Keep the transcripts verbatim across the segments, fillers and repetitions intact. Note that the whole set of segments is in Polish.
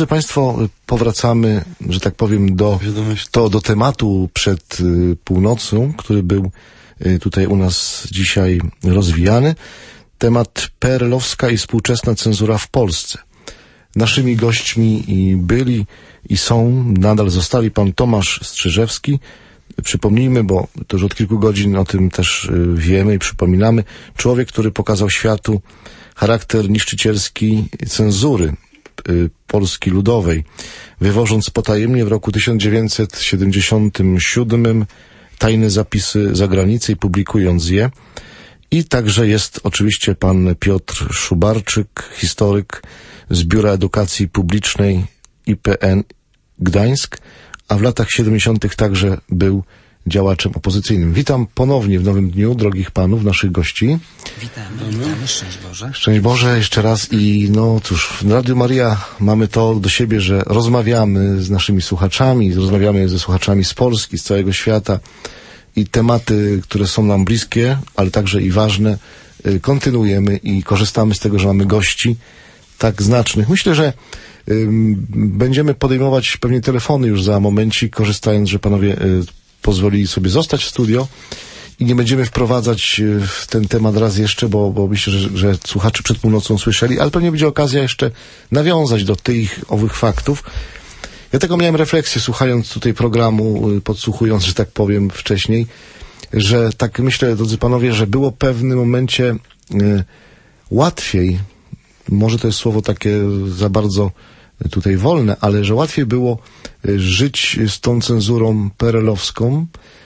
drodzy Państwo, powracamy, że tak powiem, do, to, do tematu przed y, północą, który był y, tutaj u nas dzisiaj rozwijany. Temat P R L-owska i współczesna cenzura w Polsce. Naszymi gośćmi i byli i są, nadal zostali pan Tomasz Strzyżewski. Przypomnijmy, bo to już od kilku godzin o tym też y, wiemy i przypominamy. Człowiek, który pokazał światu charakter niszczycielski cenzury y, Polski Ludowej, wywożąc potajemnie w roku tysiąc dziewięćset siedemdziesiątym siódmym tajne zapisy za granicę i publikując je. I także jest oczywiście pan Piotr Szubarczyk, historyk z Biura Edukacji Publicznej I P N Gdańsk, a w latach siedemdziesiątych także był działaczem opozycyjnym. Witam ponownie w nowym dniu drogich panów, naszych gości. Witamy, witamy, szczęść Boże. Szczęść Boże jeszcze raz i no cóż, w Radiu Maria mamy to do siebie, że rozmawiamy z naszymi słuchaczami, rozmawiamy ze słuchaczami z Polski, z całego świata i tematy, które są nam bliskie, ale także i ważne, kontynuujemy i korzystamy z tego, że mamy gości tak znacznych. Myślę, że ym, będziemy podejmować pewnie telefony już za momencik, korzystając, że panowie y, pozwolili sobie zostać w studio i nie będziemy wprowadzać w ten temat raz jeszcze, bo, bo myślę, że, że słuchacze przed północą słyszeli, ale pewnie będzie okazja jeszcze nawiązać do tych owych faktów. Ja tego miałem refleksję, słuchając tutaj programu, podsłuchując, że tak powiem wcześniej, że tak myślę, drodzy panowie, że było w pewnym momencie y, łatwiej, może to jest słowo takie za bardzo tutaj wolne, ale że łatwiej było żyć z tą cenzurą P R L-owską,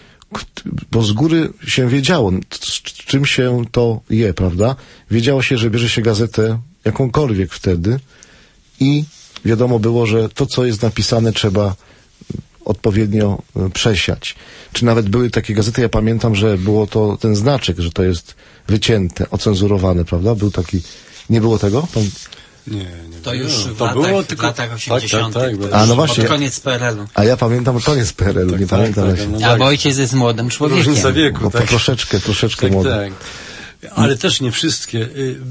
bo z góry się wiedziało, z czym się to je, prawda? Wiedziało się, że bierze się gazetę jakąkolwiek wtedy i wiadomo było, że to, co jest napisane, trzeba odpowiednio przesiać. Czy nawet były takie gazety, ja pamiętam, że było to ten znaczek, że to jest wycięte, ocenzurowane, prawda? Był taki, nie było tego? Pan... Nie, nie to było. Już w, to latach, było w tylko... latach osiemdziesiątych. Tak, tak, tak, a no właśnie. Pod koniec P R L-u. A ja pamiętam koniec P R L-u, tak, nie tak, pamiętam. tak, tak, no A tak. bo ojciec jest młodym człowiekiem. Różnica wieku, Bo tak. po troszeczkę, troszeczkę tak, młody. tak. Ale też nie wszystkie.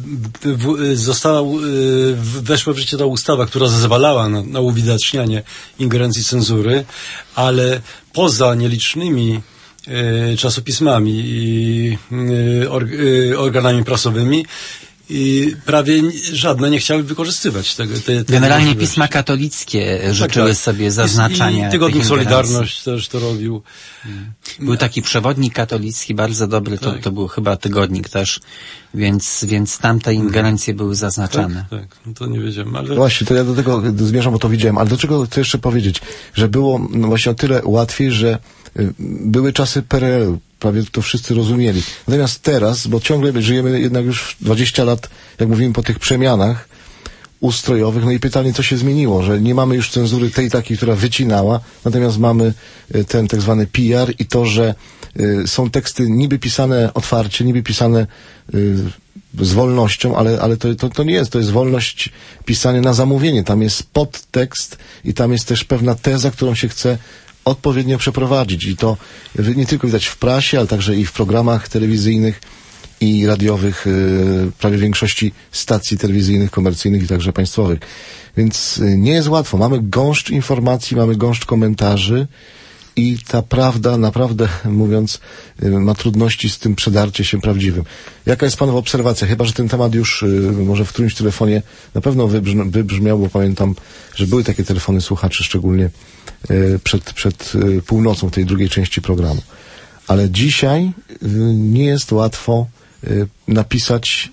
Została, weszła w życie ta ustawa, która zezwalała na, na uwidacznianie ingerencji cenzury, ale poza nielicznymi czasopismami i organami prasowymi i prawie żadne nie chciały wykorzystywać tego. Te, te Generalnie możliwości. pisma katolickie życzyły tak, tak. sobie zaznaczania. I, i Tygodnik Solidarność też to robił. Hmm. Był taki przewodnik katolicki, bardzo dobry, to, tak. to był chyba tygodnik też, więc, więc tamte ingerencje były zaznaczane. Tak, tak. No to nie wiedziałem, ale... Właśnie, to ja do tego zmierzam, bo to widziałem, ale do czego chcę jeszcze powiedzieć, że było no właśnie o tyle łatwiej, że y, były czasy P R L-u, prawie to wszyscy rozumieli. Natomiast teraz, bo ciągle żyjemy jednak już dwadzieścia lat, jak mówimy, po tych przemianach ustrojowych, no i pytanie, co się zmieniło, że nie mamy już cenzury tej takiej, która wycinała, natomiast mamy ten tak zwany P R i to, że y, są teksty niby pisane otwarcie, niby pisane y, z wolnością, ale, ale to, to, to nie jest, to jest wolność pisania na zamówienie, tam jest podtekst i tam jest też pewna teza, którą się chce odpowiednio przeprowadzić i to nie tylko widać w prasie, ale także i w programach telewizyjnych i radiowych, yy, prawie większości stacji telewizyjnych, komercyjnych i także państwowych. Więc yy, nie jest łatwo. Mamy gąszcz informacji, mamy gąszcz komentarzy i ta prawda, naprawdę mówiąc, yy, ma trudności z tym przedarciem się prawdziwym. Jaka jest Panowa obserwacja? Chyba że ten temat już yy, może w którymś telefonie na pewno wybrzmi, wybrzmiał, bo pamiętam, że były takie telefony słuchaczy, szczególnie yy, przed, przed yy, północą tej drugiej części programu. Ale dzisiaj yy, nie jest łatwo napisać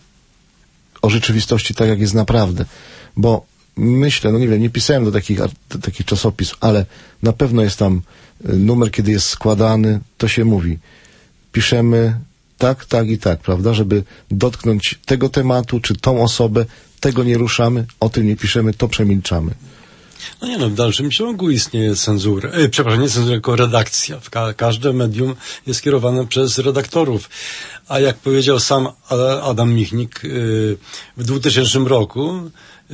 o rzeczywistości tak, jak jest naprawdę. Bo myślę, no nie wiem, nie pisałem do takich, do takich czasopism, ale na pewno jest tam numer, kiedy jest składany, to się mówi. Piszemy tak, tak i tak, prawda? Żeby dotknąć tego tematu, czy tą osobę, tego nie ruszamy, o tym nie piszemy, to przemilczamy. No nie no, w dalszym ciągu istnieje cenzura. E, przepraszam, nie cenzura, tylko redakcja. Ka- każde medium jest kierowane przez redaktorów. A jak powiedział sam Adam Michnik yy, w dwutysięcznym roku yy,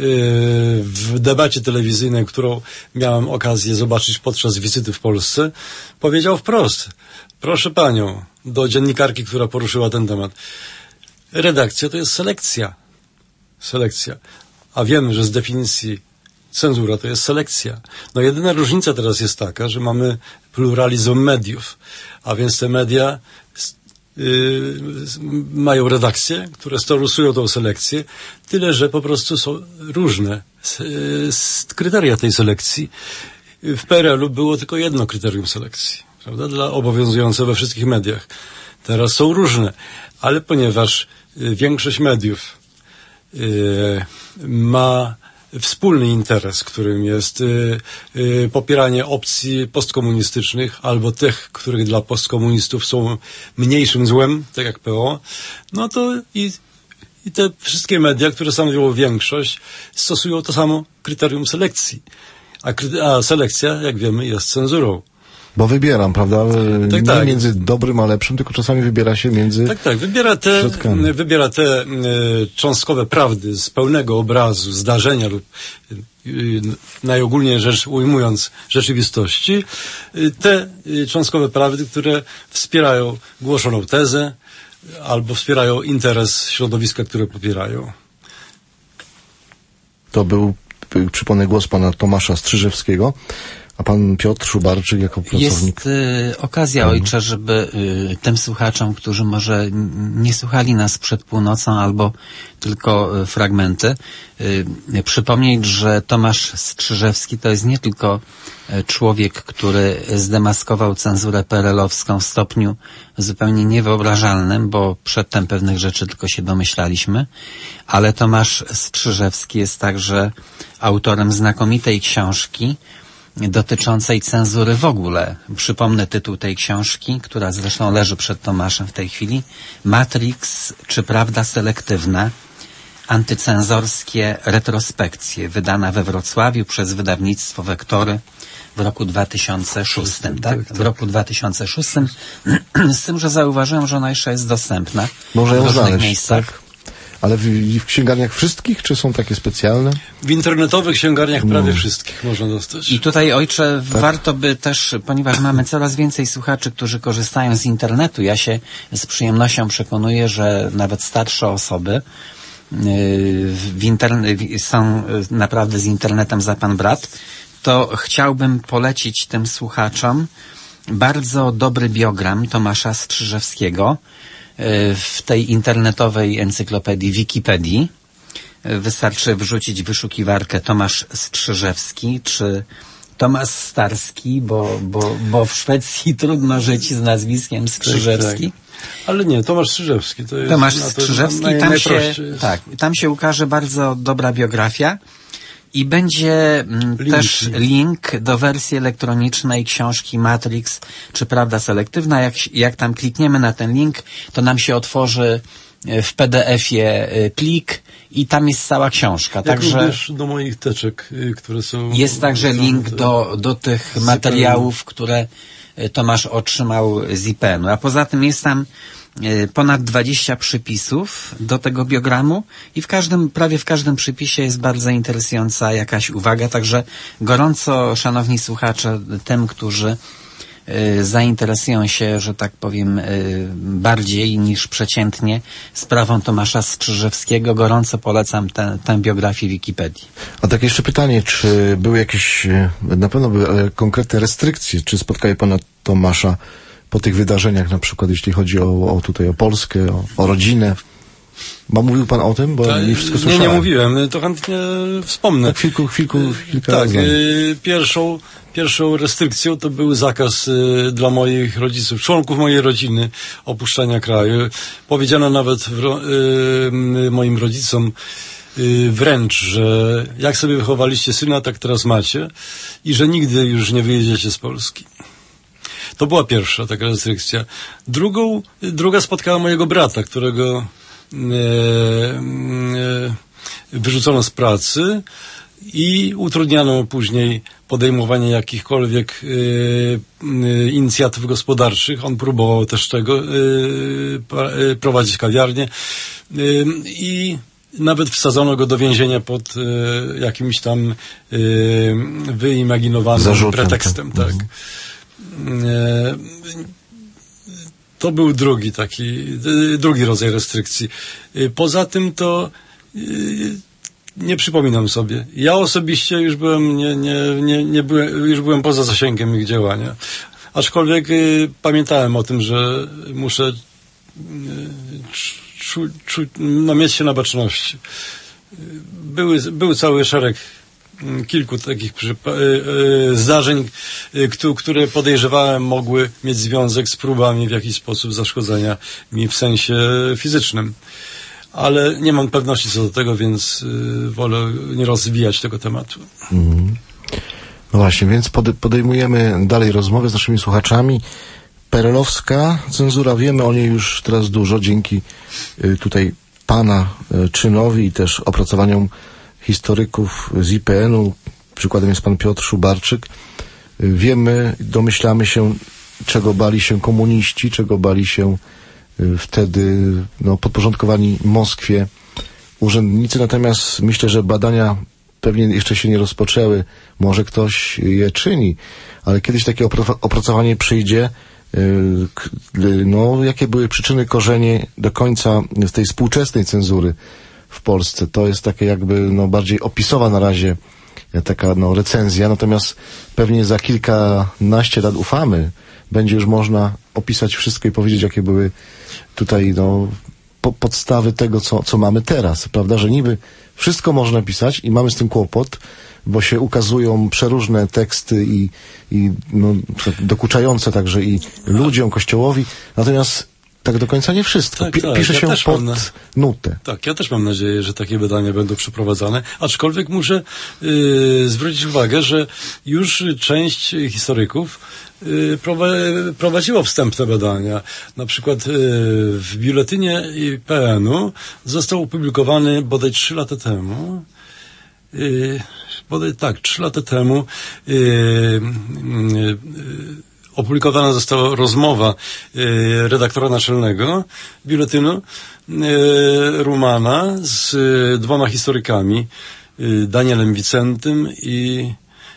w debacie telewizyjnej, którą miałem okazję zobaczyć podczas wizyty w Polsce, powiedział wprost: proszę panią, do dziennikarki, która poruszyła ten temat, redakcja to jest selekcja. Selekcja. A wiemy, że z definicji cenzura to jest selekcja. No jedyna różnica teraz jest taka, że mamy pluralizm mediów, a więc te media Yy, mają redakcje, które stosują tą selekcję, tyle, że po prostu są różne yy, kryteria tej selekcji. W P R L-u było tylko jedno kryterium selekcji, prawda, dla obowiązujące we wszystkich mediach. Teraz są różne, ale ponieważ yy, większość mediów yy, ma wspólny interes, którym jest y, y, popieranie opcji postkomunistycznych albo tych, których dla postkomunistów są mniejszym złem, tak jak P O, no to i, i te wszystkie media, które stanowią większość, stosują to samo kryterium selekcji. A, a selekcja, jak wiemy, jest cenzurą. Bo wybieram, prawda? Tak, nie tak. między dobrym a lepszym, tylko czasami wybiera się między Tak, tak. Wybiera te, środkami. wybiera te y, cząstkowe prawdy z pełnego obrazu, zdarzenia lub y, najogólniej rzecz ujmując rzeczywistości, y, te y, cząstkowe prawdy, które wspierają głoszoną tezę albo wspierają interes środowiska, które popierają. To był, przypomnę, głos pana Tomasza Strzyżewskiego. A pan Piotr Szubarczyk jako pracownik... Jest y, okazja, mhm. ojcze, żeby y, tym słuchaczom, którzy może nie słuchali nas przed północą albo tylko y, fragmenty, y, przypomnieć, że Tomasz Strzyżewski to jest nie tylko y, człowiek, który zdemaskował cenzurę P R L-owską w stopniu zupełnie niewyobrażalnym, bo przedtem pewnych rzeczy tylko się domyślaliśmy, ale Tomasz Strzyżewski jest także autorem znakomitej książki dotyczącej cenzury w ogóle. Przypomnę tytuł tej książki, która zresztą leży przed Tomaszem w tej chwili. Matrix czy prawda selektywna? Antycenzorskie retrospekcje. Wydana we Wrocławiu przez wydawnictwo Wektory w roku dwa tysiące szóstym, tak? W roku dwa tysiące szóstym. Z tym, że zauważyłem, że ona jeszcze jest dostępna Może w ją różnych znaleźć, miejscach. tak? Ale w, w księgarniach wszystkich, czy są takie specjalne? W internetowych księgarniach prawie no. wszystkich można dostać. I tutaj, ojcze, tak. warto by też, ponieważ mamy coraz więcej słuchaczy, którzy korzystają z internetu, ja się z przyjemnością przekonuję, że nawet starsze osoby yy, w interne- są naprawdę z internetem za pan brat, to chciałbym polecić tym słuchaczom bardzo dobry biogram Tomasza Strzyżewskiego w tej internetowej encyklopedii Wikipedii. Wystarczy wrzucić wyszukiwarkę Tomasz Strzyżewski czy Tomasz Starski, bo, bo, bo w Szwecji trudno żyć z nazwiskiem Strzyżewski. Tak, tak. Ale nie, Tomasz Strzyżewski to jest... Tomasz to Strzyżewski, naj, tam się, jest. tak, tam się ukaże bardzo dobra biografia i będzie Linki. też link do wersji elektronicznej książki Matrix czy prawda selektywna. Jak, jak tam klikniemy na ten link, to nam się otworzy w P D F-ie plik i tam jest cała książka. Jak także również do moich teczek, które są... Jest także link do, do tych materiałów, które Tomasz otrzymał z I P N u. A poza tym jest tam ponad dwadzieścia przypisów do tego biogramu i w każdym, prawie w każdym przypisie jest bardzo interesująca jakaś uwaga, także gorąco, szanowni słuchacze, tym, którzy y, zainteresują się, że tak powiem, y, bardziej niż przeciętnie sprawą Tomasza Strzyżewskiego, gorąco polecam tę, tę biografię Wikipedii. A tak jeszcze pytanie, czy były jakieś, na pewno były konkretne restrykcje, czy spotkały pana Tomasza po tych wydarzeniach, na przykład jeśli chodzi o, o tutaj o Polskę, o, o rodzinę? Bo mówił pan o tym, bo Ta, nie wszystko nie, słyszałem. nie mówiłem, to chętnie wspomnę. Tak, chwilku, chwilku, kilka tak, razy. y, pierwszą, pierwszą restrykcją to był zakaz y, dla moich rodziców, członków mojej rodziny opuszczania kraju. Powiedziano nawet w, y, moim rodzicom y, wręcz, że jak sobie wychowaliście syna, tak teraz macie i że nigdy już nie wyjedziecie z Polski. To była pierwsza taka restrykcja. Drugą, druga spotkała mojego brata, którego e, e, wyrzucono z pracy i utrudniano później podejmowanie jakichkolwiek e, e, inicjatyw gospodarczych. On próbował też tego e, e, prowadzić kawiarnię e, i nawet wsadzono go do więzienia pod e, jakimś tam e, wyimaginowanym zarzutem, pretekstem. Tak. tak. To był drugi taki, drugi rodzaj restrykcji. Poza tym to nie przypominam sobie. Ja osobiście już byłem, nie, nie, nie, nie byłem, już byłem poza zasięgiem ich działania. Aczkolwiek y, pamiętałem o tym, że muszę y, czu, czu, no, mieć się na baczności. Były, był cały szereg kilku takich przypa- y, y, zdarzeń, y, które podejrzewałem mogły mieć związek z próbami w jakiś sposób zaszkodzenia mi w sensie fizycznym. Ale nie mam pewności co do tego, więc y, wolę nie rozwijać tego tematu. Mm. No właśnie, więc pode- podejmujemy dalej rozmowę z naszymi słuchaczami. Perelowska cenzura, wiemy o niej już teraz dużo, dzięki y, tutaj pana y, czynowi i też opracowaniom historyków z I P N-u. Przykładem jest pan Piotr Szubarczyk. Y, wiemy, domyślamy się, czego bali się komuniści, czego bali się wtedy no, podporządkowani Moskwie urzędnicy, natomiast myślę, że badania pewnie jeszcze się nie rozpoczęły, może ktoś je czyni, ale kiedyś takie opra- opracowanie przyjdzie, yy, k- no jakie były przyczyny, korzenie do końca z tej współczesnej cenzury w Polsce. To jest takie jakby no, bardziej opisowa na razie taka no, recenzja, natomiast pewnie za kilkanaście lat ufamy, będzie już można opisać wszystko i powiedzieć, jakie były tutaj no, po, podstawy tego, co, co mamy teraz, prawda, że niby wszystko można pisać i mamy z tym kłopot, bo się ukazują przeróżne teksty i, i no, dokuczające także i ludziom, Kościołowi, natomiast tak do końca nie wszystko. Tak, Pi- tak, pisze ja się pod na... nutę. Tak, ja też mam nadzieję, że takie badania będą przeprowadzane, aczkolwiek muszę yy, zwrócić uwagę, że już część historyków yy, prowadziła wstępne badania. Na przykład yy, w biuletynie I P N-u został opublikowany bodaj trzy lata temu yy, bodaj tak, trzy lata temu yy, yy, opublikowana została rozmowa y, redaktora naczelnego biuletynu y, Rumana z y, dwoma historykami, y, Danielem Wicentym i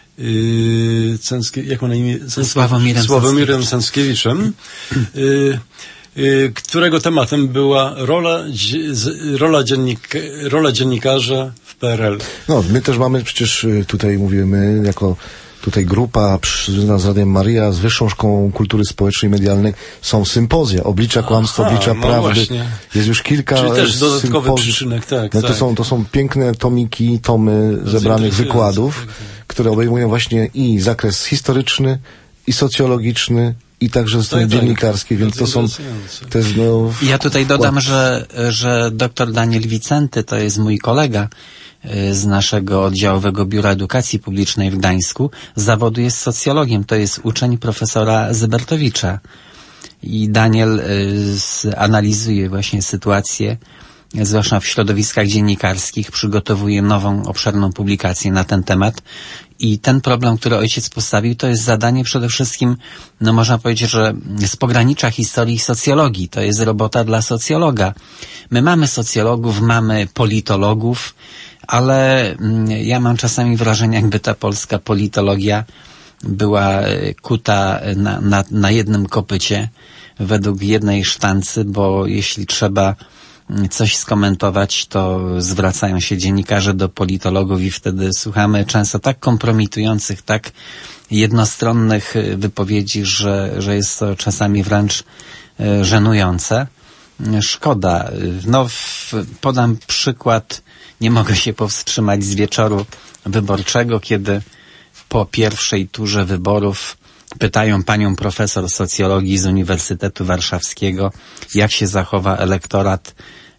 y, Cęskie, jak ma na imię? Sławomirem, Sławomirem Cęckiewiczem, y, y, którego tematem była rola, rola, dziennik, rola dziennikarza w P R L. No, my też mamy przecież tutaj, mówimy, jako tutaj grupa związana z Radiem Maria, z Wyższą Szkołą Kultury Społecznej i Medialnej, są sympozja, oblicza kłamstwa, Aha, oblicza no prawdy. Właśnie. Jest już kilka Czyli też dodatkowy sympozji. przyczynek, tak. No tak. to są, to są piękne tomiki, tomy zebranych wykładów, tak, tak. które obejmują właśnie i zakres historyczny, i socjologiczny, i także Tak, tak. dziennikarski, więc to są, to jest no... Ja tutaj dodam, że, że dr Daniel Wicenty to jest mój kolega z naszego oddziałowego Biura Edukacji Publicznej w Gdańsku. Z zawodu jest socjologiem, to jest uczeń profesora Zybertowicza. I Daniel y, analizuje właśnie sytuację, zwłaszcza w środowiskach dziennikarskich, przygotowuje nową, obszerną publikację na ten temat. I ten problem, który ojciec postawił, to jest zadanie przede wszystkim, no można powiedzieć, że z pogranicza historii i socjologii. To jest robota dla socjologa. My mamy socjologów, mamy politologów, ale ja mam czasami wrażenie, jakby ta polska politologia była kuta na, na, na jednym kopycie, według jednej sztancy, bo jeśli trzeba coś skomentować, to zwracają się dziennikarze do politologów i wtedy słuchamy często tak kompromitujących, tak jednostronnych wypowiedzi, że, że jest to czasami wręcz żenujące. Szkoda. No, w, podam przykład, nie mogę się powstrzymać z wieczoru wyborczego, kiedy po pierwszej turze wyborów pytają panią profesor socjologii z Uniwersytetu Warszawskiego, jak się zachowa elektorat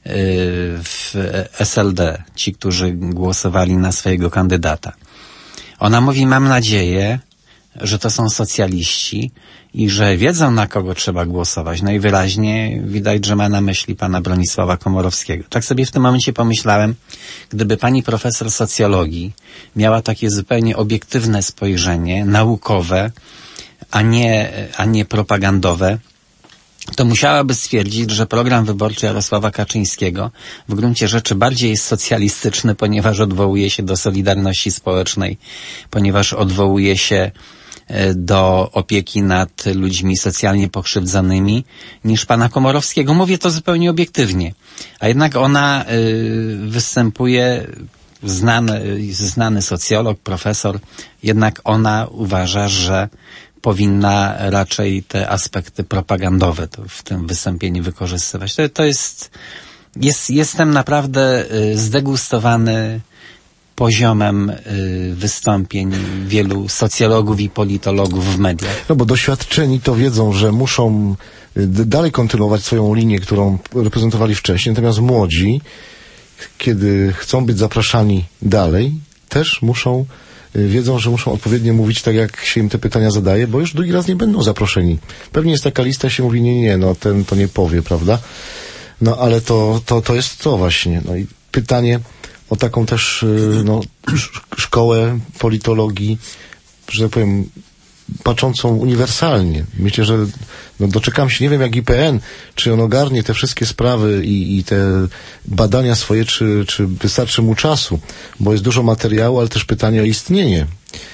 w S L D, ci, którzy głosowali na swojego kandydata. Ona mówi, mam nadzieję, że to są socjaliści i że wiedzą, na kogo trzeba głosować. No i wyraźnie widać, że ma na myśli pana Bronisława Komorowskiego. Tak sobie w tym momencie pomyślałem, gdyby pani profesor socjologii miała takie zupełnie obiektywne spojrzenie, naukowe, a nie, a nie propagandowe, to musiałaby stwierdzić, że program wyborczy Jarosława Kaczyńskiego w gruncie rzeczy bardziej jest socjalistyczny, ponieważ odwołuje się do Solidarności Społecznej, ponieważ odwołuje się do opieki nad ludźmi socjalnie pokrzywdzonymi, niż pana Komorowskiego. Mówię to zupełnie obiektywnie. A jednak ona y, występuje znany, znany socjolog, profesor, jednak ona uważa, że powinna raczej te aspekty propagandowe to w tym wystąpieniu wykorzystywać. To, to jest, jest, jestem naprawdę zdegustowany poziomem wystąpień wielu socjologów i politologów w mediach. No bo doświadczeni to wiedzą, że muszą dalej kontynuować swoją linię, którą reprezentowali wcześniej, natomiast młodzi, kiedy chcą być zapraszani dalej, też muszą, wiedzą, że muszą odpowiednio mówić tak, jak się im te pytania zadaje, bo już drugi raz nie będą zaproszeni. Pewnie jest taka lista, się mówi, nie, nie, no ten to nie powie, prawda? No ale to, to, to jest to właśnie. No i pytanie o taką też no, szkołę politologii, że tak powiem, patrzącą uniwersalnie. Myślę, że no, doczekam się, nie wiem jak I P N, czy on ogarnie te wszystkie sprawy i, i te badania swoje, czy, czy wystarczy mu czasu, bo jest dużo materiału, ale też pytanie o istnienie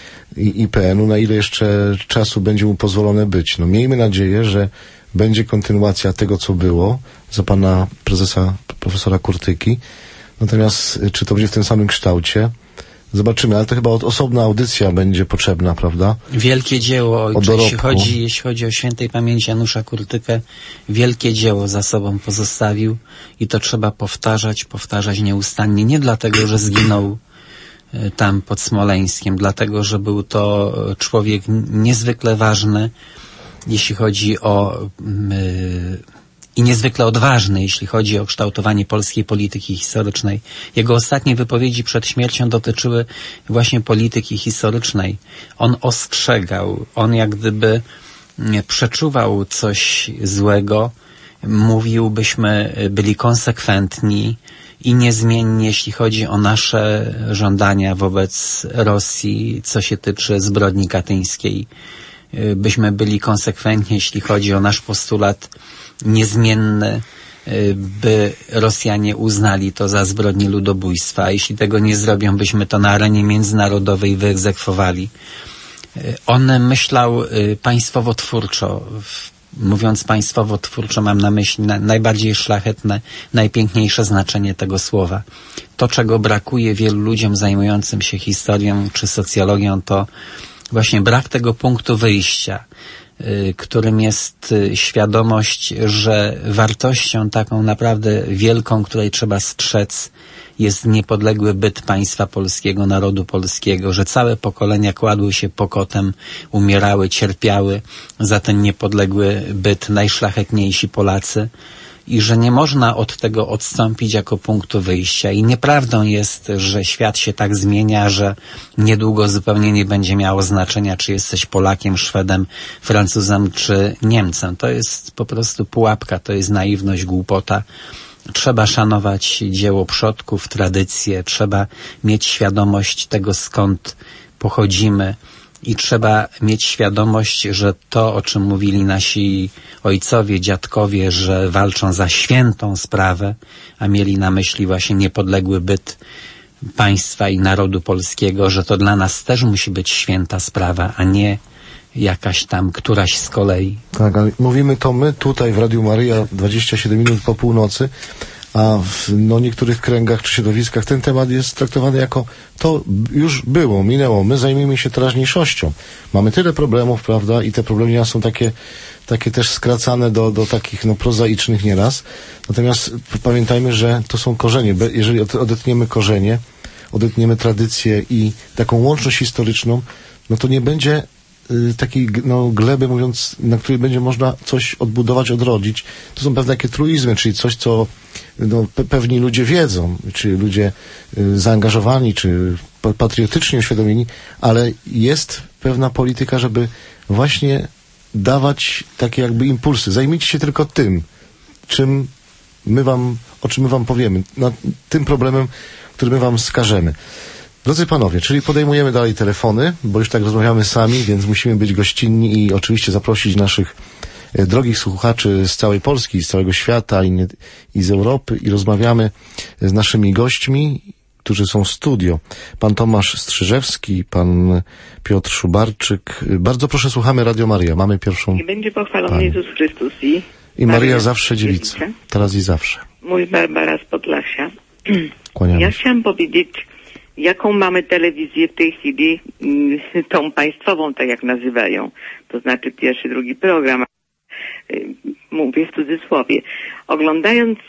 I P N u, na ile jeszcze czasu będzie mu pozwolone być. No miejmy nadzieję, że będzie kontynuacja tego, co było za pana prezesa, profesora Kurtyki. Natomiast czy to będzie w tym samym kształcie? Zobaczymy, ale to chyba osobna audycja będzie potrzebna, prawda? Wielkie dzieło, ojcze, jeśli chodzi, jeśli chodzi o świętej pamięci Janusza Kurtykę, wielkie dzieło za sobą pozostawił i to trzeba powtarzać, powtarzać nieustannie. Nie dlatego, że zginął tam pod Smoleńskiem, dlatego, że był to człowiek niezwykle ważny, jeśli chodzi o yy, i niezwykle odważny, jeśli chodzi o kształtowanie polskiej polityki historycznej. Jego ostatnie wypowiedzi przed śmiercią dotyczyły właśnie polityki historycznej. On ostrzegał, on jak gdyby przeczuwał coś złego, mówił, byśmy byli konsekwentni i niezmienni, jeśli chodzi o nasze żądania wobec Rosji, co się tyczy zbrodni katyńskiej. Byśmy byli konsekwentni, jeśli chodzi o nasz postulat niezmienny, by Rosjanie uznali to za zbrodnię ludobójstwa. A jeśli tego nie zrobią, byśmy to na arenie międzynarodowej wyegzekwowali. On myślał państwowo-twórczo. Mówiąc państwowo-twórczo, mam na myśli na, najbardziej szlachetne, najpiękniejsze znaczenie tego słowa. To, czego brakuje wielu ludziom zajmującym się historią czy socjologią, to właśnie brak tego punktu wyjścia, którym jest świadomość, że wartością taką naprawdę wielką, której trzeba strzec, jest niepodległy byt państwa polskiego, narodu polskiego, że całe pokolenia kładły się pokotem, umierały, cierpiały za ten niepodległy byt, najszlachetniejsi Polacy, i że nie można od tego odstąpić jako punktu wyjścia. I nieprawdą jest, że świat się tak zmienia, że niedługo zupełnie nie będzie miało znaczenia, czy jesteś Polakiem, Szwedem, Francuzem czy Niemcem. To jest po prostu pułapka, to jest naiwność, głupota. Trzeba szanować dzieło przodków, tradycje, trzeba mieć świadomość tego, skąd pochodzimy. I trzeba mieć świadomość, że to, o czym mówili nasi ojcowie, dziadkowie, że walczą za świętą sprawę, a mieli na myśli właśnie niepodległy byt państwa i narodu polskiego, że to dla nas też musi być święta sprawa, a nie jakaś tam któraś z kolei. Tak, ale mówimy to my tutaj w Radiu Maryja dwadzieścia siedem minut po północy, a w no, niektórych kręgach czy środowiskach ten temat jest traktowany jako to już było, minęło, my zajmijmy się teraźniejszością. Mamy tyle problemów, prawda, i te problemy są takie, takie też skracane do, do takich no, prozaicznych nieraz. Natomiast pamiętajmy, że to są korzenie. Jeżeli odetniemy korzenie, odetniemy tradycję i taką łączność historyczną, no to nie będzie takiej no, gleby, mówiąc, na której będzie można coś odbudować, odrodzić. To są pewne takie truizmy, czyli coś, co no, pe pewni ludzie wiedzą, czy ludzie y, zaangażowani, czy patriotycznie uświadomieni, ale jest pewna polityka, żeby właśnie dawać takie jakby impulsy. Zajmijcie się tylko tym, czym my wam, o czym my wam powiemy, nad tym problemem, który my wam wskażemy. Drodzy panowie, czyli podejmujemy dalej telefony, bo już tak rozmawiamy sami, więc musimy być gościnni i oczywiście zaprosić naszych e, drogich słuchaczy z całej Polski, z całego świata i, nie, i z Europy i rozmawiamy z naszymi gośćmi, którzy są w studio. Pan Tomasz Strzyżewski, pan Piotr Szubarczyk. Bardzo proszę, słuchamy Radio Maryja. Mamy pierwszą... I będzie pochwalony Jezus Chrystus i... I Maryja, Maryja zawsze dziewica. Teraz i zawsze. Mój Barbara z Podlasia. Kłaniamy Ja się. chciałam powiedzieć, jaką mamy telewizję w tej chwili, tą państwową, tak jak nazywają, to znaczy pierwszy, drugi program, mówię w cudzysłowie. Oglądając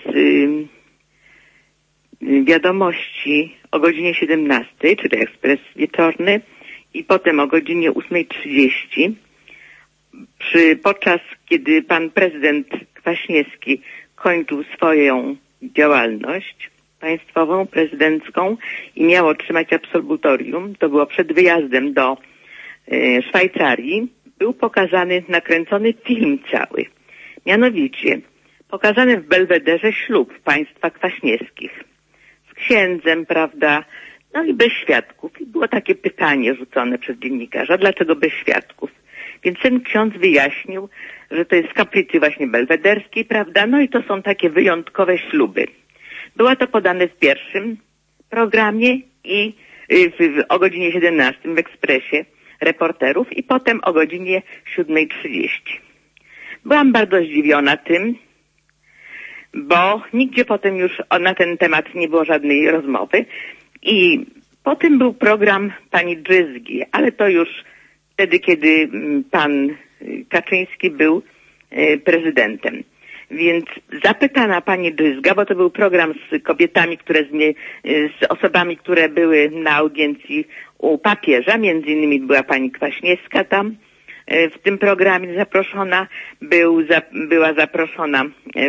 wiadomości o godzinie siedemnastej, czyli ekspres wieczorny, i potem o godzinie ósmej trzydzieści, przy, podczas kiedy pan prezydent Kwaśniewski kończył swoją działalność państwową, prezydencką i miał otrzymać absolutorium, to było przed wyjazdem do e, Szwajcarii, był pokazany, nakręcony film cały. Mianowicie pokazany w Belwederze ślub państwa Kwaśniewskich z księdzem, prawda, no i bez świadków. I było takie pytanie rzucone przez dziennikarza, dlaczego bez świadków? Więc ten ksiądz wyjaśnił, że to jest z kaplicy właśnie belwederskiej, prawda, no i to są takie wyjątkowe śluby. Było to podane w pierwszym programie i w, w, o godzinie siedemnastej w Ekspresie Reporterów i potem o godzinie siódmej trzydzieści. Byłam bardzo zdziwiona tym, bo nigdzie potem już na ten temat nie było żadnej rozmowy i potem był program pani Drzyzgi, ale to już wtedy, kiedy pan Kaczyński był prezydentem. Więc zapytana pani Drzyzga, bo to był program z kobietami, które z, nie, z osobami, które były na audiencji u papieża, między innymi była pani Kwaśniewska tam w tym programie zaproszona, był, za, była zaproszona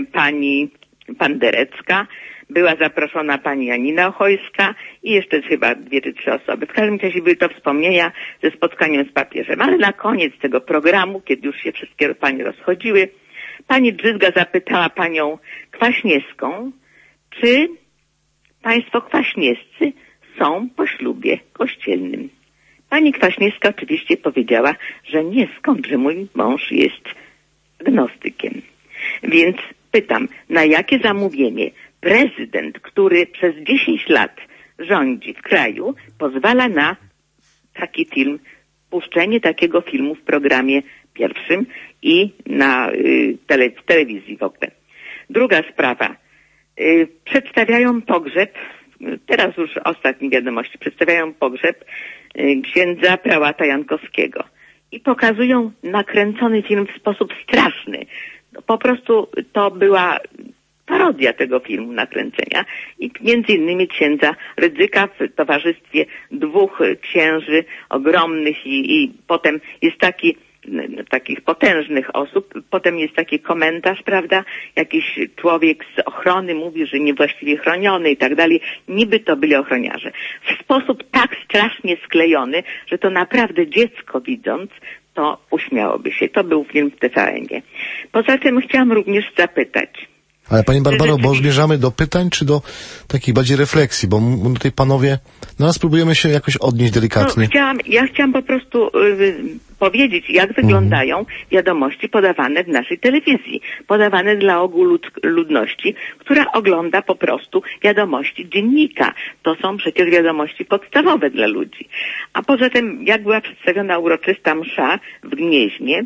pani Panderecka, była zaproszona pani Janina Ochojska i jeszcze chyba dwie czy trzy osoby. W każdym razie były to wspomnienia ze spotkaniem z papieżem. Ale na koniec tego programu, kiedy już się wszystkie panie rozchodziły, pani Drzyzga zapytała panią Kwaśniewską, czy państwo Kwaśniewscy są po ślubie kościelnym. Pani Kwaśniewska oczywiście powiedziała, że nie, skąd, że mój mąż jest agnostykiem. Więc pytam, na jakie zamówienie prezydent, który przez dziesięć lat rządzi w kraju, pozwala na taki film, puszczenie takiego filmu w programie pierwszym i na y, tele, w telewizji w ogóle. Druga sprawa. Y, przedstawiają pogrzeb, teraz już ostatnie wiadomości, przedstawiają pogrzeb y, księdza prałata Jankowskiego i pokazują nakręcony film w sposób straszny. No, po prostu to była parodia tego filmu, nakręcenia i między innymi księdza Rydzyka w towarzystwie dwóch księży ogromnych i, i potem jest taki takich potężnych osób, potem jest taki komentarz, prawda, jakiś człowiek z ochrony mówi, że niewłaściwie chroniony i tak dalej, niby to byli ochroniarze. W sposób tak strasznie sklejony, że to naprawdę dziecko widząc, to uśmiałoby się. To był film w T V N-ie. Poza tym chciałam również zapytać. Ale pani Barbaro, bo zmierzamy do pytań, czy do takiej bardziej refleksji, bo tutaj panowie, no a spróbujemy się jakoś odnieść delikatnie. No, chciałam, ja chciałam po prostu y, powiedzieć, jak wyglądają mhm. wiadomości podawane w naszej telewizji. Podawane dla ogółu lud, ludności, która ogląda po prostu wiadomości dziennika. To są przecież wiadomości podstawowe dla ludzi. A poza tym, jak była przedstawiona uroczysta msza w Gnieźnie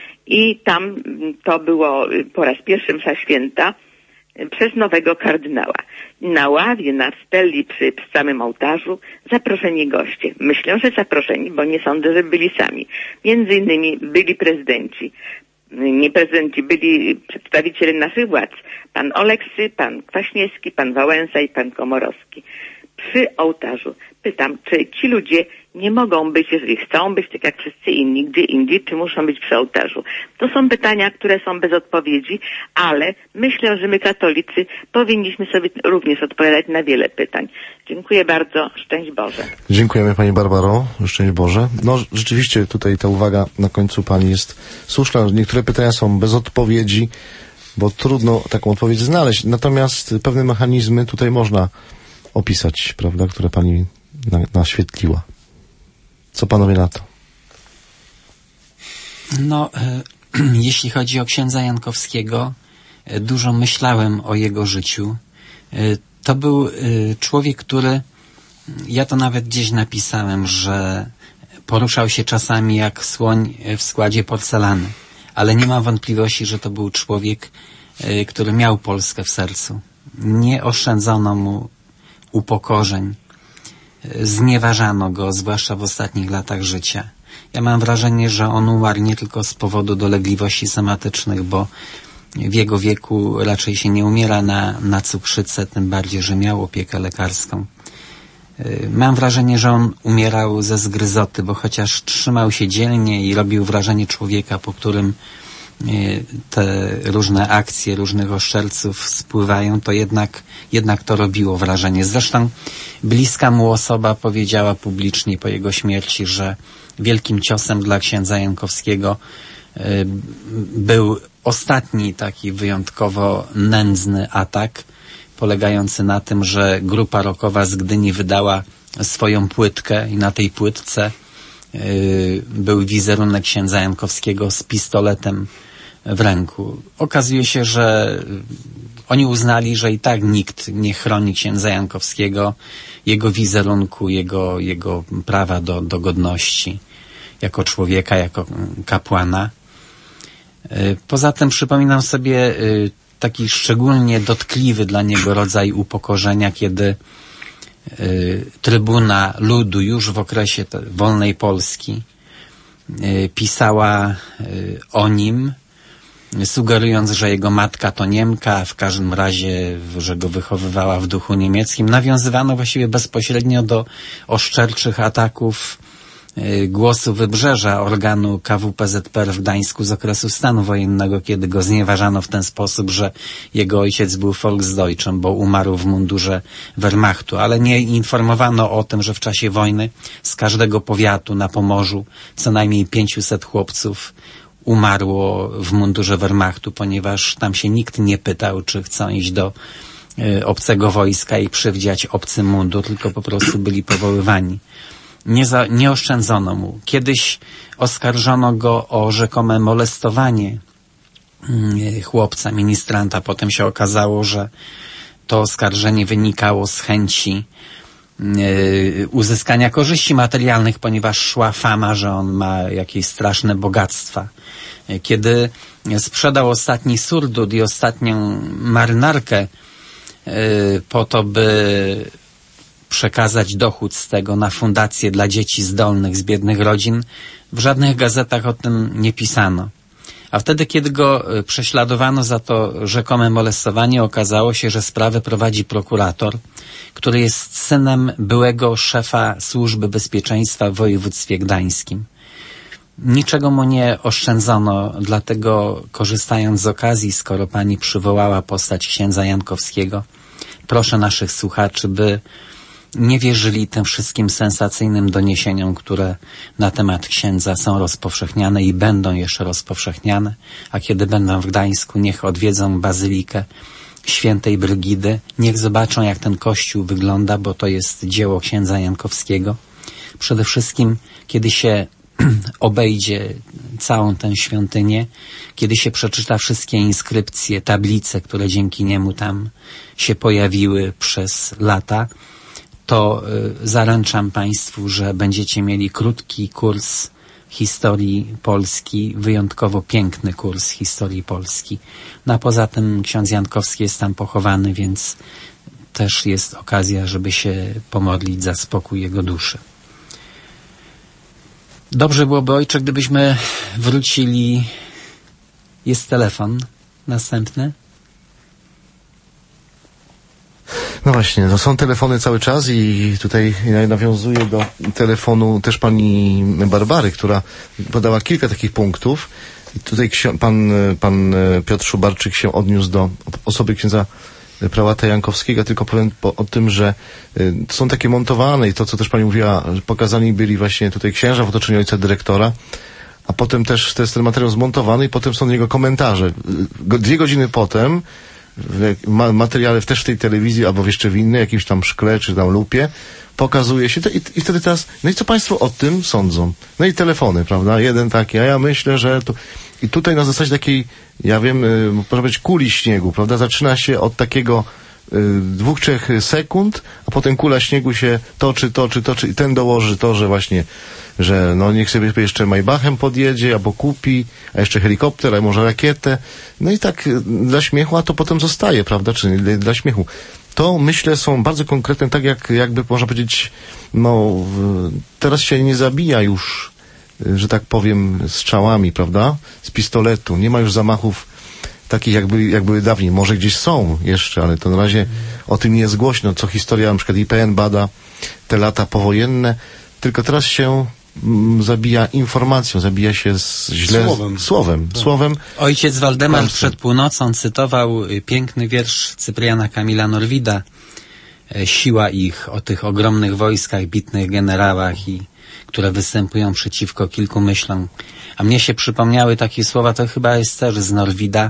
i tam to było po raz pierwszy msza święta przez nowego kardynała. Na ławie, na steli przy, przy samym ołtarzu zaproszeni goście. Myślę, że zaproszeni, bo nie sądzę, że byli sami. Między innymi byli prezydenci. Nie prezydenci, byli przedstawiciele naszych władz. Pan Oleksy, pan Kwaśniewski, pan Wałęsa i pan Komorowski. Przy ołtarzu. Pytam, czy ci ludzie nie mogą być, jeżeli chcą być tak jak wszyscy inni, gdzie indziej, czy muszą być przy ołtarzu? To są pytania, które są bez odpowiedzi, ale myślę, że my katolicy powinniśmy sobie również odpowiadać na wiele pytań. Dziękuję bardzo. Szczęść Boże. Dziękujemy pani Barbaro. Szczęść Boże. No rzeczywiście tutaj ta uwaga na końcu pani jest słuszna. Niektóre pytania są bez odpowiedzi, bo trudno taką odpowiedź znaleźć. Natomiast pewne mechanizmy tutaj można opisać, prawda, które pani na, naświetliła. Co panowie na to? No, e, jeśli chodzi o księdza Jankowskiego, e, dużo myślałem o jego życiu. E, to był e, człowiek, który, ja to nawet gdzieś napisałem, że poruszał się czasami jak słoń w składzie porcelany, ale nie ma wątpliwości, że to był człowiek, e, który miał Polskę w sercu. Nie oszczędzono mu upokorzeń. znieważano go, zwłaszcza w ostatnich latach życia. Ja mam wrażenie, że on umarł nie tylko z powodu dolegliwości somatycznych, bo w jego wieku raczej się nie umiera na, na cukrzycę, tym bardziej, że miał opiekę lekarską. Mam wrażenie, że on umierał ze zgryzoty, bo chociaż trzymał się dzielnie i robił wrażenie człowieka, po którym te różne akcje różnych oszczerców spływają, to jednak, jednak to robiło wrażenie. Zresztą bliska mu osoba powiedziała publicznie po jego śmierci, że wielkim ciosem dla księdza Jankowskiego był ostatni taki wyjątkowo nędzny atak, polegający na tym, że grupa rockowa z Gdyni wydała swoją płytkę i na tej płytce yy, był wizerunek księdza Jankowskiego z pistoletem w ręku. Okazuje się, że oni uznali, że i tak nikt nie chroni księdza Jankowskiego, jego wizerunku, jego, jego prawa do, do godności jako człowieka, jako kapłana. Yy, poza tym przypominam sobie yy, taki szczególnie dotkliwy dla niego rodzaj upokorzenia, kiedy y, Trybuna Ludu już w okresie te, wolnej Polski y, pisała y, o nim, sugerując, że jego matka to Niemka, w każdym razie, że go wychowywała w duchu niemieckim. Nawiązywano właściwie bezpośrednio do oszczerczych ataków Głosu Wybrzeża, organu K W P Z P R w Gdańsku z okresu stanu wojennego, kiedy go znieważano w ten sposób, że jego ojciec był Volksdeutschem, bo umarł w mundurze Wehrmachtu, ale nie informowano o tym, że w czasie wojny z każdego powiatu na Pomorzu co najmniej pięciuset chłopców umarło w mundurze Wehrmachtu, ponieważ tam się nikt nie pytał, czy chcą iść do y, obcego wojska i przywdziać obcy mundur, tylko po prostu byli powoływani. Nie, za, nie oszczędzono mu. Kiedyś oskarżono go o rzekome molestowanie y, chłopca, ministranta. Potem się okazało, że to oskarżenie wynikało z chęci y, uzyskania korzyści materialnych, ponieważ szła fama, że on ma jakieś straszne bogactwa. Y, kiedy sprzedał ostatni surdut i ostatnią marynarkę y, po to, by przekazać dochód z tego na fundację dla dzieci zdolnych z biednych rodzin, w żadnych gazetach o tym nie pisano. A wtedy, kiedy go prześladowano za to rzekome molestowanie, okazało się, że sprawę prowadzi prokurator, który jest synem byłego szefa Służby Bezpieczeństwa w województwie gdańskim. Niczego mu nie oszczędzono, dlatego korzystając z okazji, skoro pani przywołała postać księdza Jankowskiego, proszę naszych słuchaczy, by nie wierzyli tym wszystkim sensacyjnym doniesieniom, które na temat księdza są rozpowszechniane i będą jeszcze rozpowszechniane, a kiedy będą w Gdańsku, niech odwiedzą bazylikę Świętej Brygidy, niech zobaczą, jak ten kościół wygląda, bo to jest dzieło księdza Jankowskiego. Przede wszystkim, kiedy się obejdzie całą tę świątynię, kiedy się przeczyta wszystkie inskrypcje, tablice, które dzięki niemu tam się pojawiły przez lata, to y, zaręczam Państwu, że będziecie mieli krótki kurs historii Polski, wyjątkowo piękny kurs historii Polski. No a poza tym ksiądz Jankowski jest tam pochowany, więc też jest okazja, żeby się pomodlić za spokój jego duszy. Dobrze byłoby, ojcze, gdybyśmy wrócili. Jest telefon następny. No właśnie, to są telefony cały czas i tutaj nawiązuję do telefonu też pani Barbary, która podała kilka takich punktów. I tutaj pan, pan Piotr Szubarczyk się odniósł do osoby księdza prałata Jankowskiego, tylko powiem po, o tym, że y, są takie montowane i to, co też pani mówiła, że pokazani byli właśnie tutaj księża w otoczeniu ojca dyrektora, a potem też to jest ten materiał zmontowany i potem są do niego komentarze. Go, dwie godziny potem w ma, materiale też w tej telewizji albo jeszcze w innej, jakimś tam szkle czy tam lupie, pokazuje się to i, i wtedy teraz, no i co państwo o tym sądzą? No i telefony, prawda? Jeden taki, a ja myślę, że to... I tutaj na zasadzie takiej, ja wiem, y, można powiedzieć kuli śniegu, prawda? Zaczyna się od takiego dwóch, trzech sekund, a potem kula śniegu się toczy, toczy, toczy i ten dołoży to, że właśnie, że no niech sobie jeszcze Maybachem podjedzie, albo kupi, a jeszcze helikopter, a może rakietę. No i tak dla śmiechu, a to potem zostaje, prawda, czy nie, dla śmiechu. To, myślę, są bardzo konkretne, tak jak, jakby można powiedzieć, no, teraz się nie zabija już, że tak powiem, strzałami, prawda, z pistoletu. Nie ma już zamachów takich, jak były, jak były dawniej. Może gdzieś są jeszcze, ale to na razie o tym nie jest głośno, co historia, na przykład I P N bada te lata powojenne, tylko teraz się mm, zabija informacją, zabija się z, źle słowem. Słowem. Tak. słowem Ojciec Waldemar kłamstwem. przed północą cytował piękny wiersz Cypriana Kamila Norwida, Siła ich, o tych ogromnych wojskach, bitnych generałach, i które występują przeciwko kilku myślom. A mnie się przypomniały takie słowa, to chyba jest też z Norwida,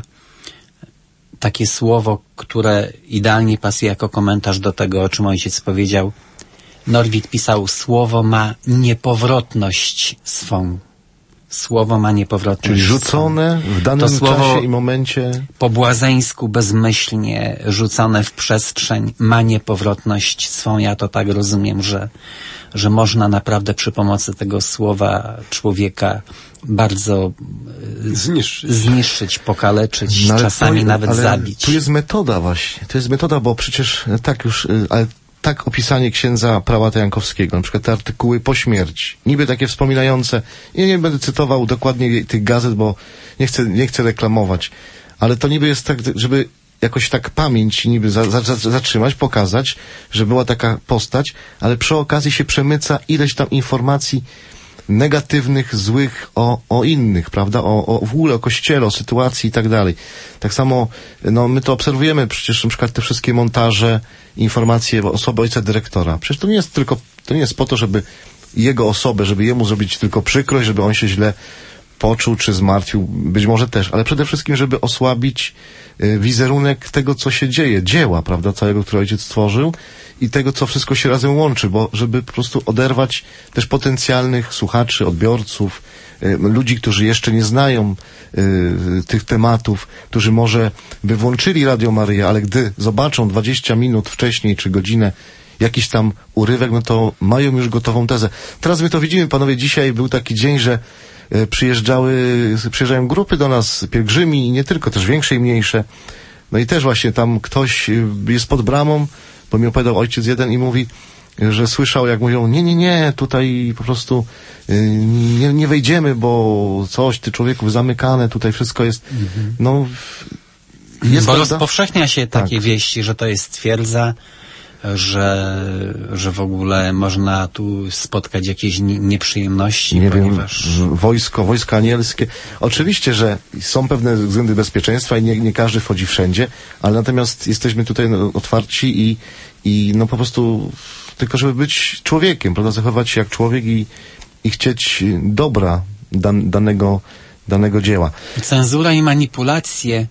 takie słowo, które idealnie pasuje jako komentarz do tego, o czym ojciec powiedział. Norwid pisał: słowo ma niepowrotność swą. Słowo ma niepowrotność. Czyli rzucone w danym to słowo czasie i momencie. Po błazeńsku, bezmyślnie rzucone w przestrzeń ma niepowrotność swą. Ja to tak rozumiem, że, że można naprawdę przy pomocy tego słowa człowieka bardzo zniszczyć, zniszczyć pokaleczyć, No, czasami to, nawet ale zabić. Tu jest metoda właśnie. To jest metoda, bo przecież tak już, ale tak opisanie księdza prałata Jankowskiego, na przykład te artykuły po śmierci, niby takie wspominające, ja nie będę cytował dokładnie tych gazet, bo nie chcę, nie chcę reklamować, ale to niby jest tak, żeby jakoś tak pamięć niby za, za, za, zatrzymać, pokazać, że była taka postać, ale przy okazji się przemyca ileś tam informacji negatywnych, złych o, o innych, prawda, o, o w ogóle o Kościele, o sytuacji i tak dalej. Tak samo, no my to obserwujemy przecież na przykład te wszystkie montaże, informacje o osobie ojca dyrektora. Przecież to nie jest tylko, to nie jest po to, żeby jego osobę, żeby jemu zrobić tylko przykrość, żeby on się źle poczuł czy zmartwił, być może też, ale przede wszystkim, żeby osłabić y, wizerunek tego, co się dzieje, dzieła, prawda, całego, które ojciec stworzył i tego, co wszystko się razem łączy, bo żeby po prostu oderwać też potencjalnych słuchaczy, odbiorców, y, ludzi, którzy jeszcze nie znają y, tych tematów, którzy może by włączyli Radio Maryja, ale gdy zobaczą dwadzieścia minut wcześniej czy godzinę jakiś tam urywek, no to mają już gotową tezę. Teraz my to widzimy, panowie, dzisiaj był taki dzień, że przyjeżdżały, przyjeżdżają grupy do nas, pielgrzymi, i nie tylko, też większe i mniejsze. No i też właśnie tam ktoś jest pod bramą, bo mi opowiadał ojciec jeden i mówi, że słyszał, jak mówią, nie, nie, nie, tutaj po prostu nie, nie wejdziemy, bo coś, ty człowieku, zamykane, tutaj wszystko jest, mhm. no... Jest, bo prawda? Rozpowszechnia się takie tak. wieści, że to jest twierdza, że, że w ogóle można tu spotkać jakieś nieprzyjemności, nie ponieważ... wiem, wojsko, wojska anielskie. Oczywiście, że są pewne względy bezpieczeństwa i nie, nie każdy wchodzi wszędzie, ale natomiast jesteśmy tutaj no, otwarci i, i no po prostu tylko, żeby być człowiekiem, prawda, zachowywać się jak człowiek i, i chcieć dobra dan, danego, danego dzieła. Cenzura i manipulacje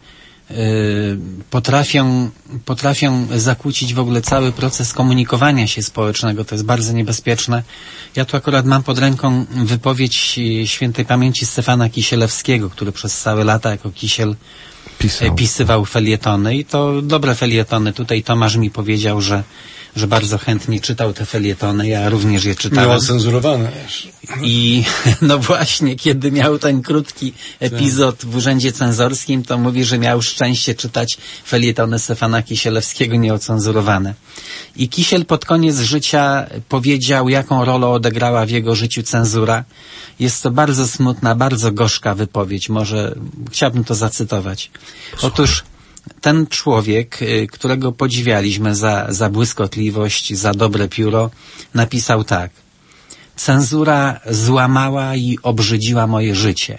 Potrafią, potrafią zakłócić w ogóle cały proces komunikowania się społecznego. To jest bardzo niebezpieczne. Ja tu akurat mam pod ręką wypowiedź świętej pamięci Stefana Kisielewskiego, który przez całe lata jako Kisiel Pisał. pisywał felietony i to dobre felietony. Tutaj Tomasz mi powiedział, że że bardzo chętnie czytał te felietony, ja również je czytałem. Miał cenzurowane. I no właśnie, kiedy miał ten krótki epizod w urzędzie cenzorskim, to mówi, że miał szczęście czytać felietony Stefana Kisielewskiego nieocenzurowane. I Kisiel pod koniec życia powiedział, jaką rolę odegrała w jego życiu cenzura. Jest to bardzo smutna, bardzo gorzka wypowiedź. Może chciałbym to zacytować. Otóż ten człowiek, którego podziwialiśmy za, za błyskotliwość, za dobre pióro, napisał tak. Cenzura złamała i obrzydziła moje życie.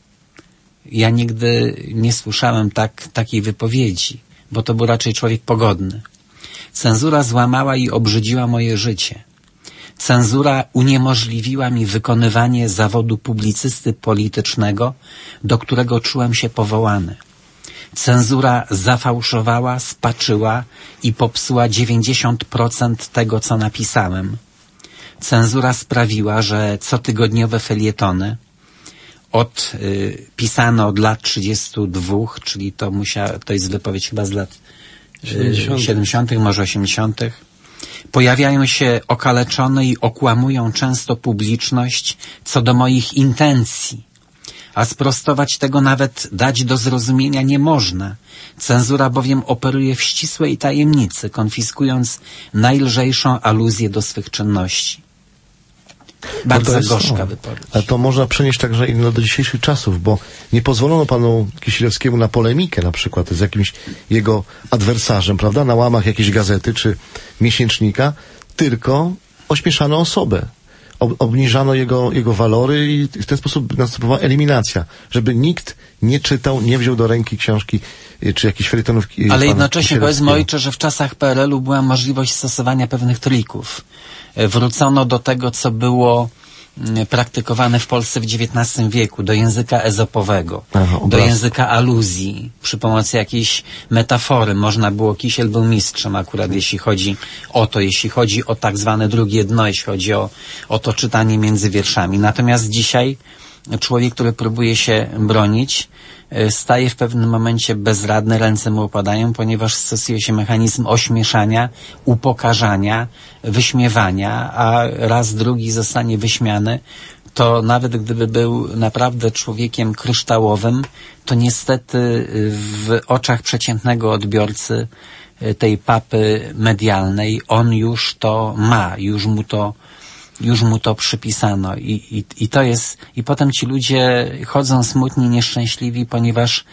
Ja nigdy nie słyszałem tak, takiej wypowiedzi, bo to był raczej człowiek pogodny. Cenzura złamała i obrzydziła moje życie. Cenzura uniemożliwiła mi wykonywanie zawodu publicysty politycznego, do którego czułem się powołany. Cenzura zafałszowała, spaczyła i popsuła dziewięćdziesiąt procent tego, co napisałem. Cenzura sprawiła, że cotygodniowe felietony od, y, pisane od lat trzydziestu dwóch, czyli to musiała, to jest wypowiedź chyba z lat siedemdziesiątych, może osiemdziesiątych. Pojawiają się okaleczone i okłamują często publiczność co do moich intencji. A sprostować tego nawet dać do zrozumienia nie można. Cenzura bowiem operuje w ścisłej tajemnicy, konfiskując najlżejszą aluzję do swych czynności. Bardzo no jest, gorzka no, wypowiedź. Ale to można przenieść także i do dzisiejszych czasów, bo nie pozwolono panu Kisielewskiemu na polemikę na przykład z jakimś jego adwersarzem, prawda, na łamach jakiejś gazety czy miesięcznika, tylko ośmieszano osobę. Ob- obniżano jego, jego walory i w ten sposób następowała eliminacja, żeby nikt nie czytał, nie wziął do ręki książki czy jakichś felietonów. Ale jednocześnie powiedzmy, ojcze, że w czasach P R L u była możliwość stosowania pewnych trików. Wrócono do tego, co było praktykowane w Polsce w dziewiętnastym wieku, do języka ezopowego, Aha, do języka aluzji, przy pomocy jakiejś metafory. Można było, Kisiel był mistrzem akurat, jeśli chodzi o to, jeśli chodzi o tak zwane drugie dno, jeśli chodzi o, o to czytanie między wierszami. Natomiast dzisiaj człowiek, który próbuje się bronić, staje w pewnym momencie bezradny, ręce mu opadają, ponieważ stosuje się mechanizm ośmieszania, upokarzania, wyśmiewania, a raz drugi zostanie wyśmiany, to nawet gdyby był naprawdę człowiekiem kryształowym, to niestety w oczach przeciętnego odbiorcy tej papy medialnej on już to ma, już mu to już mu to przypisano i, i, i to jest, i potem ci ludzie chodzą smutni, nieszczęśliwi, ponieważ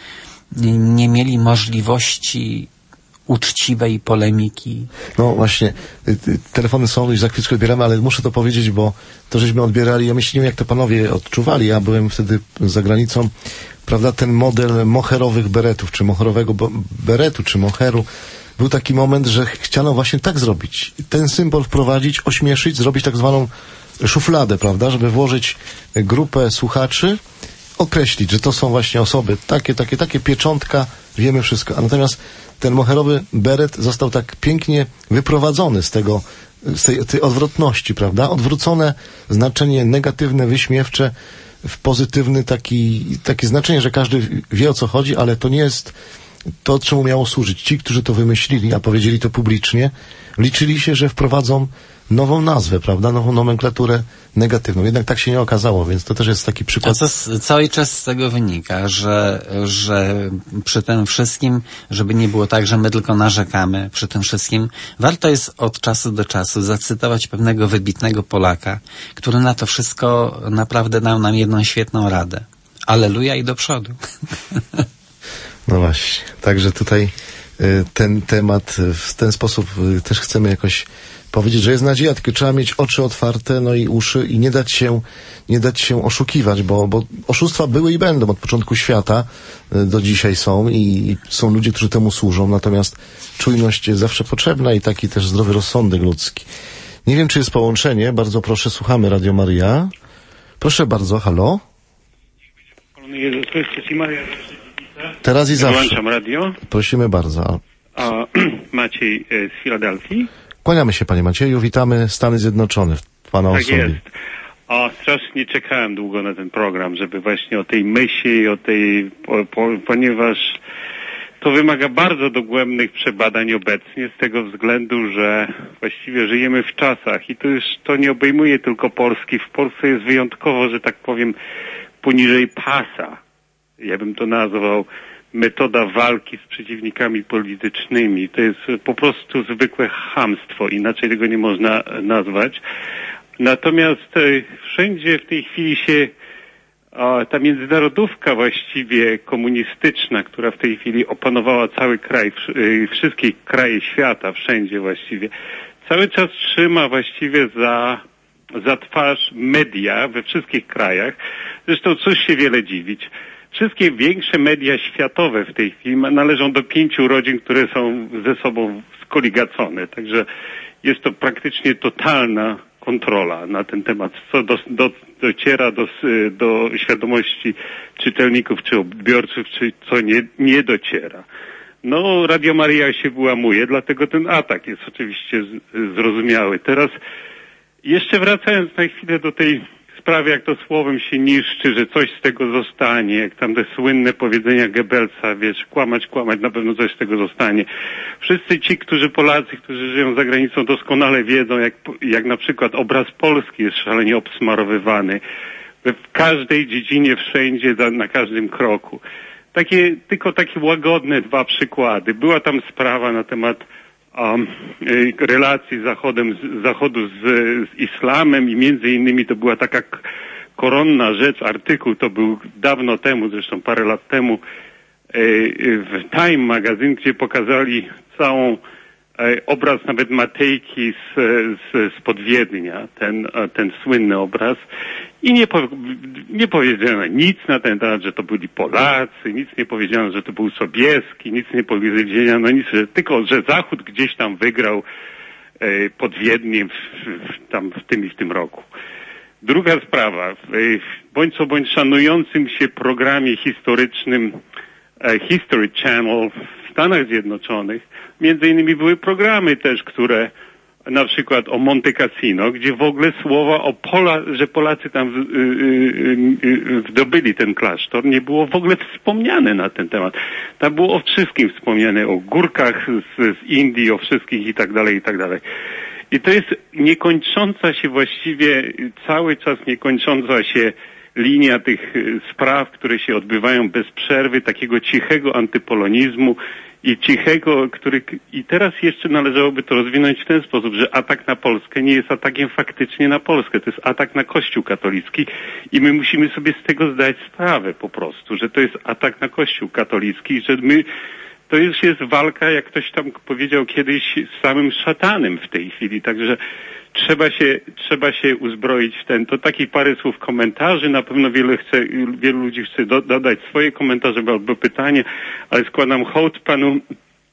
nie mieli możliwości uczciwej polemiki. No właśnie, telefony są, już za chwilę odbieramy, ale muszę to powiedzieć, bo to żeśmy odbierali, ja myślę, nie wiem jak to panowie odczuwali, ja byłem wtedy za granicą, prawda, ten model moherowych beretów, czy moherowego beretu, czy moheru, był taki moment, że chciano właśnie tak zrobić. Ten symbol wprowadzić, ośmieszyć, zrobić tak zwaną szufladę, prawda, żeby włożyć grupę słuchaczy, określić, że to są właśnie osoby takie, takie, takie, pieczątka, wiemy wszystko. A natomiast ten moherowy beret został tak pięknie wyprowadzony z tego, z tej, tej odwrotności, prawda? Odwrócone znaczenie negatywne, wyśmiewcze w pozytywny taki, takie znaczenie, że każdy wie o co chodzi, ale to nie jest to, czemu miało służyć. Ci, którzy to wymyślili, a powiedzieli to publicznie, liczyli się, że wprowadzą nową nazwę, prawda, nową nomenklaturę negatywną. Jednak tak się nie okazało, więc to też jest taki przykład. A co, cały czas z tego wynika, że, że przy tym wszystkim, żeby nie było tak, że my tylko narzekamy, przy tym wszystkim warto jest od czasu do czasu zacytować pewnego wybitnego Polaka, który na to wszystko naprawdę dał nam jedną świetną radę. Alleluja i do przodu. No właśnie. Także tutaj y, ten temat y, w ten sposób y, też chcemy jakoś powiedzieć, że jest nadzieja, tylko trzeba mieć oczy otwarte, no i uszy i nie dać się, nie dać się oszukiwać, bo, bo oszustwa były i będą od początku świata, y, do dzisiaj są i, i są ludzie, którzy temu służą, natomiast czujność jest zawsze potrzebna i taki też zdrowy rozsądek ludzki. Nie wiem, czy jest połączenie, bardzo proszę, słuchamy Radio Maryja. Proszę bardzo, halo? Jezus Chrystus i Maria. Teraz i zawsze. Wyłączam radio. Prosimy bardzo. A, Maciej z Filadelfii. Kłaniamy się, panie Macieju. Witamy Stany Zjednoczone w pana tak osobie. Tak jest. A strasznie czekałem długo na ten program, żeby właśnie o tej myśli, o tej, po, po, ponieważ to wymaga bardzo dogłębnych przebadań obecnie, z tego względu, że właściwie żyjemy w czasach i to już to nie obejmuje tylko Polski. W Polsce jest wyjątkowo, że tak powiem, poniżej pasa. Ja bym to nazwał metoda walki z przeciwnikami politycznymi. To jest po prostu zwykłe chamstwo, inaczej tego nie można nazwać. Natomiast e, wszędzie w tej chwili się a, ta międzynarodówka właściwie komunistyczna, która w tej chwili opanowała cały kraj, w, e, wszystkie kraje świata, wszędzie właściwie, cały czas trzyma właściwie za, za twarz media we wszystkich krajach. Zresztą cóż się wiele dziwić. Wszystkie większe media światowe w tej chwili należą do pięciu rodzin, które są ze sobą skoligacone. Także jest to praktycznie totalna kontrola na ten temat, co do, do, dociera do, do świadomości czytelników czy odbiorców, czy co nie, nie dociera. No, Radio Maryja się wyłamuje, dlatego ten atak jest oczywiście z, zrozumiały. Teraz jeszcze wracając na chwilę do tej sprawia, jak to słowem się niszczy, że coś z tego zostanie, jak tam te słynne powiedzenia Goebbelsa, wiesz, kłamać, kłamać, na pewno coś z tego zostanie. Wszyscy ci, którzy Polacy, którzy żyją za granicą, doskonale wiedzą, jak, jak na przykład obraz Polski jest szalenie obsmarowywany. W każdej dziedzinie, wszędzie, na każdym kroku. Takie, tylko takie łagodne dwa przykłady. Była tam sprawa na temat um, relacji z Zachodem, z Zachodu z, z islamem i między innymi to była taka koronna rzecz, artykuł, to był dawno temu, zresztą parę lat temu, w Time magazyn, gdzie pokazali całą obraz nawet Matejki z, z, z Podwiednia, ten, ten słynny obraz. I nie, po, nie powiedziano nic na ten temat, że to byli Polacy, nic nie powiedziano, że to był Sobieski, nic nie powiedziano, nic, że, tylko, że Zachód gdzieś tam wygrał e, pod Wiedniem w, w, tam w tym i w tym roku. Druga sprawa, w, w bądź co bądź szanującym się programie historycznym e, History Channel w Stanach Zjednoczonych, między innymi były programy też, które na przykład o Monte Cassino, gdzie w ogóle słowa o Pola, że Polacy tam w, y, y, y, zdobyli ten klasztor, nie było w ogóle wspomniane na ten temat. Tam było o wszystkim wspomniane, o górkach z, z Indii, o wszystkich i tak dalej, i tak dalej. I to jest niekończąca się właściwie, cały czas niekończąca się linia tych spraw, które się odbywają bez przerwy, takiego cichego antypolonizmu i cichego, który, i teraz jeszcze należałoby to rozwinąć w ten sposób, że atak na Polskę nie jest atakiem faktycznie na Polskę, to jest atak na Kościół katolicki i my musimy sobie z tego zdać sprawę po prostu, że to jest atak na Kościół katolicki, że my, to już jest walka, jak ktoś tam powiedział kiedyś, z samym szatanem w tej chwili, także trzeba się, trzeba się uzbroić w ten, to takich parę słów komentarzy, na pewno wiele chce, wielu ludzi chce do, dodać swoje komentarze albo pytanie, ale składam hołd panu,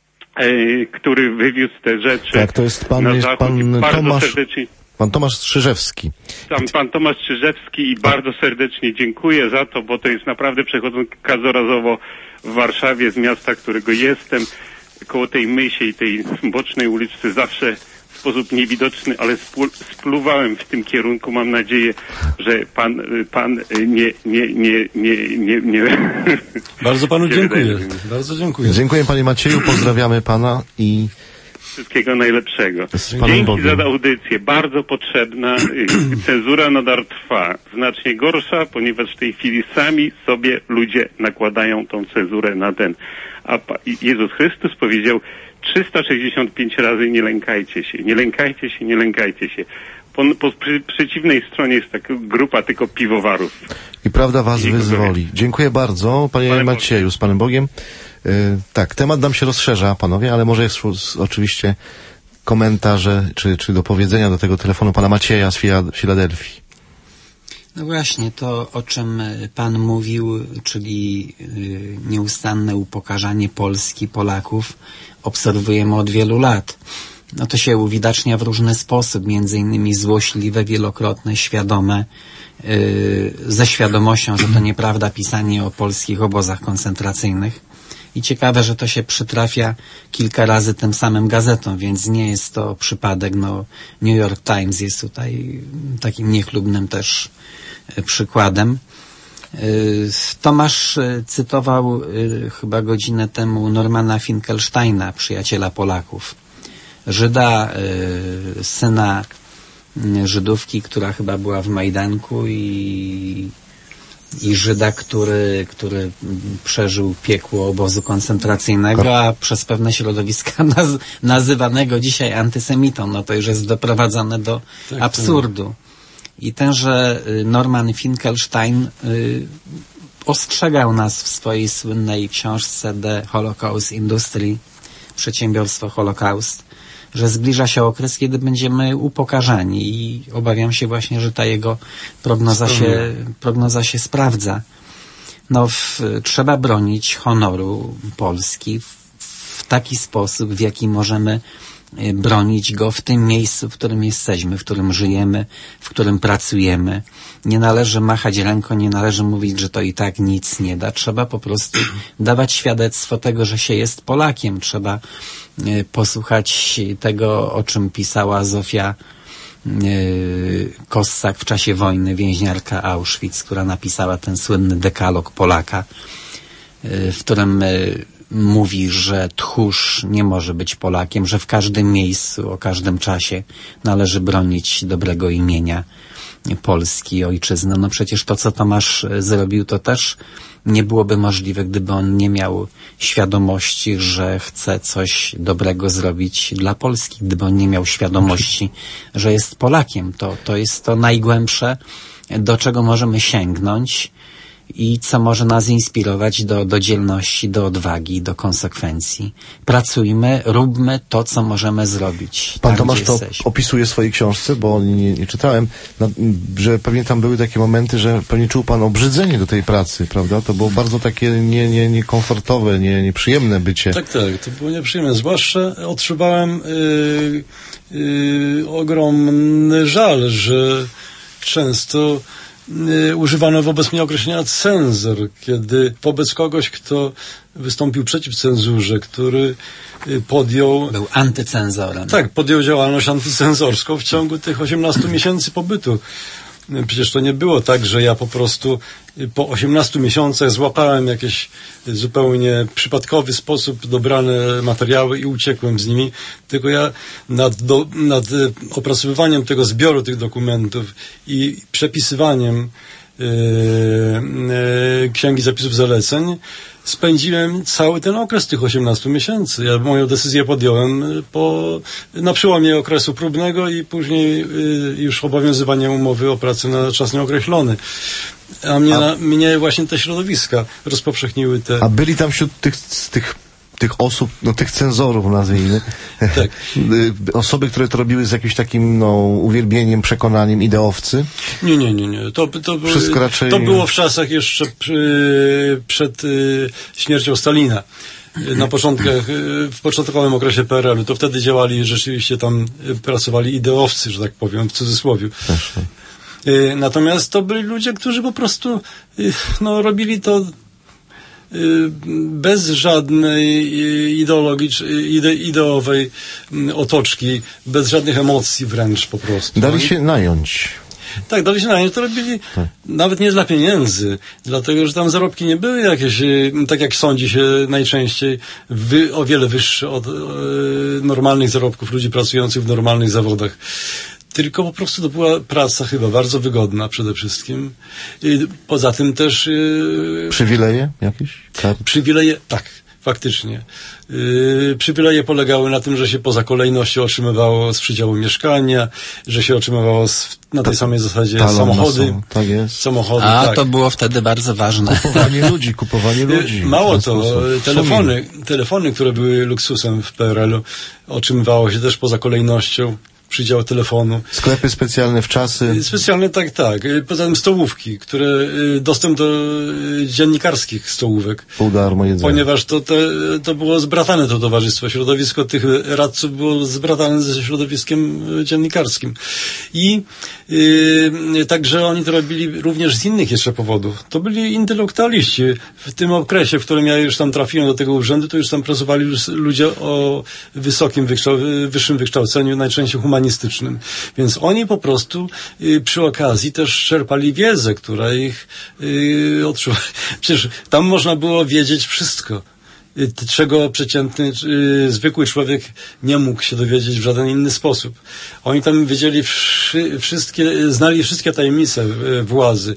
e, który wywiózł te rzeczy. Tak, to jest pan, na jest zachód. pan Bardzo Tomasz, serdecznie. pan Tomasz Strzyżewski. Tam pan Tomasz Strzyżewski i bardzo serdecznie dziękuję za to, bo to jest naprawdę przechodząc każdorazowo w Warszawie z miasta, którego jestem, koło tej Mysi i tej bocznej uliczce zawsze w sposób niewidoczny, ale spluwałem w tym kierunku. Mam nadzieję, że pan, pan nie, nie, nie, nie, nie, nie. Bardzo panu dziękuję. Bardzo dziękuję. Dziękuję panie Macieju, pozdrawiamy pana i wszystkiego najlepszego. Dzięki Bogiem. Za audycję. Bardzo potrzebna. Cenzura nadal trwa. Znacznie gorsza, ponieważ w tej chwili sami sobie ludzie nakładają tą cenzurę na ten. A Jezus Chrystus powiedział trzysta sześćdziesiąt pięć razy nie lękajcie się, nie lękajcie się, nie lękajcie się. Po, po przy, przeciwnej stronie jest taka grupa tylko piwowarów. I prawda was I wyzwoli. Dziękuję bardzo, panie Panem Macieju, Bogiem. z panem Bogiem. Yy, tak, temat nam się rozszerza, panowie, ale może jest oczywiście komentarze, czy, czy do powiedzenia do tego telefonu pana Macieja z Filadelfii. No właśnie, to o czym pan mówił, czyli nieustanne upokarzanie Polski, Polaków, obserwujemy od wielu lat. No to się uwidacznia w różny sposób, między innymi złośliwe, wielokrotne, świadome, yy, ze świadomością, że to nieprawda, pisanie o polskich obozach koncentracyjnych. I ciekawe, że to się przytrafia kilka razy tym samym gazetom, więc nie jest to przypadek. No, New York Times jest tutaj takim niechlubnym też przykładem. Tomasz cytował chyba godzinę temu Normana Finkelsteina, przyjaciela Polaków. Żyda, syna Żydówki, która chyba była w Majdanku i, i Żyda, który, który przeżył piekło obozu koncentracyjnego, a przez pewne środowiska naz, nazywanego dzisiaj antysemitą. No to już jest doprowadzone do tak, absurdu. I tenże Norman Finkelstein y, ostrzegał nas w swojej słynnej książce The Holocaust Industry, przedsiębiorstwo Holokaust, że zbliża się okres, kiedy będziemy upokarzani i obawiam się właśnie, że ta jego prognoza się, prognoza się sprawdza. No, w, trzeba bronić honoru Polski w, w taki sposób, w jaki możemy bronić go w tym miejscu, w którym jesteśmy, w którym żyjemy, w którym pracujemy. Nie należy machać ręką, nie należy mówić, że to i tak nic nie da. Trzeba po prostu dawać świadectwo tego, że się jest Polakiem. Trzeba posłuchać tego, o czym pisała Zofia Kossak w czasie wojny, więźniarka Auschwitz, która napisała ten słynny dekalog Polaka, w którym mówi, że tchórz nie może być Polakiem, że w każdym miejscu, o każdym czasie należy bronić dobrego imienia Polski, ojczyzny. No przecież to, co Tomasz zrobił, to też nie byłoby możliwe, gdyby on nie miał świadomości, że chce coś dobrego zrobić dla Polski, gdyby on nie miał świadomości, że jest Polakiem. To, to jest to najgłębsze, do czego możemy sięgnąć i co może nas inspirować do, do dzielności, do odwagi, do konsekwencji. Pracujmy, róbmy to, co możemy zrobić. Pan tam, Tomasz to jesteśmy. opisuje w swojej książce, bo nie, nie czytałem, no, że pewnie tam były takie momenty, że pewnie czuł pan obrzydzenie do tej pracy, prawda? To było bardzo takie nie, nie, niekomfortowe, nie, nieprzyjemne bycie. Tak, tak, to było nieprzyjemne. Zwłaszcza odczuwałem yy, yy, ogromny żal, że często yy, używano wobec mnie określenia cenzor, kiedy wobec kogoś, kto wystąpił przeciw cenzurze, który yy, podjął... Był antycenzorem. Tak, podjął działalność antycenzorską w ciągu tych osiemnastu miesięcy pobytu. Przecież to nie było tak, że ja po prostu po osiemnastu miesiącach złapałem jakieś zupełnie przypadkowy sposób dobrane materiały i uciekłem z nimi, tylko ja nad, do, nad opracowywaniem tego zbioru tych dokumentów i przepisywaniem yy, yy, Księgi Zapisów Zaleceń spędziłem cały ten okres tych osiemnastu miesięcy. Ja moją decyzję podjąłem po, na przełomie okresu próbnego i później y, już obowiązywania umowy o pracę na czas nieokreślony. A mnie, A, na, mnie właśnie te środowiska rozpowszechniły te... A byli tam wśród tych, tych, tych osób, no tych cenzorów nazwijmy, tak. osoby, które to robiły z jakimś takim no, uwielbieniem, przekonaniem, ideowcy? Nie, nie, nie, nie. To, to, Wszystko raczej... to było w czasach jeszcze przy, przed y, śmiercią Stalina. Na początkach, w początkowym okresie P R L u, to wtedy działali, rzeczywiście tam pracowali ideowcy, że tak powiem, w cudzysłowie. Y, natomiast to byli ludzie, którzy po prostu y, no, robili to bez żadnej ideologicz- ide- ideowej otoczki, bez żadnych emocji wręcz po prostu. Dali się nająć. Tak, dali się nająć. To robili tak. Nawet nie dla pieniędzy, dlatego, że tam zarobki nie były jakieś, tak jak sądzi się najczęściej, wy, o wiele wyższe od e, normalnych zarobków ludzi pracujących w normalnych zawodach. Tylko po prostu to była praca chyba bardzo wygodna przede wszystkim. I poza tym też... Yy, przywileje jakieś? Tak. Przywileje, tak, faktycznie. Yy, przywileje polegały na tym, że się poza kolejnością otrzymywało z przydziału mieszkania, że się otrzymywało z, na tej Ta, samej zasadzie samochody. Są, tak jest. Samochody, A tak. To było wtedy bardzo ważne. Kupowanie ludzi, kupowanie ludzi. Mało to, telefony, telefony, które były luksusem w P R L u, otrzymywało się też poza kolejnością. Przydział telefonu. Sklepy specjalne w czasy. Specjalne, tak, tak. Poza tym stołówki, które, dostęp do dziennikarskich stołówek. Pół darmo jedzenia. Ponieważ to, te, to było zbratane to towarzystwo. Środowisko tych radców było zbratane ze środowiskiem dziennikarskim. I yy, także oni to robili również z innych jeszcze powodów. To byli intelektualiści. W tym okresie, w którym ja już tam trafiłem do tego urzędu, to już tam pracowali już ludzie o wysokim, wykształ- wyższym wykształceniu, najczęściej humanistycznym. Więc oni po prostu y, przy okazji też czerpali wiedzę, która ich y, odczuwa. Przecież tam można było wiedzieć wszystko, y, czego przeciętny, y, zwykły człowiek nie mógł się dowiedzieć w żaden inny sposób. Oni tam wiedzieli wszy, wszystkie, znali wszystkie tajemnice y, władzy,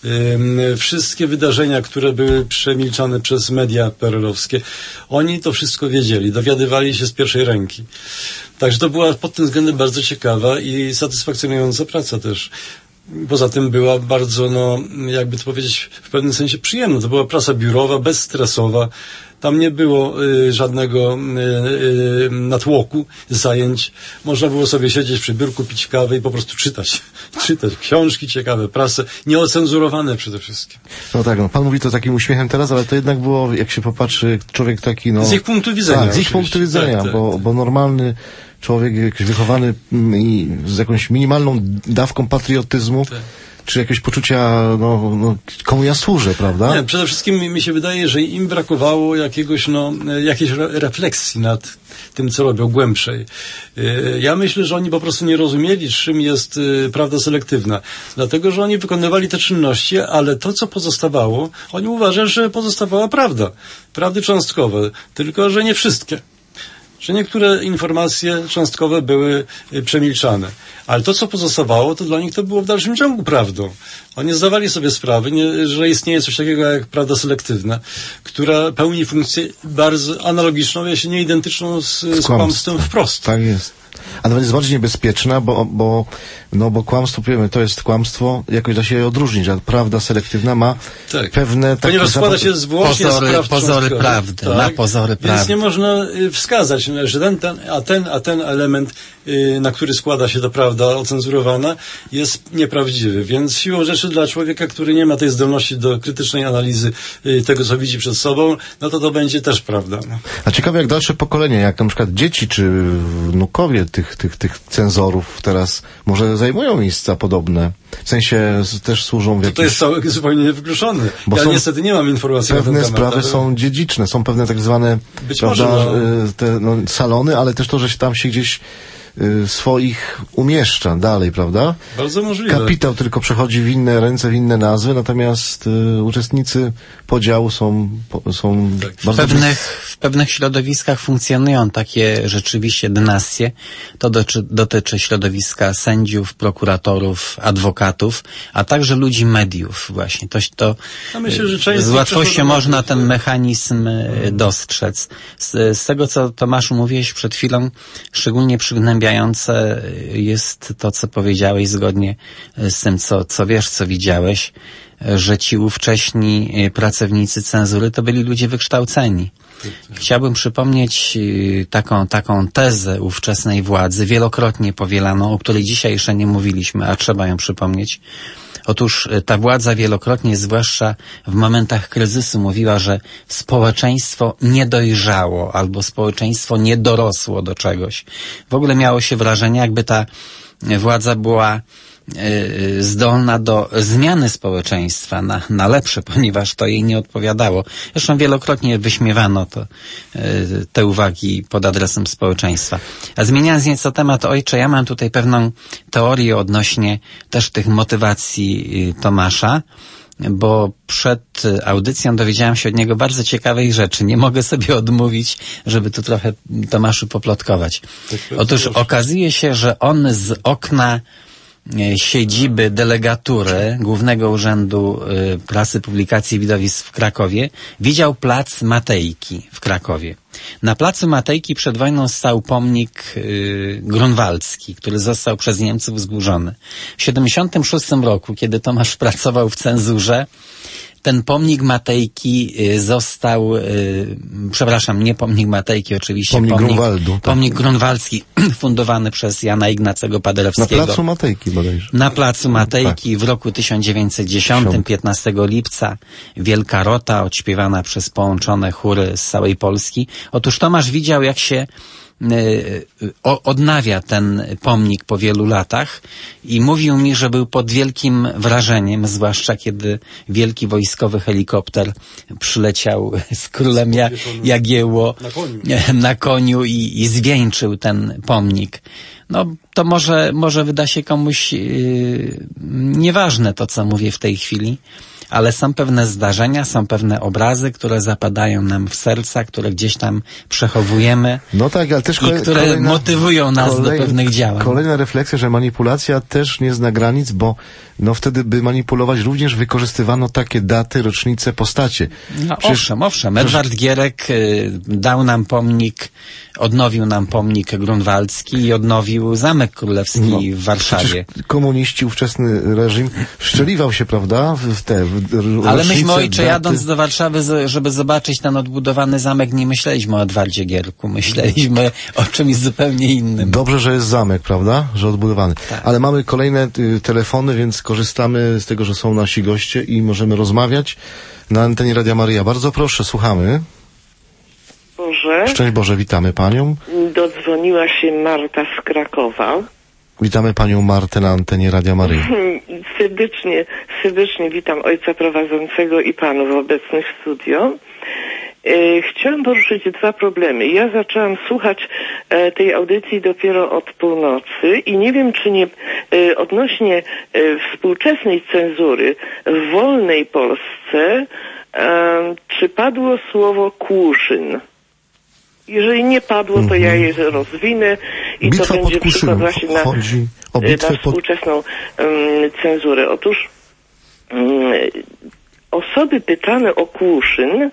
y, wszystkie wydarzenia, które były przemilczane przez media P R L owskie. Oni to wszystko wiedzieli, dowiadywali się z pierwszej ręki. Także to była pod tym względem bardzo ciekawa i satysfakcjonująca praca też. Poza tym była bardzo, no, jakby to powiedzieć, w pewnym sensie przyjemna. To była praca biurowa, bezstresowa. Tam nie było y, żadnego y, y, natłoku zajęć. Można było sobie siedzieć przy biurku, pić kawę i po prostu czytać. Czytać książki, ciekawe prasy, nieocenzurowane przede wszystkim. No tak, no, pan mówi to takim uśmiechem teraz, ale to jednak było, jak się popatrzy, człowiek taki, no... Z ich punktu widzenia. Tak, z ich punktu widzenia, tak, tak. Bo, bo normalny człowiek, jakiś wychowany i z jakąś minimalną dawką patriotyzmu, tak. czy jakiegoś poczucia, no, no komu ja służę, prawda? Nie, przede wszystkim mi się wydaje, że im brakowało jakiegoś, no, jakiejś re- refleksji nad tym, co robią, głębszej. Ja myślę, że oni po prostu nie rozumieli, czym jest prawda selektywna. Dlatego, że oni wykonywali te czynności, ale to, co pozostawało, oni uważają, że pozostawała prawda. Prawdy cząstkowe, tylko że nie wszystkie. Że niektóre informacje cząstkowe były przemilczane. Ale to, co pozostawało, to dla nich to było w dalszym ciągu prawdą. Oni zdawali sobie sprawę, nie, że istnieje coś takiego jak prawda selektywna, która pełni funkcję bardzo analogiczną, jeśli nie identyczną z, z kłamstwem wprost. Tak jest. A nawet jest bardziej niebezpieczna, bo, bo, no bo kłamstwo, powiemy, to jest kłamstwo, jakoś da się je odróżnić, a prawda selektywna ma tak. pewne... Tak, ponieważ składa się wyłącznie pozory, z praw pozory prawdy, tak? na pozory prawdy. Więc nie można wskazać, że ten, ten, a ten, a ten element, na który składa się ta prawda ocenzurowana, jest nieprawdziwy. Więc siłą rzeczy dla człowieka, który nie ma tej zdolności do krytycznej analizy tego, co widzi przed sobą, no to to będzie też prawda. No. A ciekawe, jak dalsze pokolenia, jak na przykład dzieci czy wnukowie tych, tych, tych cenzorów teraz może zajmują miejsca podobne. W sensie też służą w to, jakiś... to jest cały, zupełnie niewykluczony. Bo ja są niestety nie mam informacji na ten temat. Pewne sprawy ale... są dziedziczne, są pewne tak zwane Być prawda, może, no. te, no, salony, ale też to, że się tam się gdzieś y, swoich umieszcza dalej, prawda? Bardzo możliwe. Kapitał tylko przechodzi w inne ręce, w inne nazwy, natomiast y, uczestnicy podziału są, po, są tak. bardzo... W pewnych, w pewnych środowiskach funkcjonują takie rzeczywiście dynastie. To dotyczy, dotyczy środowiska sędziów, prokuratorów, adwokatów, a także ludzi mediów właśnie. To, to ja myślę, że część z łatwością można ten mechanizm hmm. dostrzec. Z, z tego, co Tomaszu mówiłeś przed chwilą, szczególnie przygnębiające jest to, co powiedziałeś zgodnie z tym, co, co wiesz, co widziałeś, że ci ówcześni pracownicy cenzury to byli ludzie wykształceni. Chciałbym przypomnieć taką, taką tezę ówczesnej władzy, wielokrotnie powielaną, o której dzisiaj jeszcze nie mówiliśmy, a trzeba ją przypomnieć. Otóż ta władza wielokrotnie, zwłaszcza w momentach kryzysu, mówiła, że społeczeństwo nie dojrzało albo społeczeństwo nie dorosło do czegoś. W ogóle miało się wrażenie, jakby ta władza była zdolna do zmiany społeczeństwa na, na lepsze, ponieważ to jej nie odpowiadało. Zresztą wielokrotnie wyśmiewano to, te uwagi pod adresem społeczeństwa. A zmieniając nieco temat, ojcze, ja mam tutaj pewną teorię odnośnie też tych motywacji Tomasza, bo przed audycją dowiedziałem się od niego bardzo ciekawej rzeczy. Nie mogę sobie odmówić, żeby tu trochę Tomaszu poplotkować. Otóż okazuje się, że on z okna siedziby delegatury Głównego Urzędu Prasy, Publikacji i Widowisk w Krakowie widział plac Matejki w Krakowie. Na placu Matejki przed wojną stał pomnik y, grunwaldzki, który został przez Niemców zburzony. W siedemdziesiątym szóstym roku, kiedy Tomasz pracował w cenzurze, ten pomnik Matejki został, y, przepraszam, nie pomnik Matejki oczywiście, pomnik, pomnik Grunwaldu, tak. Pomnik grunwaldzki fundowany przez Jana Ignacego Paderewskiego. Na placu Matejki bodajże. Na placu Matejki tak. W roku tysiąc dziewięćset dziesiątym, piętnastego lipca, Wielka Rota odśpiewana przez połączone chóry z całej Polski. Otóż Tomasz widział, jak się odnawia ten pomnik po wielu latach i mówił mi, że był pod wielkim wrażeniem, zwłaszcza kiedy wielki wojskowy helikopter przyleciał z królem ja, Jagiełło na koniu, na koniu i, i zwieńczył ten pomnik. No, to może, może wyda się komuś yy, nieważne to, co mówię w tej chwili, ale są pewne zdarzenia, są pewne obrazy, które zapadają nam w serca, które gdzieś tam przechowujemy. No tak, ale też kolej, i które kolejna, motywują nas kolej, do pewnych działań. Kolejna refleksja, że manipulacja też nie zna granic, bo no wtedy by manipulować również wykorzystywano takie daty, rocznice, postacie. No Przecież, owszem, owszem. Edward Gierek y, dał nam pomnik, odnowił nam pomnik grunwaldzki i odnowił Zamek Królewski no, w Warszawie. Komuniści, ówczesny reżim wszczeliwał się, prawda, w te w Ale myśmy, ojcze, jadąc do Warszawy, żeby zobaczyć ten odbudowany zamek, nie myśleliśmy o Edwardzie Gierku, myśleliśmy o czymś zupełnie innym. Dobrze, że jest zamek, prawda, że odbudowany. Tak. Ale mamy kolejne y, telefony, więc korzystamy z tego, że są nasi goście i możemy rozmawiać na antenie Radia Maryja. Bardzo proszę, słuchamy. Boże. Szczęść Boże, witamy Panią. Dodzwoniła się Marta z Krakowa. Witamy panią Martę na antenie Radia Maryja. Serdecznie, serdecznie witam ojca prowadzącego i panów obecnych w studio. E, chciałam poruszyć dwa problemy. Ja zaczęłam słuchać e, tej audycji dopiero od północy i nie wiem, czy nie e, odnośnie e, współczesnej cenzury w wolnej Polsce e, czy padło słowo Kłuszyn. Jeżeli nie padło, to ja je rozwinę i Bitwa to będzie pod przykład właśnie na, Chodzi o na bitwę współczesną um, cenzurę. Otóż um, osoby pytane o Kłuszyn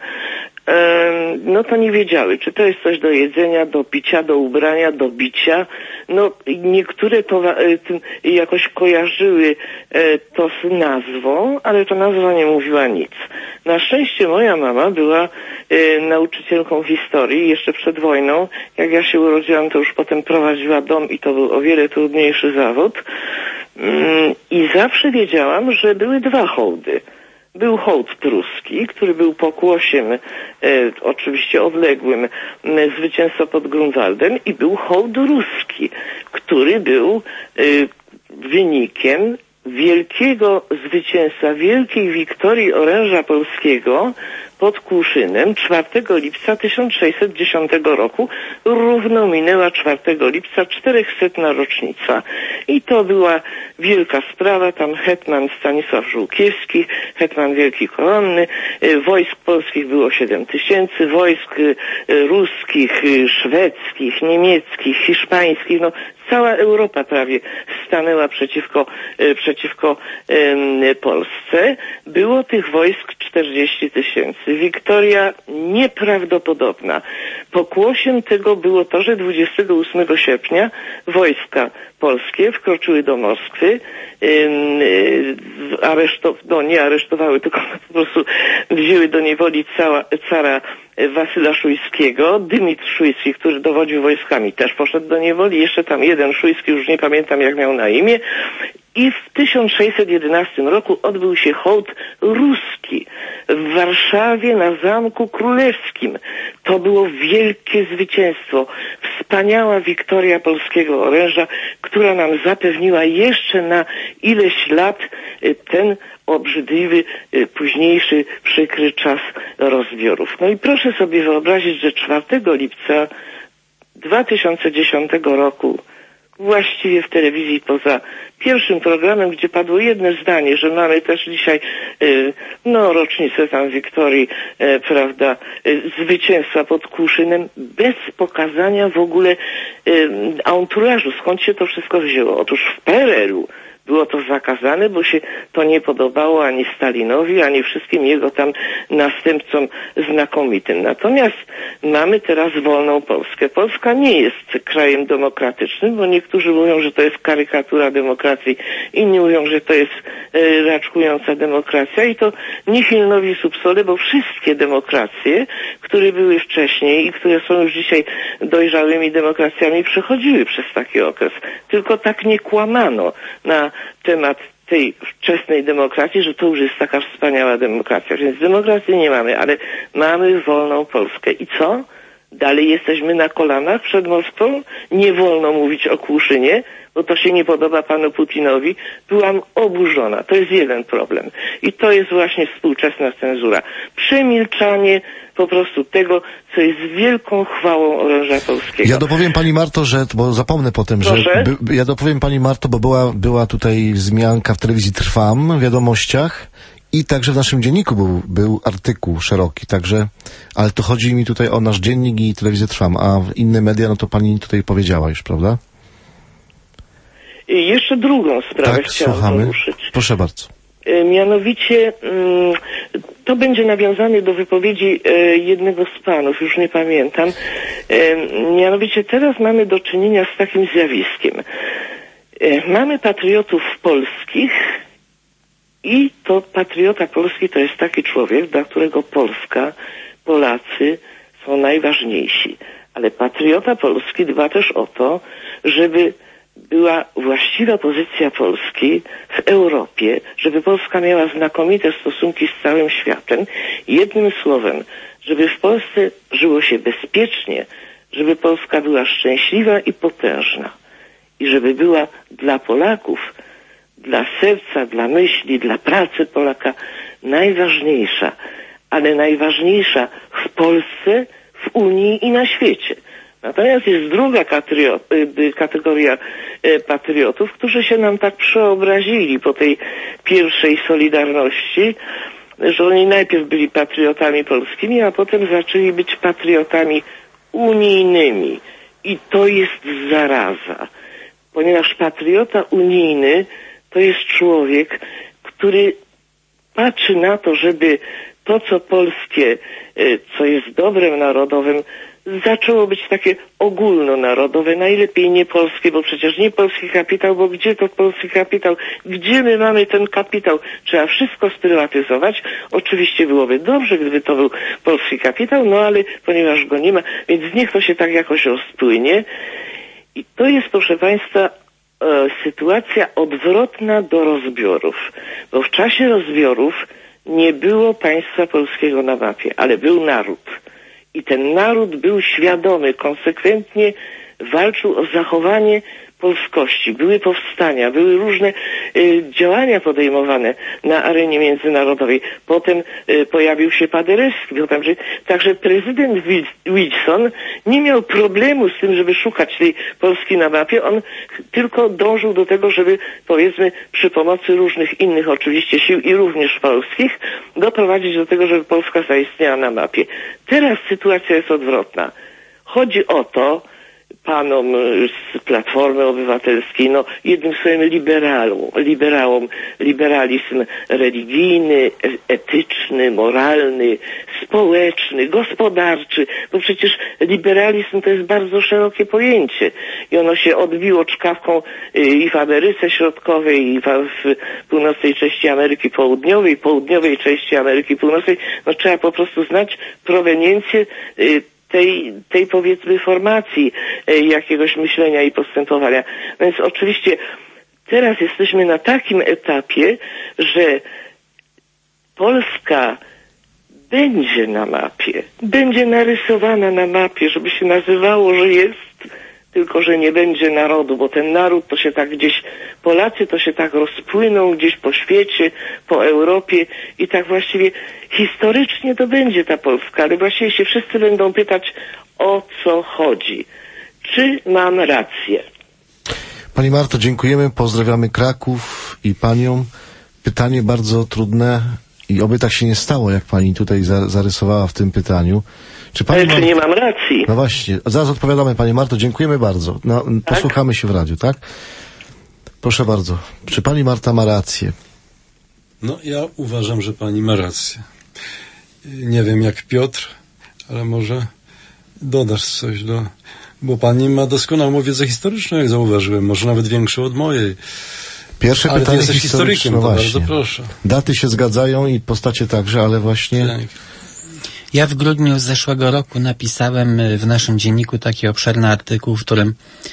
no to nie wiedziały, czy to jest coś do jedzenia, do picia, do ubrania, do bicia. No niektóre to jakoś kojarzyły to z nazwą, ale ta nazwa nie mówiła nic. Na szczęście moja mama była nauczycielką historii jeszcze przed wojną. Jak ja się urodziłam, to już potem prowadziła dom i to był o wiele trudniejszy zawód. I zawsze wiedziałam, że były dwa hołdy. Był hołd pruski, który był pokłosiem e, oczywiście odległym e, zwycięstwa pod Grunwaldem i był hołd ruski, który był e, wynikiem wielkiego zwycięstwa, wielkiej wiktorii oręża polskiego pod Kłuszynem czwartego lipca tysiąc sześćset dziesiątego roku. Równo minęła czwartego lipca czterychsetna rocznica. I to była wielka sprawa. Tam hetman Stanisław Żółkiewski, hetman Wielki Koronny. Wojsk polskich było siedem tysięcy, wojsk ruskich, szwedzkich, niemieckich, hiszpańskich. No, cała Europa prawie stanęła przeciwko, przeciwko e, Polsce. Było tych wojsk czterdzieści tysięcy. Wiktoria nieprawdopodobna. Pokłosiem tego było to, że dwudziestego ósmego sierpnia wojska polskie wkroczyły do Moskwy, aresztow- no nie aresztowały, tylko po prostu wzięły do niewoli cała, cara Wasyla Szujskiego. Dymitr Szujski, który dowodził wojskami, też poszedł do niewoli. Jeszcze tam jeden Szujski, już nie pamiętam jak miał na imię. I w tysiąc sześćset jedenastym roku odbył się hołd ruski w Warszawie na Zamku Królewskim. To było wielkie zwycięstwo, wspaniała wiktoria polskiego oręża, która nam zapewniła jeszcze na ileś lat ten obrzydliwy, późniejszy, przykry czas rozbiorów. No i proszę sobie wyobrazić, że czwartego lipca dwa tysiące dziesiątego roku właściwie w telewizji poza pierwszym programem, gdzie padło jedno zdanie, że mamy też dzisiaj y, no rocznicę tam Wiktorii, y, prawda, y, zwycięstwa pod Kłuszynem, bez pokazania w ogóle y, anturażu, skąd się to wszystko wzięło. Otóż w P R L-u było to zakazane, bo się to nie podobało ani Stalinowi, ani wszystkim jego tam następcom znakomitym. Natomiast mamy teraz wolną Polskę. Polska nie jest krajem demokratycznym, bo niektórzy mówią, że to jest karykatura demokracji, inni mówią, że to jest e, raczkująca demokracja i to nihil novi sub sole, bo wszystkie demokracje, które były wcześniej i które są już dzisiaj dojrzałymi demokracjami, przechodziły przez taki okres. Tylko tak nie kłamano na temat tej wczesnej demokracji, że to już jest taka wspaniała demokracja. Więc demokracji nie mamy, ale mamy wolną Polskę. I co? Dalej jesteśmy na kolanach przed Moskwą? Nie wolno mówić o Kłuszynie, bo to się nie podoba panu Putinowi. Byłam oburzona. To jest jeden problem. I to jest właśnie współczesna cenzura. Przemilczanie po prostu tego, co jest wielką chwałą oręża polskiego. Ja dopowiem pani Marto, że, bo zapomnę potem, Proszę? że by, ja dopowiem pani Marto, bo była, była tutaj wzmianka w telewizji Trwam, w wiadomościach i także w naszym dzienniku był, był artykuł szeroki, także, ale to chodzi mi tutaj o nasz dziennik i telewizję Trwam, a inne media, no to pani tutaj powiedziała już, prawda? I jeszcze drugą sprawę Tak, chciałam słuchamy. poruszyć. Proszę bardzo. Mianowicie mm, to będzie nawiązane do wypowiedzi e, jednego z panów, już nie pamiętam. E, mianowicie teraz mamy do czynienia z takim zjawiskiem. E, mamy patriotów polskich i to patriota polski to jest taki człowiek, dla którego Polska, Polacy są najważniejsi. Ale patriota polski dba też o to, żeby była właściwa pozycja Polski w Europie, żeby Polska miała znakomite stosunki z całym światem. Jednym słowem, żeby w Polsce żyło się bezpiecznie, żeby Polska była szczęśliwa i potężna. i żeby była dla Polaków, dla serca, dla myśli, dla pracy Polaka najważniejsza, ale najważniejsza w Polsce, w Unii i na świecie. Natomiast jest druga kategoria patriotów, którzy się nam tak przeobrazili po tej pierwszej Solidarności, że oni najpierw byli patriotami polskimi, a potem zaczęli być patriotami unijnymi. I to jest zaraza, ponieważ patriota unijny to jest człowiek, który patrzy na to, żeby to, co polskie, co jest dobrem narodowym, zaczęło być takie ogólnonarodowe, najlepiej nie polskie, bo przecież nie polski kapitał, bo gdzie to polski kapitał? Gdzie my mamy ten kapitał? Trzeba wszystko sprywatyzować. Oczywiście byłoby dobrze, gdyby to był polski kapitał, no ale ponieważ go nie ma, więc niech to się tak jakoś rozpłynie. I to jest, proszę Państwa, e, sytuacja odwrotna do rozbiorów, bo w czasie rozbiorów nie było państwa polskiego na mapie, ale był naród. I ten naród był świadomy, konsekwentnie walczył o zachowanie polskości. Były powstania, były różne y, działania podejmowane na arenie międzynarodowej. Potem y, pojawił się Paderewski. Potem, że, także prezydent Wilson nie miał problemu z tym, żeby szukać tej Polski na mapie. On tylko dążył do tego, żeby, powiedzmy, przy pomocy różnych innych oczywiście sił i również polskich, doprowadzić do tego, żeby Polska zaistniała na mapie. Teraz sytuacja jest odwrotna. Chodzi o to, panom z Platformy Obywatelskiej, no jednym słowem liberalom, liberałom, liberalizm religijny, etyczny, moralny, społeczny, gospodarczy, bo przecież liberalizm to jest bardzo szerokie pojęcie i ono się odbiło czkawką i w Ameryce Środkowej, i w, w północnej części Ameryki Południowej, południowej części Ameryki Północnej. No trzeba po prostu znać proweniencję tej, tej powiedzmy formacji e, jakiegoś myślenia i postępowania. Więc oczywiście teraz jesteśmy na takim etapie, że Polska będzie na mapie, będzie narysowana na mapie, żeby się nazywało, że jest, tylko że nie będzie narodu, bo ten naród to się tak gdzieś, Polacy to się tak rozpłyną gdzieś po świecie, po Europie i tak właściwie historycznie to będzie ta Polska, ale właściwie się wszyscy będą pytać, o co chodzi. Czy mam rację? Pani Marto, dziękujemy, pozdrawiamy Kraków i panią. Pytanie bardzo trudne i oby tak się nie stało, jak pani tutaj za, zarysowała w tym pytaniu. Czy pani Ale czy nie mam racji? No właśnie, zaraz odpowiadamy, pani Marto, dziękujemy bardzo. No, tak? Posłuchamy się w radiu, tak? Proszę bardzo. Czy pani Marta ma rację? No, ja uważam, że pani ma rację. Nie wiem jak Piotr, ale może dodasz coś do... Bo pani ma doskonałą wiedzę historyczną, jak zauważyłem, może nawet większą od mojej. Pierwsze ale pytanie jesteś historykiem, no to właśnie. bardzo proszę. Daty się zgadzają i postacie także, ale właśnie... Tak. Ja w grudniu zeszłego roku napisałem w naszym dzienniku taki obszerny artykuł, w którym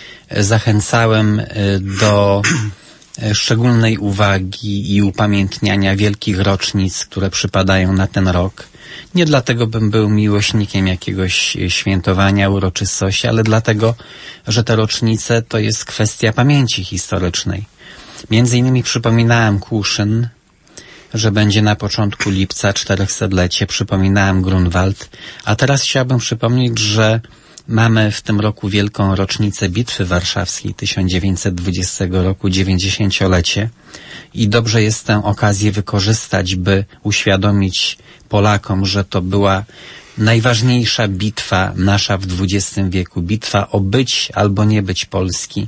zachęcałem do szczególnej uwagi i upamiętniania wielkich rocznic, które przypadają na ten rok. Nie dlatego, bym był miłośnikiem jakiegoś świętowania, uroczystości, ale dlatego, że te rocznice to jest kwestia pamięci historycznej. Między innymi przypominałem Kłuszyn, że będzie na początku lipca czterechsetlecie, przypominałem Grunwald, a teraz chciałbym przypomnieć, że mamy w tym roku wielką rocznicę Bitwy Warszawskiej tysiąc dziewięćset dwudziestego roku, dziewięćdziesięciolecie i dobrze jest tę okazję wykorzystać, by uświadomić Polakom, że to była najważniejsza bitwa nasza w dwudziestym wieku, bitwa o być albo nie być Polski.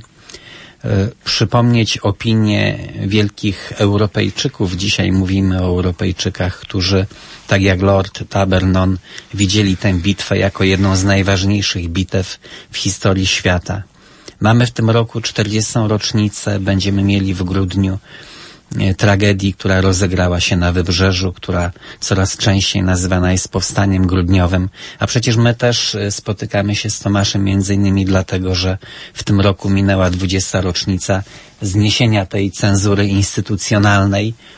Przypomnieć opinię wielkich Europejczyków. Dzisiaj mówimy o Europejczykach, którzy, tak jak Lord Tabernon, widzieli tę bitwę jako jedną z najważniejszych bitew w historii świata. Mamy w tym roku czterdziestą rocznicę, będziemy mieli w grudniu tragedii, która rozegrała się na Wybrzeżu, która coraz częściej nazywana jest powstaniem grudniowym, a przecież my też spotykamy się z Tomaszem między innymi dlatego, że w tym roku minęła dwudziesta rocznica zniesienia tej cenzury instytucjonalnej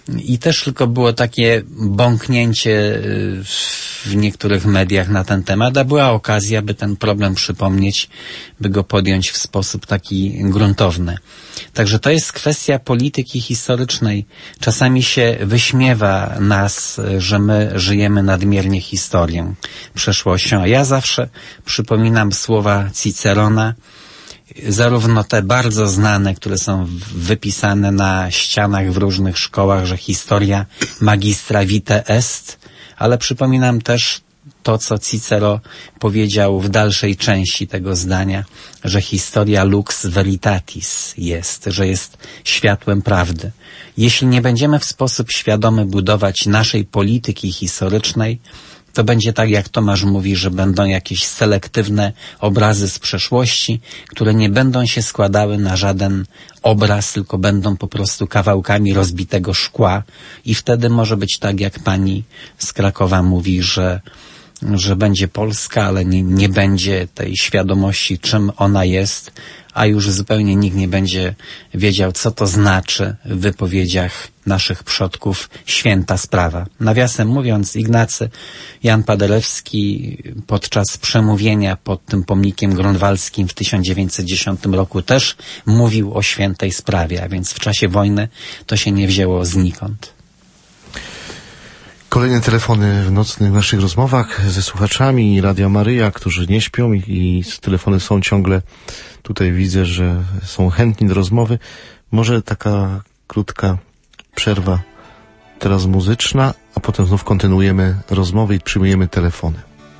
I też tylko było takie bąknięcie w niektórych mediach na ten temat, a była okazja, by ten problem przypomnieć, by go podjąć w sposób taki gruntowny. Także to jest kwestia polityki historycznej. Czasami się wyśmiewa nas, że my żyjemy nadmiernie historią, przeszłością. A ja zawsze przypominam słowa Cicerona, zarówno te bardzo znane, które są wypisane na ścianach w różnych szkołach, że historia magistra vitae est, ale przypominam też to, co Cicero powiedział w dalszej części tego zdania, że historia lux veritatis jest, że jest światłem prawdy. Jeśli nie będziemy w sposób świadomy budować naszej polityki historycznej, to będzie tak, jak Tomasz mówi, że będą jakieś selektywne obrazy z przeszłości, które nie będą się składały na żaden obraz, tylko będą po prostu kawałkami rozbitego szkła i wtedy może być tak, jak pani z Krakowa mówi, że że będzie Polska, ale nie, nie będzie tej świadomości, czym ona jest, a już zupełnie nikt nie będzie wiedział, co to znaczy w wypowiedziach naszych przodków święta sprawa. Nawiasem mówiąc, Ignacy Jan Paderewski podczas przemówienia pod tym pomnikiem grunwaldzkim w tysiąc dziewięćset dziesiątym roku też mówił o świętej sprawie, a więc w czasie wojny to się nie wzięło znikąd. Kolejne telefony w nocnych naszych rozmowach ze słuchaczami Radia Maryja, którzy nie śpią i, i telefony są ciągle, tutaj widzę, że są chętni do rozmowy. Może taka krótka przerwa teraz muzyczna, a potem znów kontynuujemy rozmowę i przyjmujemy telefony.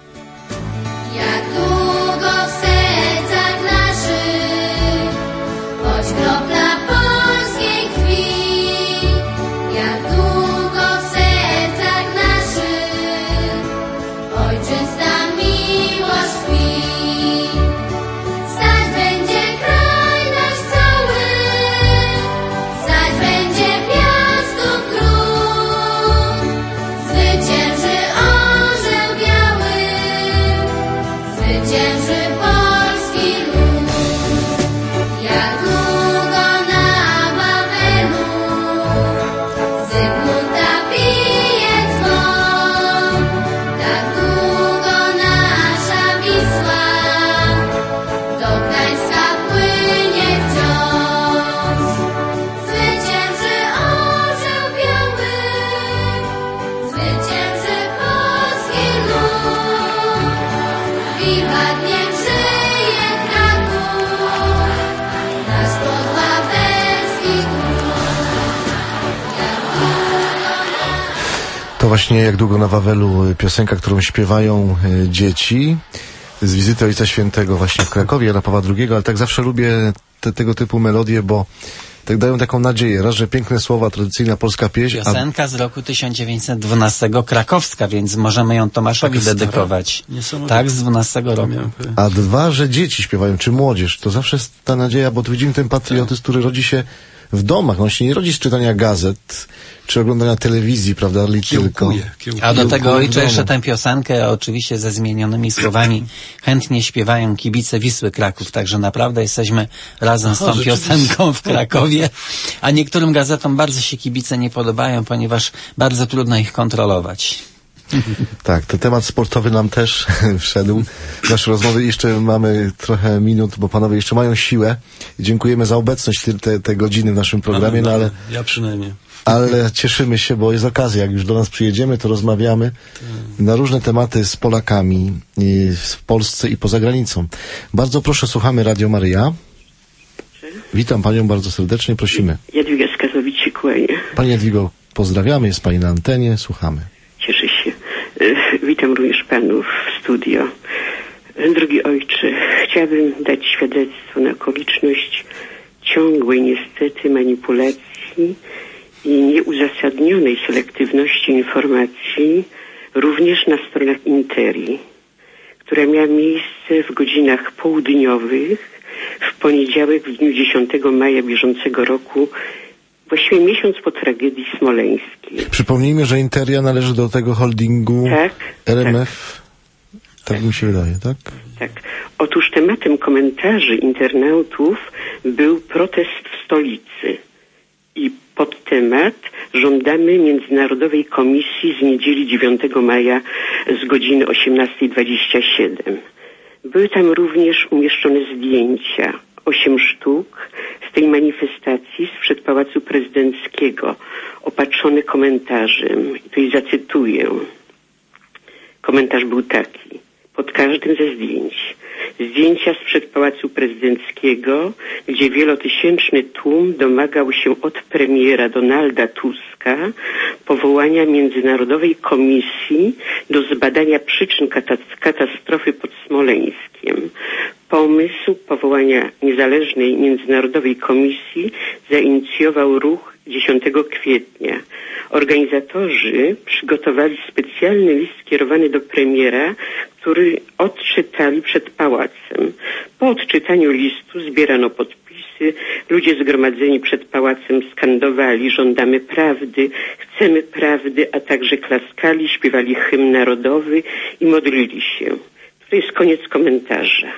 To właśnie Jak długo na Wawelu, piosenka, którą śpiewają y, dzieci z wizyty Ojca Świętego właśnie w Krakowie, Jana Pawła drugiego, ale tak zawsze lubię te, tego typu melodie, bo tak dają taką nadzieję. Raz, że piękne słowa, tradycyjna polska pieśń. Piosenka a... z roku tysiąc dziewięćset dwunastego, krakowska, więc możemy ją Tomaszowi tak dedykować. Tak, z dwunastego roku. A dwa, że dzieci śpiewają, czy młodzież. To zawsze jest ta nadzieja, bo tu widzimy ten patriotyzm, który rodzi się w domach. On się nie rodzi z czytania gazet, czy oglądania telewizji, prawda, tylko. Kiełkuje, kiełkuje. A do tego ojcze jeszcze tę piosenkę, oczywiście ze zmienionymi słowami, chętnie śpiewają kibice Wisły Kraków, także naprawdę jesteśmy razem z tą Aha, piosenką w Krakowie, a niektórym gazetom bardzo się kibice nie podobają, ponieważ bardzo trudno ich kontrolować. Tak, ten temat sportowy nam też wszedł w nasze rozmowy. Jeszcze mamy trochę minut, bo panowie jeszcze mają siłę. Dziękujemy za obecność te, te, te godziny w naszym programie, no, no ale... Ja przynajmniej. Ale cieszymy się, bo jest okazja, jak już do nas przyjedziemy, to rozmawiamy na różne tematy z Polakami w Polsce i poza granicą. Bardzo proszę, słuchamy Radio Maryja. Witam panią bardzo serdecznie, prosimy. Jadwiga z Katowic się kłania. Pani Jadwigo, pozdrawiamy, jest pani na antenie, słuchamy. Cieszę się. Witam również panów w studio. Drogi ojcze, chciałabym dać świadectwo na okoliczność ciągłej niestety manipulacji i nieuzasadnionej selektywności informacji również na stronach Interii, która miała miejsce w godzinach południowych w poniedziałek w dniu dziesiątego maja bieżącego roku, właściwie miesiąc po tragedii smoleńskiej. Przypomnijmy, że Interia należy do tego holdingu tak, R M F. Tak, tak mi się wydaje, tak? Tak. Otóż tematem komentarzy internautów był protest w stolicy. I podtemat: żądamy Międzynarodowej Komisji z niedzieli dziewiątego maja z godziny osiemnasta dwadzieścia siedem. Były tam również umieszczone zdjęcia, osiem sztuk, z tej manifestacji sprzed Pałacu Prezydenckiego, opatrzone komentarzem. I tutaj zacytuję. Komentarz był taki: pod każdym ze zdjęć. Zdjęcia sprzed Pałacu Prezydenckiego, gdzie wielotysięczny tłum domagał się od premiera Donalda Tuska powołania Międzynarodowej Komisji do zbadania przyczyn katastrofy pod Smoleńskiem. Pomysł powołania niezależnej Międzynarodowej Komisji zainicjował ruch dziesiątego kwietnia. Organizatorzy przygotowali specjalny list skierowany do premiera, który odczytali przed pałacem. Po odczytaniu listu zbierano podpisy, ludzie zgromadzeni przed pałacem skandowali: żądamy prawdy, chcemy prawdy, a także klaskali, śpiewali hymn narodowy i modlili się. To jest koniec komentarza.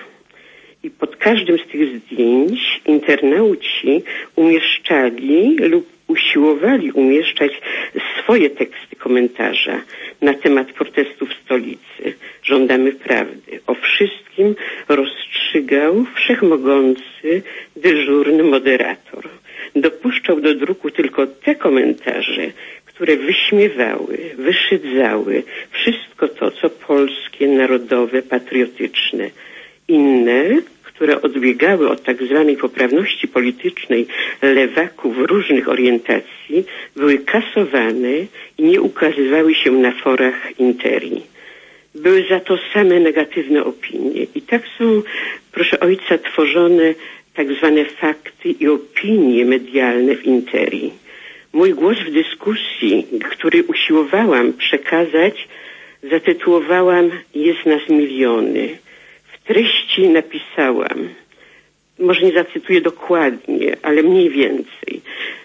I pod każdym z tych zdjęć internauci umieszczali lub usiłowali umieszczać swoje teksty komentarza na temat protestów w stolicy. Żądamy prawdy. O wszystkim rozstrzygał wszechmogący, dyżurny moderator. Dopuszczał do druku tylko te komentarze, które wyśmiewały, wyszydzały wszystko to, co polskie, narodowe, patriotyczne. Inne, które odbiegały od tak zwanej poprawności politycznej lewaków różnych orientacji, były kasowane i nie ukazywały się na forach Interii. Były za to same negatywne opinie. I tak są, proszę ojca, tworzone tak zwane fakty i opinie medialne w Interii. Mój głos w dyskusji, który usiłowałam przekazać, zatytułowałam: Jest nas miliony. W treści napisałam, może nie zacytuję dokładnie, ale mniej więcej,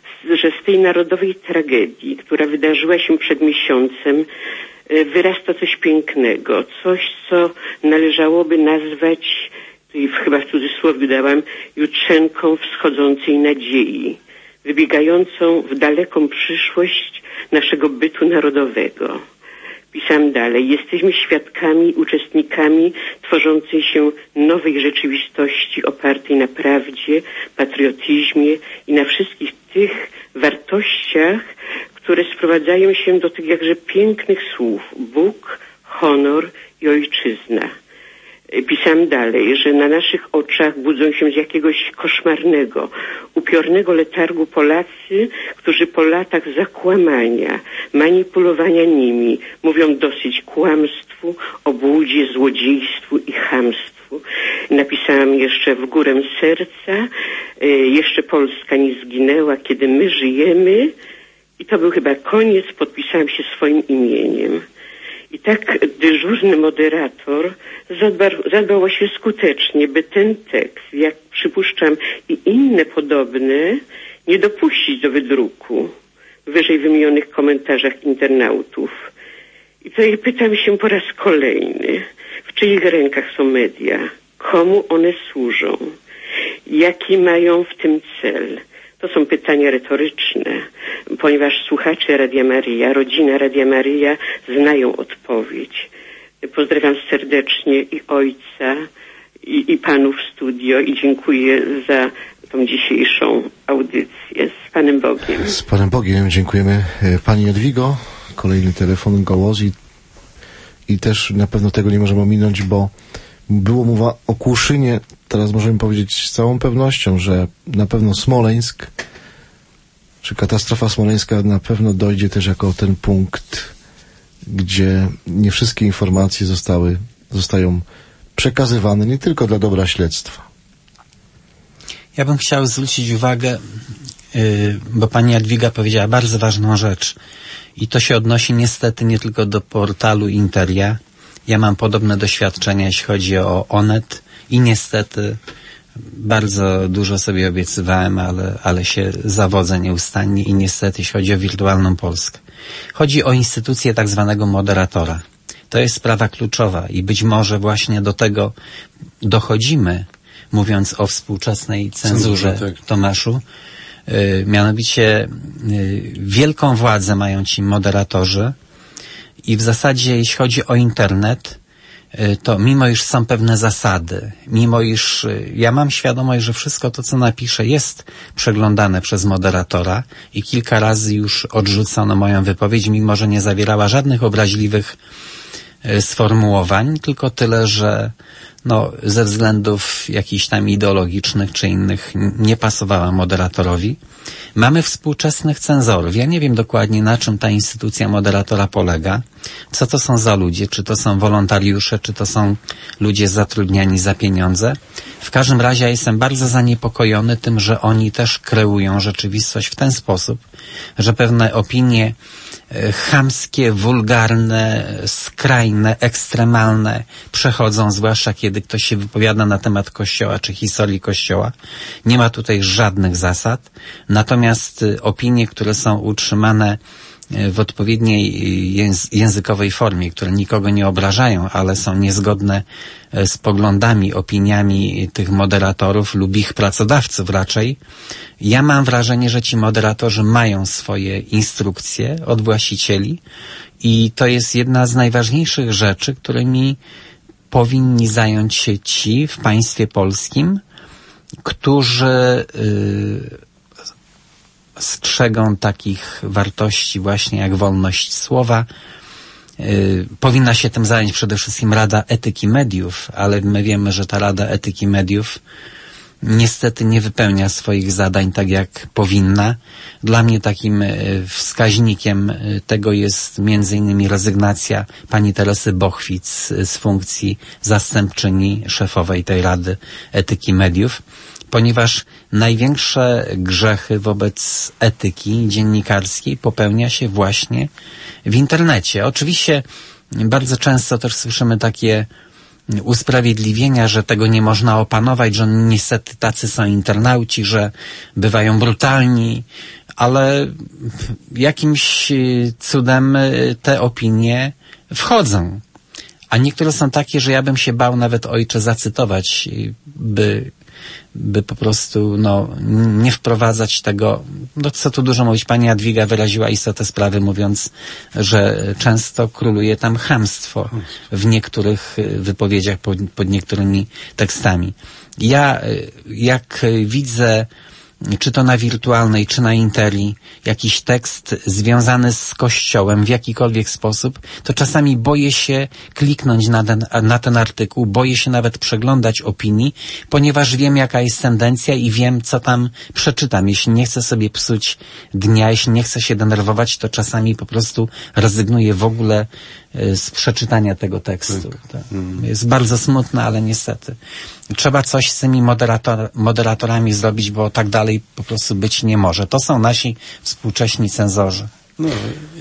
że z tej narodowej tragedii, która wydarzyła się przed miesiącem, wyrasta coś pięknego, coś, co należałoby nazwać, chyba w cudzysłowie dałam, jutrzenką wschodzącej nadziei, wybiegającą w daleką przyszłość naszego bytu narodowego. Pisam dalej: jesteśmy świadkami, uczestnikami tworzącej się nowej rzeczywistości opartej na prawdzie, patriotyzmie i na wszystkich tych wartościach, które sprowadzają się do tych jakże pięknych słów: Bóg, honor i ojczyzna. Pisam dalej, że na naszych oczach budzą się z jakiegoś koszmarnego, upiornego letargu Polacy, którzy po latach zakłamania, manipulowania nimi mówią dosyć kłamstwu, obłudzie, złodziejstwu i chamstwu. Napisałam jeszcze: w górę serca, jeszcze Polska nie zginęła, kiedy my żyjemy. I to był chyba koniec, podpisałam się swoim imieniem. I tak dyżurny moderator zadbał, zadbał o się skutecznie, by ten tekst, jak przypuszczam i inne podobne, nie dopuścić do wydruku w wyżej wymienionych komentarzach internautów. I tutaj pytam się po raz kolejny, w czyich rękach są media, komu one służą, jaki mają w tym cel. To są pytania retoryczne, ponieważ słuchacze Radia Maryja, rodzina Radia Maryja znają odpowiedź. Pozdrawiam serdecznie i ojca, i, i panów w studio i dziękuję za tą dzisiejszą audycję. Z Panem Bogiem. Z Panem Bogiem dziękujemy. Pani Jadwigo, kolejny telefon, głos i, i też na pewno tego nie możemy ominąć, bo było mowa o Kłuszynie. Teraz możemy powiedzieć z całą pewnością, że na pewno Smoleńsk, czy katastrofa smoleńska na pewno dojdzie też jako ten punkt, gdzie nie wszystkie informacje zostały, zostają przekazywane nie tylko dla dobra śledztwa. Ja bym chciał zwrócić uwagę, yy, bo pani Jadwiga powiedziała bardzo ważną rzecz i to się odnosi niestety nie tylko do portalu Interia. Ja mam podobne doświadczenia, jeśli chodzi o Onet i niestety bardzo dużo sobie obiecywałem, ale, ale się zawodzę nieustannie i niestety, jeśli chodzi o wirtualną Polskę. Chodzi o instytucję tak zwanego moderatora. To jest sprawa kluczowa i być może właśnie do tego dochodzimy, mówiąc o współczesnej cenzurze, tak. Tomaszu, Yy, mianowicie yy, wielką władzę mają ci moderatorzy i w zasadzie jeśli chodzi o internet, to mimo iż są pewne zasady, mimo iż ja mam świadomość, że wszystko to, co napiszę, jest przeglądane przez moderatora i kilka razy już odrzucono moją wypowiedź, mimo że nie zawierała żadnych obraźliwych sformułowań, tylko tyle, że no, ze względów jakichś tam ideologicznych czy innych nie pasowała moderatorowi. Mamy współczesnych cenzorów. Ja nie wiem dokładnie, na czym ta instytucja moderatora polega, co to są za ludzie, czy to są wolontariusze, czy to są ludzie zatrudniani za pieniądze. W każdym razie ja jestem bardzo zaniepokojony tym, że oni też kreują rzeczywistość w ten sposób, że pewne opinie chamskie, wulgarne, skrajne, ekstremalne przechodzą, zwłaszcza kiedy ktoś się wypowiada na temat Kościoła czy historii Kościoła. Nie ma tutaj żadnych zasad. Natomiast opinie, które są utrzymane w odpowiedniej językowej formie, które nikogo nie obrażają, ale są niezgodne z poglądami, opiniami tych moderatorów lub ich pracodawców raczej. Ja mam wrażenie, że ci moderatorzy mają swoje instrukcje od właścicieli i to jest jedna z najważniejszych rzeczy, którymi powinni zająć się ci w państwie polskim, którzy yy, strzegą takich wartości właśnie jak wolność słowa. Yy, powinna się tym zająć przede wszystkim Rada Etyki Mediów, ale my wiemy, że ta Rada Etyki Mediów niestety nie wypełnia swoich zadań tak jak powinna. Dla mnie takim wskaźnikiem tego jest między innymi rezygnacja pani Teresy Bochwic z funkcji zastępczyni szefowej tej Rady Etyki Mediów, ponieważ największe grzechy wobec etyki dziennikarskiej popełnia się właśnie w internecie. Oczywiście bardzo często też słyszymy takie usprawiedliwienia, że tego nie można opanować, że niestety tacy są internauci, że bywają brutalni, ale jakimś cudem te opinie wchodzą. A niektóre są takie, że ja bym się bał nawet, ojcze, zacytować, by by po prostu no, nie wprowadzać tego, no co tu dużo mówić, pani Jadwiga wyraziła istotę sprawy, mówiąc, że często króluje tam chamstwo w niektórych wypowiedziach pod, pod niektórymi tekstami. Ja jak widzę, czy to na wirtualnej, czy na Interi, jakiś tekst związany z Kościołem w jakikolwiek sposób, to czasami boję się kliknąć na ten, na ten artykuł, boję się nawet przeglądać opinii, ponieważ wiem, jaka jest tendencja i wiem, co tam przeczytam. Jeśli nie chcę sobie psuć dnia, jeśli nie chcę się denerwować, to czasami po prostu rezygnuję w ogóle z przeczytania tego tekstu. To jest bardzo smutne, ale niestety. Trzeba coś z tymi moderator, moderatorami zrobić, bo tak dalej po prostu być nie może. To są nasi współcześni cenzorzy. No.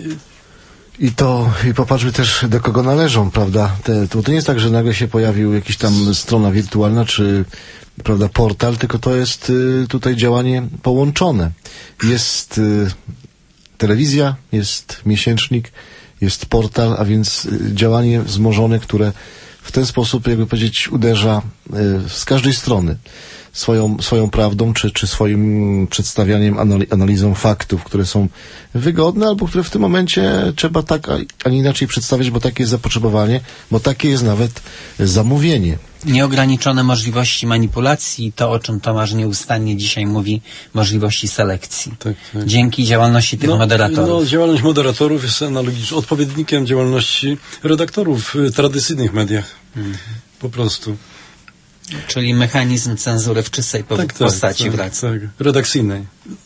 I to, i popatrzmy też, do kogo należą, prawda? Te, to, to nie jest tak, że nagle się pojawił jakiś tam strona wirtualna, czy, prawda, portal, tylko to jest y, tutaj działanie połączone. Jest y, telewizja, jest miesięcznik, jest portal, a więc y, działanie wzmożone, które w ten sposób, jakby powiedzieć, uderza y, z każdej strony swoją, swoją prawdą, czy, czy swoim przedstawianiem, analizą faktów, które są wygodne, albo które w tym momencie trzeba tak, a nie inaczej przedstawiać, bo takie jest zapotrzebowanie, bo takie jest nawet zamówienie. Nieograniczone możliwości manipulacji, to o czym Tomasz nieustannie dzisiaj mówi, możliwości selekcji. Tak, tak. Dzięki działalności tych no, moderatorów. No, działalność moderatorów jest analogiczna, odpowiednikiem działalności redaktorów w tradycyjnych mediach. Hmm. Po prostu. Czyli mechanizm cenzury w czystej tak, postaci tak, wraca. Tak, redakcyjnej.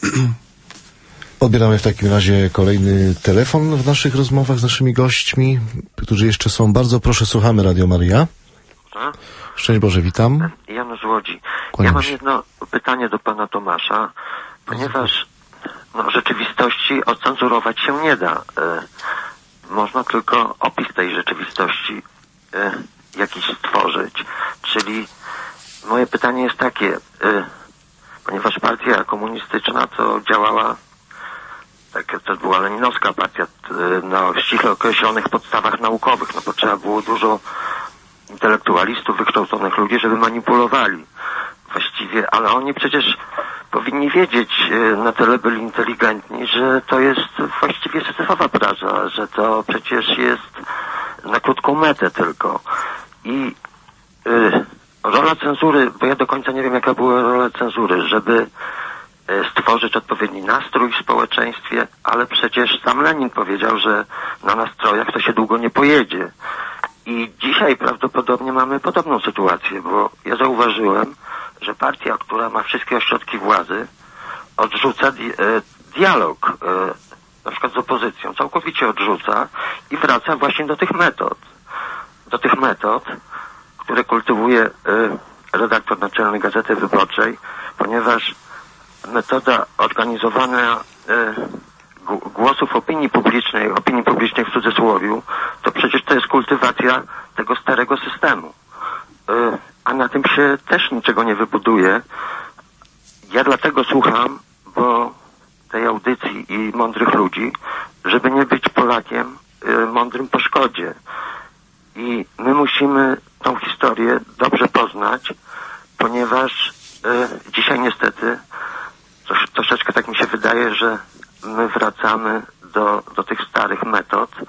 Odbieramy w takim razie kolejny telefon w naszych rozmowach z naszymi gośćmi, którzy jeszcze są. Bardzo proszę, słuchamy Radio Maryja. Szczęść Boże, witam. Janusz z Łodzi. Kłaniam ja mam się. jedno pytanie do pana Tomasza, ponieważ no, rzeczywistości ocenzurować się nie da. Y, można tylko opis tej rzeczywistości y, jakiś stworzyć. Czyli moje pytanie jest takie, y, ponieważ partia komunistyczna to działała, tak, to była leninowska partia, y, na ściśle określonych podstawach naukowych, no bo trzeba było dużo intelektualistów, wykształconych ludzi, żeby manipulowali właściwie, ale oni przecież powinni wiedzieć, na tyle byli inteligentni, że to jest właściwie syzyfowa praca, że to przecież jest na krótką metę tylko. I y, rola cenzury, bo ja do końca nie wiem, jaka była rola cenzury, żeby y, stworzyć odpowiedni nastrój w społeczeństwie, ale przecież sam Lenin powiedział, że na nastrojach to się długo nie pojedzie. I dzisiaj prawdopodobnie mamy podobną sytuację, bo ja zauważyłem, że partia, która ma wszystkie ośrodki władzy, odrzuca di- e, dialog, e, na przykład z opozycją, całkowicie odrzuca i wraca właśnie do tych metod. Do tych metod, które kultywuje e, redaktor naczelny Gazety Wyborczej, ponieważ metoda organizowania e, g- głosów opinii publicznej, opinii publicznej w cudzysłowiu, to przecież to jest kultywacja tego starego systemu. E, a na tym się też niczego nie wybuduje. Ja dlatego słucham, bo tej audycji i mądrych ludzi, żeby nie być Polakiem y, mądrym po szkodzie. I my musimy tą historię dobrze poznać, ponieważ y, dzisiaj niestety trosz, troszeczkę tak mi się wydaje, że my wracamy do, do tych starych metod, y,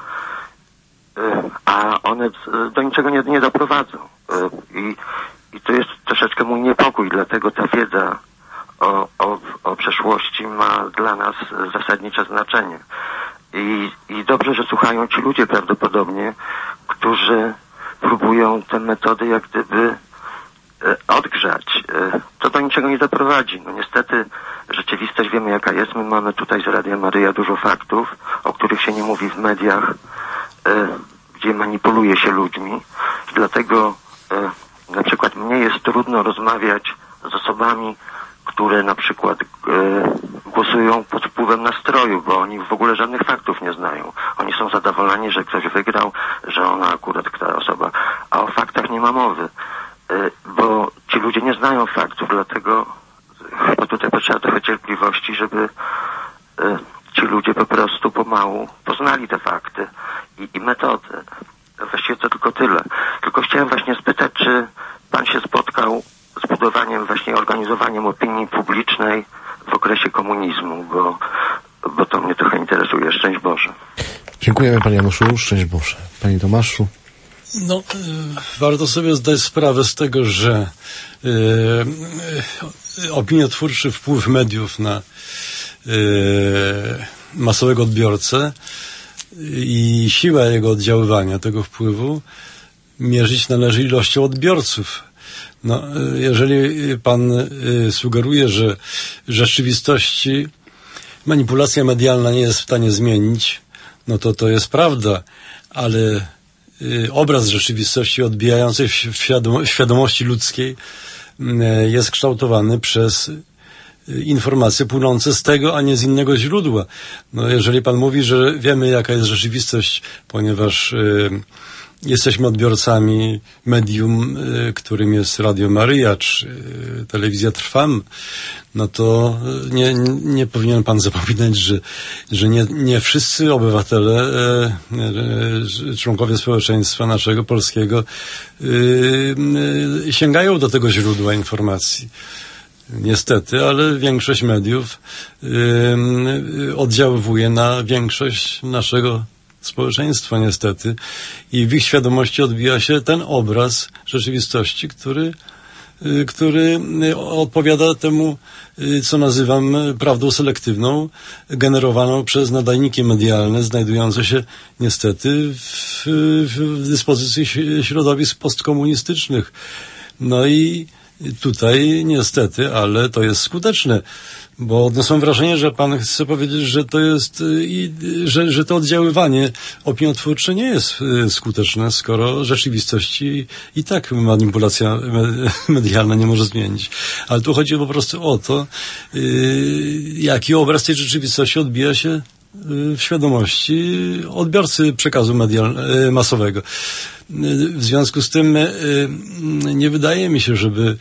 a one do niczego nie, nie doprowadzą. Y, i, I to jest troszeczkę mój niepokój, dlatego ta wiedza O, o, o przeszłości ma dla nas zasadnicze znaczenie. I, I dobrze, że słuchają ci ludzie prawdopodobnie, którzy próbują te metody jak gdyby e, odgrzać. E, to do niczego nie doprowadzi. No niestety rzeczywistość wiemy jaka jest. My mamy tutaj z Radia Maryja dużo faktów, o których się nie mówi w mediach, e, gdzie manipuluje się ludźmi. Dlatego e, na przykład mnie jest trudno rozmawiać z osobami, które na przykład e, głosują pod wpływem nastroju, bo oni w ogóle żadnych faktów nie znają. Oni są zadowoleni, że ktoś wygrał, że ona akurat ta osoba, a o faktach nie ma mowy, e, bo ci ludzie nie znają faktów, dlatego chyba tutaj potrzeba trochę cierpliwości, żeby e, ci ludzie po prostu pomału poznali te fakty i, i metody. Właściwie to tylko tyle. Tylko chciałem właśnie spytać, czy pan się spotkał z budowaniem, właśnie organizowaniem opinii publicznej w okresie komunizmu, bo, bo to mnie trochę interesuje. Szczęść Boże. Dziękujemy Panie Januszu. Szczęść Boże. Panie Tomaszu. No, y, warto sobie zdać sprawę z tego, że y, y, opiniotwórczy wpływ mediów na y, masowego odbiorcę i siła jego oddziaływania, tego wpływu, mierzyć należy ilością odbiorców. No, jeżeli pan y, sugeruje, że w rzeczywistości manipulacja medialna nie jest w stanie zmienić, no to to jest prawda, ale y, obraz rzeczywistości odbijającej w, świadom- w świadomości ludzkiej y, jest kształtowany przez y, informacje płynące z tego, a nie z innego źródła. No, jeżeli pan mówi, że wiemy jaka jest rzeczywistość, ponieważ y, jesteśmy odbiorcami medium, y, którym jest Radio Maryja czy y, Telewizja Trwam, no to nie, nie powinien pan zapominać, że, że nie, nie wszyscy obywatele, y, y, członkowie społeczeństwa naszego polskiego y, y, sięgają do tego źródła informacji. Niestety, ale większość mediów y, y, oddziaływuje na większość naszego społeczeństwa niestety i w ich świadomości odbija się ten obraz rzeczywistości, który, który odpowiada temu, co nazywam prawdą selektywną, generowaną przez nadajniki medialne, znajdujące się niestety w, w dyspozycji środowisk postkomunistycznych. No i tutaj niestety, ale to jest skuteczne. Bo odniosłem wrażenie, że pan chce powiedzieć, że to jest, i, że, że to oddziaływanie opiniotwórcze nie jest skuteczne, skoro rzeczywistości i tak manipulacja medialna nie może zmienić. Ale tu chodzi po prostu o to, yy, jaki obraz tej rzeczywistości odbija się w świadomości odbiorcy przekazu medial, masowego. W związku z tym nie wydaje mi się, żeby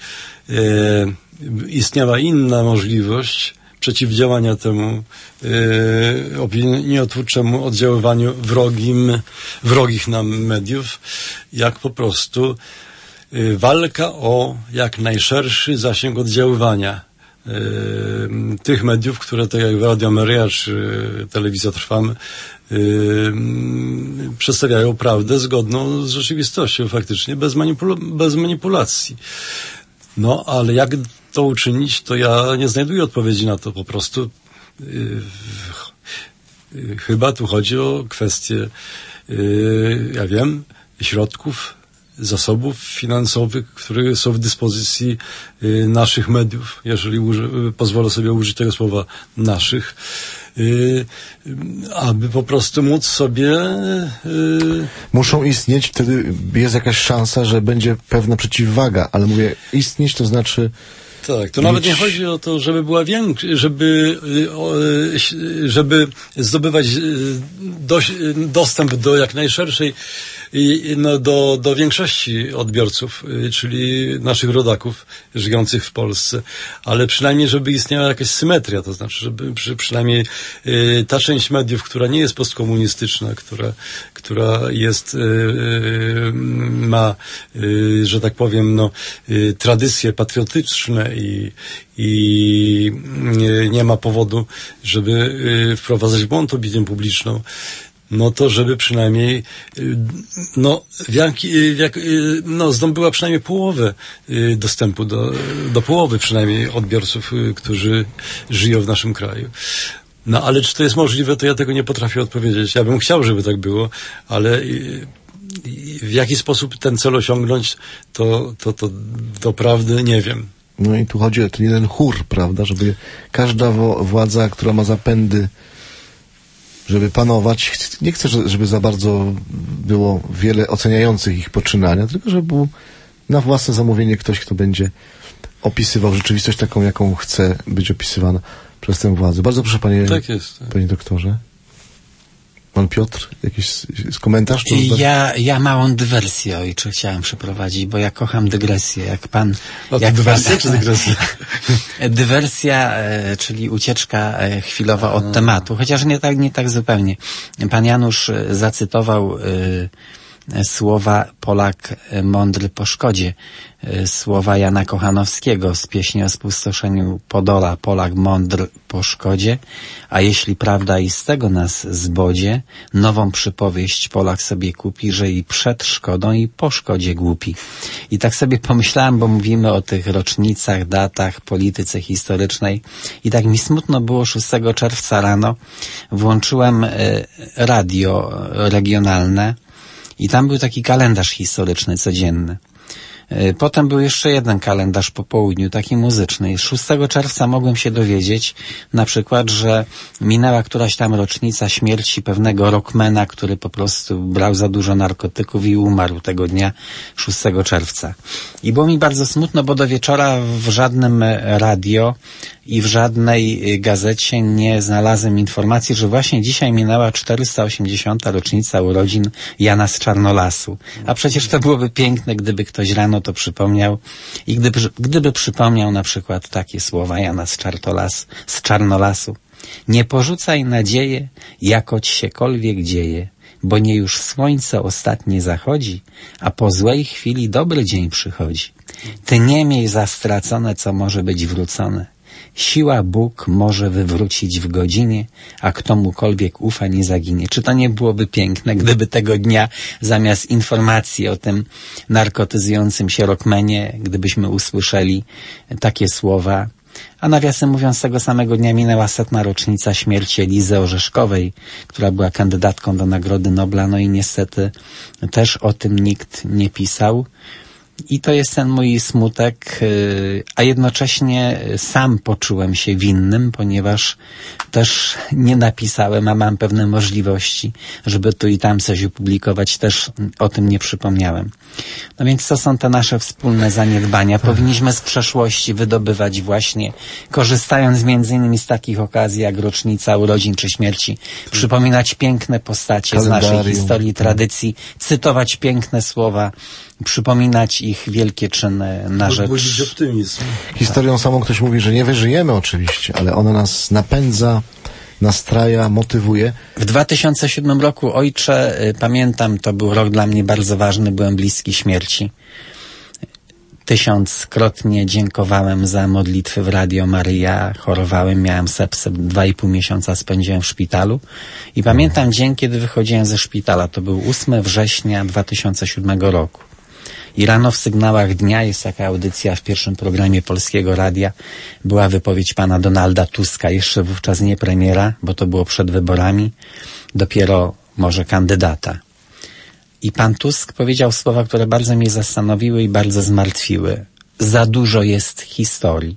istniała inna możliwość przeciwdziałania temu e, opiniotwórczemu oddziaływaniu wrogim, wrogich nam mediów, jak po prostu y, walka o jak najszerszy zasięg oddziaływania y, tych mediów, które tak jak Radio Maryja czy Telewizja Trwamy y, przedstawiają prawdę zgodną z rzeczywistością faktycznie, bez, manipul- bez manipulacji. No, ale jak to uczynić, to ja nie znajduję odpowiedzi na to po prostu. Yy, yy, chyba tu chodzi o kwestię, yy, ja wiem, środków, zasobów finansowych, które są w dyspozycji yy, naszych mediów, jeżeli uży- pozwolę sobie użyć tego słowa naszych, yy, aby po prostu móc sobie... Yy, Muszą istnieć, wtedy jest jakaś szansa, że będzie pewna przeciwwaga, ale mówię, istnieć to znaczy... Tak, to nawet nie chodzi o to, żeby była większa, żeby, żeby zdobywać dość, dostęp do jak najszerszej, no, do, do większości odbiorców, czyli naszych rodaków żyjących w Polsce, ale przynajmniej, żeby istniała jakaś symetria, to znaczy, żeby przy, przynajmniej ta część mediów, która nie jest postkomunistyczna, która, która jest, ma, że tak powiem, no, tradycje patriotyczne i, i nie, nie ma powodu, żeby wprowadzać w błąd opinię publiczną, no to żeby przynajmniej no, w jak, w jak, no, zdobyła przynajmniej połowę dostępu do, do połowy przynajmniej odbiorców, którzy żyją w naszym kraju. No ale czy to jest możliwe, to ja tego nie potrafię odpowiedzieć. Ja bym chciał, żeby tak było, ale w jaki sposób ten cel osiągnąć, to, to, to doprawdy nie wiem. No i tu chodzi o ten jeden chór, prawda, żeby każda wo- władza, która ma zapędy, żeby panować, nie chcę, żeby za bardzo było wiele oceniających ich poczynania, tylko żeby był na własne zamówienie ktoś, kto będzie opisywał rzeczywistość taką, jaką chce być opisywana przez tę władzę. Bardzo proszę, panie, tak jest. Panie doktorze. Pan Piotr, jakiś komentarz? Czy ja, ja małą dywersję, ojcze, chciałem przeprowadzić, bo ja kocham dygresję. Jak pan... No to jak dywersja pan, czy dygresja? Dywersja, e, czyli ucieczka e, chwilowa od tematu, chociaż nie tak, nie tak zupełnie. Pan Janusz e, zacytował e, słowa Polak mądry po szkodzie, słowa Jana Kochanowskiego z pieśni o spustoszeniu Podola, Polak mądry po szkodzie, a jeśli prawda i z tego nas zbodzie, nową przypowieść Polak sobie kupi, że i przed szkodą i po szkodzie głupi. I tak sobie pomyślałem, bo mówimy o tych rocznicach, datach, polityce historycznej i tak mi smutno było szóstego czerwca rano, włączyłem radio regionalne i tam był taki kalendarz historyczny codzienny. Potem był jeszcze jeden kalendarz po południu, taki muzyczny. szóstego czerwca mogłem się dowiedzieć na przykład, że minęła któraś tam rocznica śmierci pewnego rockmana, który po prostu brał za dużo narkotyków i umarł tego dnia szóstego czerwca. I było mi bardzo smutno, bo do wieczora w żadnym radio i w żadnej gazecie nie znalazłem informacji, że właśnie dzisiaj minęła czterysta osiemdziesiąta rocznica urodzin Jana z Czarnolasu. A przecież to byłoby piękne, gdyby ktoś rano to przypomniał i gdyby, gdyby przypomniał na przykład takie słowa Jana z, Czartolas, z Czarnolasu. Nie porzucaj nadzieję, jakoć siekolwiek dzieje, bo nie już słońce ostatnie zachodzi, a po złej chwili dobry dzień przychodzi. Ty nie miej za stracone, co może być wrócone. Siła Bóg może wywrócić w godzinie, a ktomukolwiek ufa nie zaginie. Czy to nie byłoby piękne, gdyby tego dnia zamiast informacji o tym narkotyzującym się rockmanie, gdybyśmy usłyszeli takie słowa. A nawiasem mówiąc, tego samego dnia minęła setna rocznica śmierci Elizy Orzeszkowej, która była kandydatką do Nagrody Nobla, no i niestety też o tym nikt nie pisał. I to jest ten mój smutek, a jednocześnie sam poczułem się winnym, ponieważ też nie napisałem, a mam pewne możliwości, żeby tu i tam coś opublikować, też o tym nie przypomniałem. No więc to są te nasze wspólne zaniedbania. Powinniśmy z przeszłości wydobywać właśnie, korzystając między innymi z takich okazji jak rocznica urodzin czy śmierci, przypominać piękne postacie z naszej historii, tradycji, cytować piękne słowa, przypominać ich wielkie czyny na rzecz... Budzić optymizm. Historią samą ktoś mówi, że nie wyżyjemy oczywiście, ale ona nas napędza, nastraja, motywuje. W dwa tysiące siódmym roku, ojcze, pamiętam, to był rok dla mnie bardzo ważny, byłem bliski śmierci. Tysiąckrotnie dziękowałem za modlitwy w Radio Maryja. Chorowałem, miałem sepsę, dwa i pół miesiąca spędziłem w szpitalu. I pamiętam dzień, kiedy wychodziłem ze szpitala. To był ósmego września dwa tysiące siódmego roku. I rano w Sygnałach Dnia, jest taka audycja w pierwszym programie Polskiego Radia, była wypowiedź pana Donalda Tuska, jeszcze wówczas nie premiera, bo to było przed wyborami, dopiero może kandydata. I pan Tusk powiedział słowa, które bardzo mnie zastanowiły i bardzo zmartwiły. Za dużo jest historii.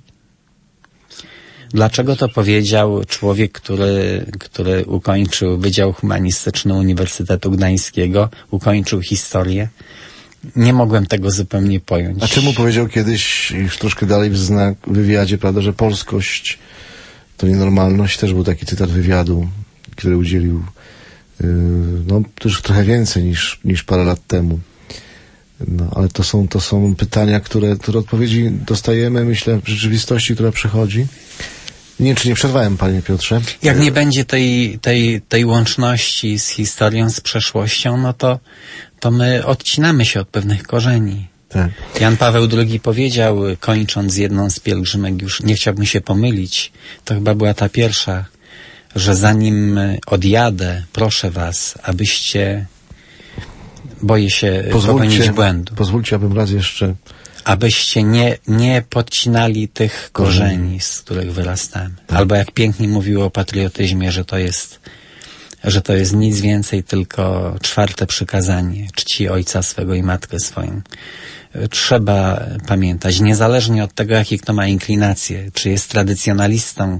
Dlaczego to powiedział człowiek, który, który ukończył Wydział Humanistyczny Uniwersytetu Gdańskiego, ukończył historię? Nie mogłem tego zupełnie pojąć. A czemu powiedział kiedyś, już troszkę dalej w znak, w wywiadzie, prawda, że polskość to nienormalność? Też był taki cytat wywiadu, który udzielił yy, no, też trochę więcej niż, niż parę lat temu. No, ale to są, to są pytania, które, które odpowiedzi dostajemy, myślę, w rzeczywistości, która przychodzi. Nie wiem, czy nie przerwałem, panie Piotrze. Jak nie będzie tej, tej, tej łączności z historią, z przeszłością, no to, to my odcinamy się od pewnych korzeni. Tak. Jan Paweł drugi powiedział, kończąc jedną z pielgrzymek, już nie chciałbym się pomylić, to chyba była ta pierwsza, że zanim odjadę, proszę was, abyście, boję się popełnić błędu. Pozwólcie, abym raz jeszcze... Abyście nie, nie podcinali tych korzeni, z których wyrastamy. Tak. Albo jak pięknie mówiło o patriotyzmie, że to jest, że to jest nic więcej, tylko czwarte przykazanie. Czci ojca swego i matkę swoją. Trzeba pamiętać, niezależnie od tego, jakie kto ma inklinacje, czy jest tradycjonalistą,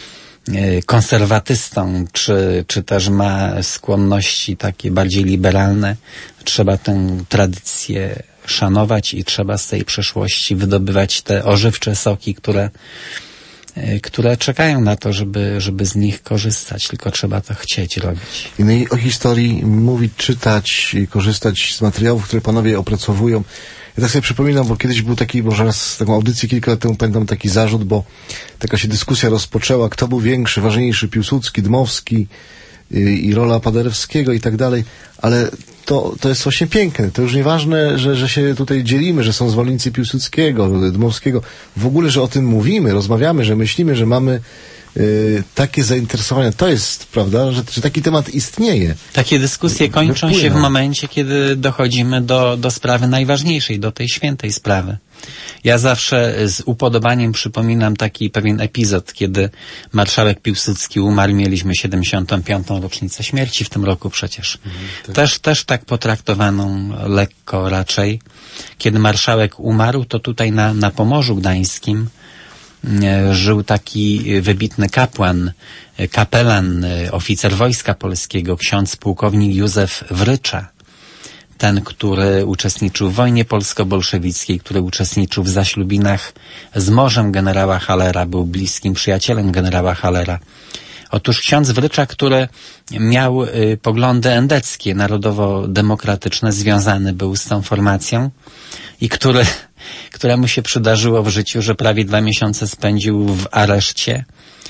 konserwatystą, czy, czy też ma skłonności takie bardziej liberalne, trzeba tę tradycję szanować i trzeba z tej przeszłości wydobywać te ożywcze soki, które, które czekają na to, żeby, żeby z nich korzystać. Tylko trzeba to chcieć robić. I no i o historii mówić, czytać, korzystać z materiałów, które panowie opracowują. Ja tak sobie przypominam, bo kiedyś był taki, może raz taką audycję kilka lat temu pamiętam taki zarzut, bo taka się dyskusja rozpoczęła, kto był większy, ważniejszy, Piłsudski, Dmowski i, i rola Paderewskiego i tak dalej, ale to, to jest właśnie piękne. To już nieważne, że, że się tutaj dzielimy, że są zwolennicy Piłsudskiego, Dmowskiego. W ogóle, że o tym mówimy, rozmawiamy, że myślimy, że mamy y, takie zainteresowania. To jest, prawda, że, że taki temat istnieje. Takie dyskusje kończą Wypłyną. się w momencie, kiedy dochodzimy do, do sprawy najważniejszej, do tej świętej sprawy. Ja zawsze z upodobaniem przypominam taki pewien epizod, kiedy marszałek Piłsudski umarł, mieliśmy siedemdziesiątą piątą rocznicę śmierci w tym roku przecież. Mhm, tak. Też, też tak potraktowaną lekko raczej. Kiedy marszałek umarł, to tutaj na, na Pomorzu Gdańskim e, żył taki wybitny kapłan, kapelan, oficer Wojska Polskiego, ksiądz pułkownik Józef Wrycza. Ten, który uczestniczył w wojnie polsko-bolszewickiej, który uczestniczył w zaślubinach z mężem generała Hallera, był bliskim przyjacielem generała Hallera. Otóż ksiądz Wrycza, który miał y, poglądy endeckie, narodowo-demokratyczne, związany był z tą formacją i który, któremu się przydarzyło w życiu, że prawie dwa miesiące spędził w areszcie,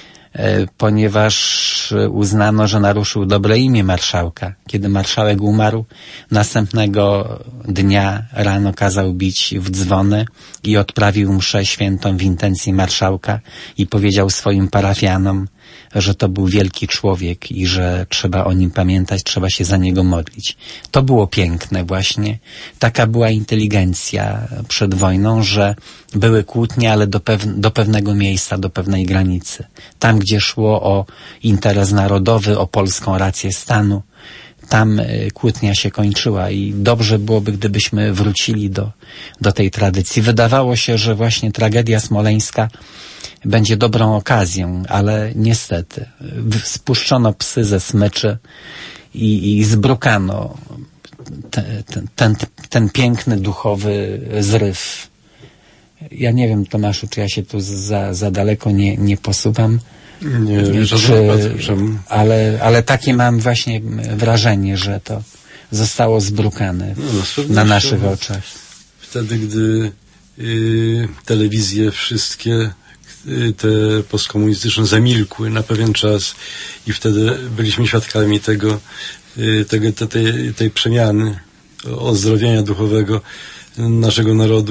ponieważ uznano, że naruszył dobre imię marszałka. Kiedy marszałek umarł, następnego dnia rano kazał bić w dzwony i odprawił mszę świętą w intencji marszałka i powiedział swoim parafianom, że to był wielki człowiek i że trzeba o nim pamiętać, trzeba się za niego modlić. To było piękne właśnie. Taka była inteligencja przed wojną, że były kłótnie, ale do, pew- do pewnego miejsca, do pewnej granicy. Tam, gdzie szło o interes narodowy, o polską rację stanu, tam y, kłótnia się kończyła i dobrze byłoby, gdybyśmy wrócili do, do tej tradycji. Wydawało się, że właśnie tragedia smoleńska będzie dobrą okazją, ale niestety spuszczono psy ze smyczy i, i zbrukano te, ten, ten, ten piękny duchowy zryw. Ja nie wiem, Tomaszu, czy ja się tu za, za daleko nie, nie posuwam. Nie, nie czy, ale, ale takie mam właśnie wrażenie, że to zostało zbrukane no, no, na naszych oczach. Wtedy, gdy y, telewizje wszystkie te postkomunistyczne zamilkły na pewien czas i wtedy byliśmy świadkami tego, tego tej, tej przemiany, ozdrowienia duchowego naszego narodu,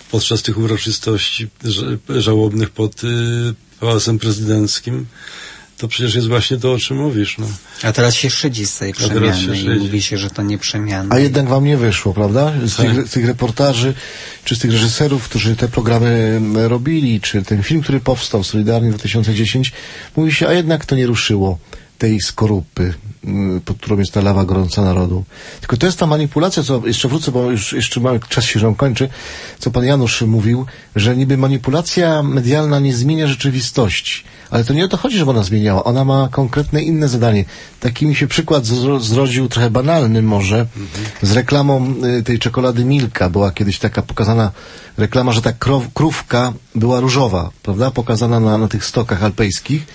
podczas tych uroczystości żałobnych pod y, Pałacem Prezydenckim, to przecież jest właśnie to, o czym mówisz. No. A teraz się szydzi z tej przemiany i mówi się, że to nie przemiana. A jednak wam nie wyszło, prawda? Z tak. tych, z tych reportaży, czy z tych reżyserów, którzy te programy robili, czy ten film, który powstał, Solidarni dwa tysiące dziesięć, mówi się, a jednak to nie ruszyło tej skorupy, pod którą jest ta lawa gorąca narodu. Tylko to jest ta manipulacja, co jeszcze wrócę, bo już jeszcze mały czas się nam kończy, co pan Janusz mówił, że niby manipulacja medialna nie zmienia rzeczywistości. Ale to nie o to chodzi, żeby ona zmieniała. Ona ma konkretne inne zadanie. Taki mi się przykład zrodził, trochę banalny może, mhm. z reklamą tej czekolady Milka. Była kiedyś taka pokazana reklama, że ta krow, krówka była różowa, prawda? Pokazana na, na tych stokach alpejskich.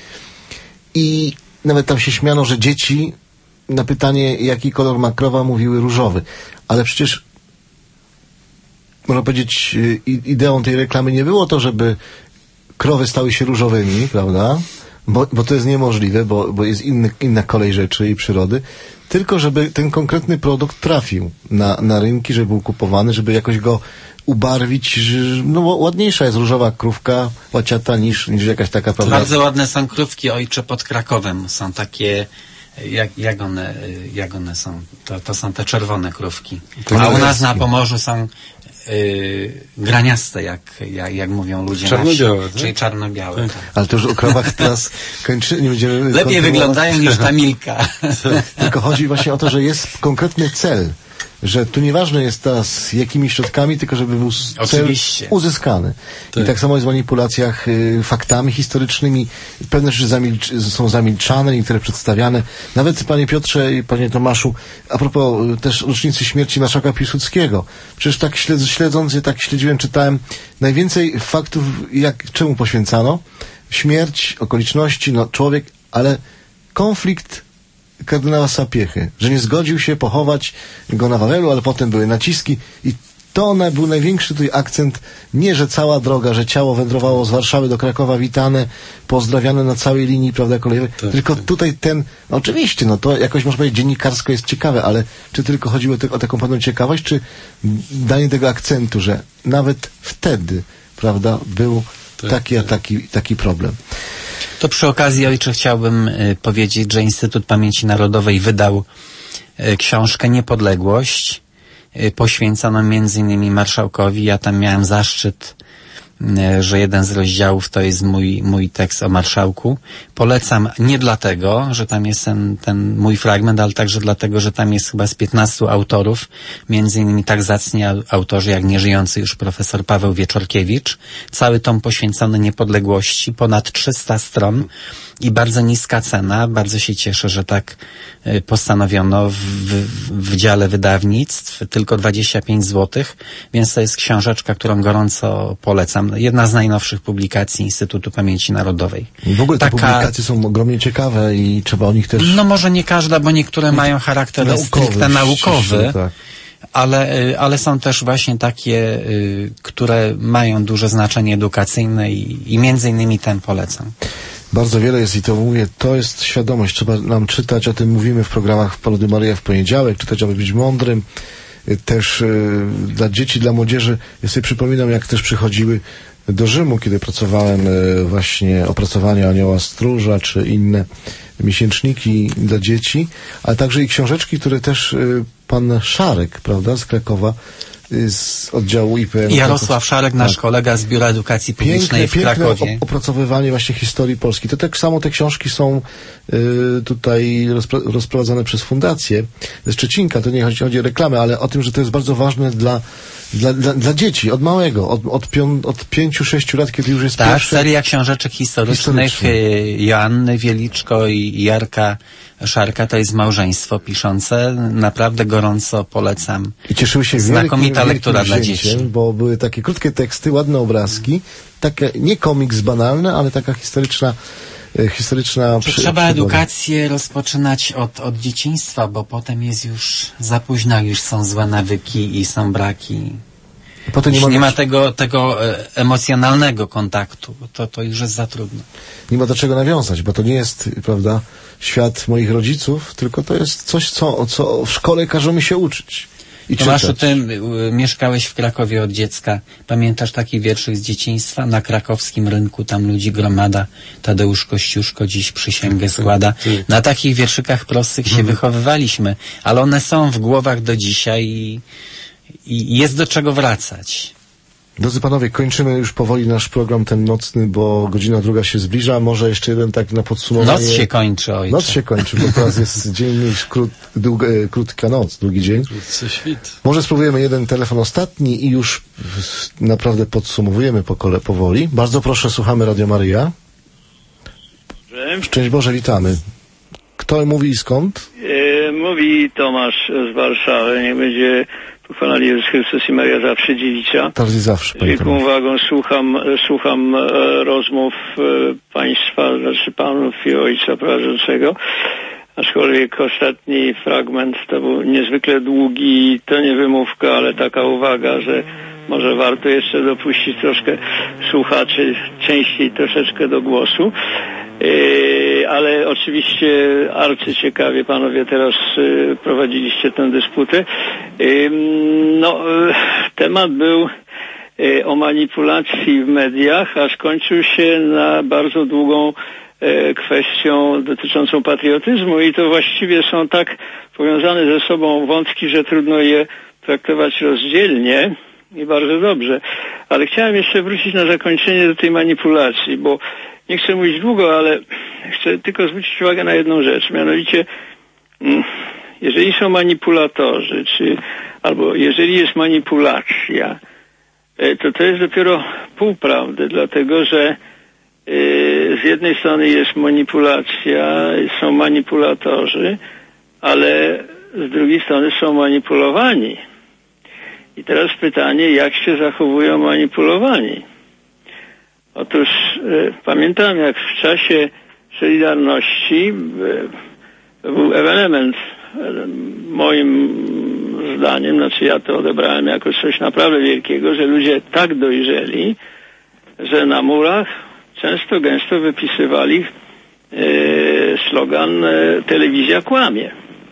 I nawet tam się śmiano, że dzieci na pytanie, jaki kolor ma krowa, mówiły różowy. Ale przecież, można powiedzieć, ideą tej reklamy nie było to, żeby krowy stały się różowymi, prawda? Bo, bo to jest niemożliwe, bo, bo jest inny, inna kolej rzeczy i przyrody. Tylko żeby ten konkretny produkt trafił na, na rynki, żeby był kupowany, żeby jakoś go ubarwić, że, no ładniejsza jest różowa krówka, łaciata niż, niż jakaś taka, prawda? Bardzo ładne są krówki, ojcze, pod Krakowem. Są takie, jak, jak, one, jak one są? To, to są te czerwone krówki. A u nas na Pomorzu są Yy, graniaste, jak, jak, jak mówią ludzie czarno-białe, nasi, tak? czyli czarno-białe. Tak. Ale to już o krowach teraz kończy, nie będziemy... Lepiej wyglądają niż ta Milka. Tylko chodzi właśnie o to, że jest konkretny cel, że tu nieważne jest teraz jakimi środkami, tylko żeby był cel Oczywiście. uzyskany. Tak. I tak samo jest w manipulacjach y, faktami historycznymi. Pewne rzeczy zamilcz są zamilczane, niektóre przedstawiane. Nawet, panie Piotrze i panie Tomaszu, a propos y, też rocznicy śmierci marszałka Piłsudskiego. Przecież tak śledz śledząc je, tak śledziłem, czytałem, najwięcej faktów, jak, czemu poświęcano? Śmierć, okoliczności, no człowiek, ale konflikt kardynała Sapiechy, że nie zgodził się pochować go na Wawelu, ale potem były naciski i to był największy tutaj akcent, nie, że cała droga, że ciało wędrowało z Warszawy do Krakowa witane, pozdrawiane na całej linii, prawda, kolejowej, tak, tylko tak. Tutaj ten, no oczywiście, no to jakoś można powiedzieć dziennikarsko jest ciekawe, ale czy tylko chodziło o taką pewną ciekawość, czy danie tego akcentu, że nawet wtedy, prawda, był tak, taki, a taki, taki problem. To przy okazji, ojcze, chciałbym y, powiedzieć, że Instytut Pamięci Narodowej wydał y, książkę Niepodległość, y, poświęconą między innymi marszałkowi. Ja tam miałem zaszczyt, y, że jeden z rozdziałów to jest mój, mój tekst o marszałku. Polecam nie dlatego, że tam jest ten, ten mój fragment, ale także dlatego, że tam jest chyba z piętnastu autorów, między innymi tak zacni autorzy jak nieżyjący już profesor Paweł Wieczorkiewicz. Cały tom poświęcony niepodległości, ponad trzysta stron i bardzo niska cena. Bardzo się cieszę, że tak postanowiono w, w, w dziale wydawnictw. Tylko dwadzieścia pięć złotych, więc to jest książeczka, którą gorąco polecam. Jedna z najnowszych publikacji Instytutu Pamięci Narodowej. W ogóle te Taka... publikacje są ogromnie ciekawe i trzeba o nich też... No może nie każda, bo niektóre mają charakter naukowy, stricte naukowy, tak. ale, ale są też właśnie takie, które mają duże znaczenie edukacyjne i, i między innymi ten polecam. Bardzo wiele jest i to mówię, to jest świadomość, trzeba nam czytać, o tym mówimy w programach w Polu de Maria w poniedziałek, czytać, aby być mądrym, też y, dla dzieci, dla młodzieży. Ja sobie przypominam, jak też przychodziły do Rzymu, kiedy pracowałem y, właśnie opracowania Anioła Stróża, czy inne miesięczniki dla dzieci, ale także i książeczki, które też y, pan Szarek, prawda, z Krakowa, z oddziału I P M. Jarosław Szarek, nasz tak. kolega z Biura Edukacji Publicznej piękne, w Krakowie. Piękne opracowywanie właśnie historii Polski. To tak samo te książki są y, tutaj rozpra rozprowadzane przez fundację ze Szczecinka. To nie chodzi, chodzi o reklamę, ale o tym, że to jest bardzo ważne dla, dla, dla, dla dzieci, od małego, od, od, pią, od pięciu, sześciu lat, kiedy już jest tak, pierwsze... Tak, seria książeczek historycznych Historyczne. Joanny Wieliczko i Jarka Szarka, to jest małżeństwo piszące. Naprawdę gorąco polecam. I cieszyły się znakomita lektura dla dzieci. Bo były takie krótkie teksty, ładne obrazki, takie, nie komiks banalny, ale taka historyczna historyczna przy, trzeba przygoda. Edukację rozpoczynać od, od dzieciństwa, bo potem jest już za późno, już są złe nawyki i są braki. Potem nie, nie ma tego, tego emocjonalnego kontaktu. To, to już jest za trudno. Nie ma do czego nawiązać, bo to nie jest, prawda, świat moich rodziców, tylko to jest coś, co, co w szkole każą mi się uczyć. I Tomaszu, ty y, mieszkałeś w Krakowie od dziecka. Pamiętasz taki wierszyk z dzieciństwa? Na krakowskim rynku tam ludzi gromada, Tadeusz Kościuszko dziś przysięgę składa. Na takich wierszykach prostych się wychowywaliśmy, ale one są w głowach do dzisiaj i, i jest do czego wracać. Drodzy panowie, kończymy już powoli nasz program ten nocny, bo godzina druga się zbliża. Może jeszcze jeden tak na podsumowanie. Noc się kończy, ojcze. Noc się kończy, bo teraz jest dzień, krót, długa, krótka noc, drugi dzień. Krótcy świt. Może spróbujemy jeden telefon ostatni i już naprawdę podsumowujemy po kole, powoli. Bardzo proszę, słuchamy Radio Maryja. Szczęść Boże, witamy. Kto mówi i skąd? E, mówi Tomasz z Warszawy. Niech będzie pochwalony Jezus Chrystus i Maria zawsze dziewica. Teraz i zawsze. Z wielką uwagą słucham, słucham e, rozmów e, państwa, znaczy panów i ojca prowadzącego. Aczkolwiek ostatni fragment to był niezwykle długi, to nie wymówka, ale taka uwaga, że może warto jeszcze dopuścić troszkę słuchaczy częściej troszeczkę do głosu. Yy, ale oczywiście arcyciekawie panowie teraz yy, prowadziliście tę dysputę. Yy, no, yy, temat był yy, o manipulacji w mediach, a skończył się na bardzo długą yy, kwestią dotyczącą patriotyzmu i to właściwie są tak powiązane ze sobą wątki, że trudno je traktować rozdzielnie i bardzo dobrze. Ale chciałem jeszcze wrócić na zakończenie do tej manipulacji, bo nie chcę mówić długo, ale chcę tylko zwrócić uwagę na jedną rzecz. Mianowicie, jeżeli są manipulatorzy, czy, albo jeżeli jest manipulacja, to to jest dopiero półprawdy, dlatego że z jednej strony jest manipulacja, są manipulatorzy, ale z drugiej strony są manipulowani. I teraz pytanie, jak się zachowują manipulowani? Otóż e, pamiętam, jak w czasie Solidarności e, to był ewenement, e, moim zdaniem, znaczy ja to odebrałem jako coś naprawdę wielkiego, że ludzie tak dojrzeli, że na murach często, gęsto wypisywali e, slogan e, telewizja kłamie.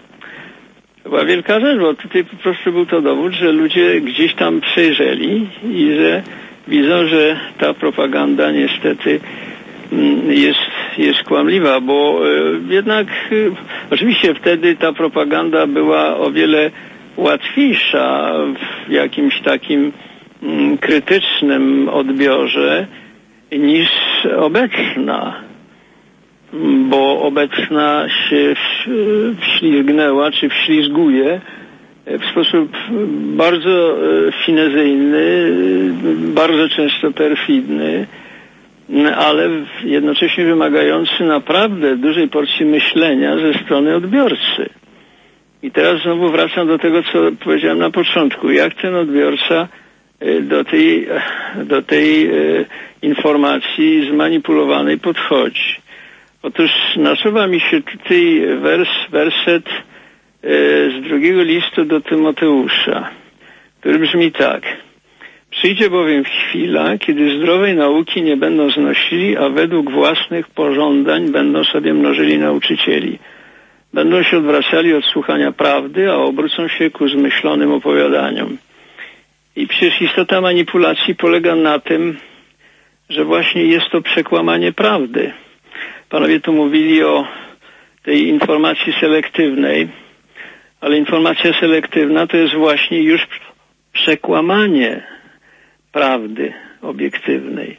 To była wielka rzecz, bo tutaj po prostu był to dowód, że ludzie gdzieś tam przejrzeli i że widzą, że ta propaganda niestety jest, jest kłamliwa, bo jednak oczywiście wtedy ta propaganda była o wiele łatwiejsza w jakimś takim krytycznym odbiorze niż obecna, bo obecna się wślizgnęła czy wślizguje w sposób bardzo finezyjny, bardzo często perfidny, ale jednocześnie wymagający naprawdę dużej porcji myślenia ze strony odbiorcy. I teraz znowu wracam do tego, co powiedziałem na początku. Jak ten odbiorca do tej, do tej informacji zmanipulowanej podchodzi? Otóż nasuwa mi się tutaj wers, werset z drugiego listu do Tymoteusza, który brzmi tak. Przyjdzie bowiem chwila, kiedy zdrowej nauki nie będą znosili, a według własnych pożądań będą sobie mnożyli nauczycieli. Będą się odwracali od słuchania prawdy, a obrócą się ku zmyślonym opowiadaniom. I przecież istota manipulacji polega na tym, że właśnie jest to przekłamanie prawdy. Panowie tu mówili o tej informacji selektywnej, ale informacja selektywna to jest właśnie już przekłamanie prawdy obiektywnej.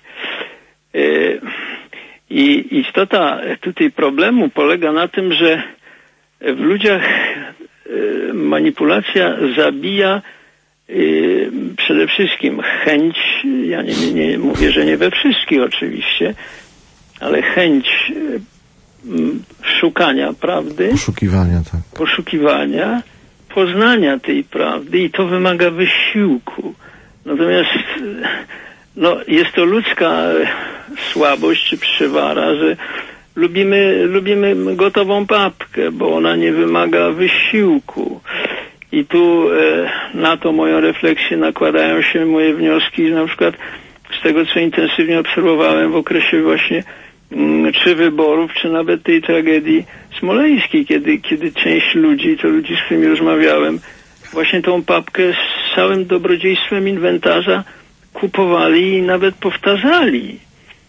I istota tutaj problemu polega na tym, że w ludziach manipulacja zabija przede wszystkim chęć, ja nie, nie, nie mówię, że nie we wszystkich oczywiście, ale chęć szukania prawdy, poszukiwania, tak. poszukiwania, poznania tej prawdy i to wymaga wysiłku. Natomiast no, jest to ludzka słabość czy przywara, że lubimy, lubimy gotową papkę, bo ona nie wymaga wysiłku. I tu e, na to moją refleksję nakładają się moje wnioski, na przykład z tego, co intensywnie obserwowałem w okresie właśnie mm, czy wyborów, czy nawet tej tragedii smoleńskiej, kiedy, kiedy część ludzi, to ludzi, z którymi rozmawiałem, właśnie tą papkę z całym dobrodziejstwem inwentarza kupowali i nawet powtarzali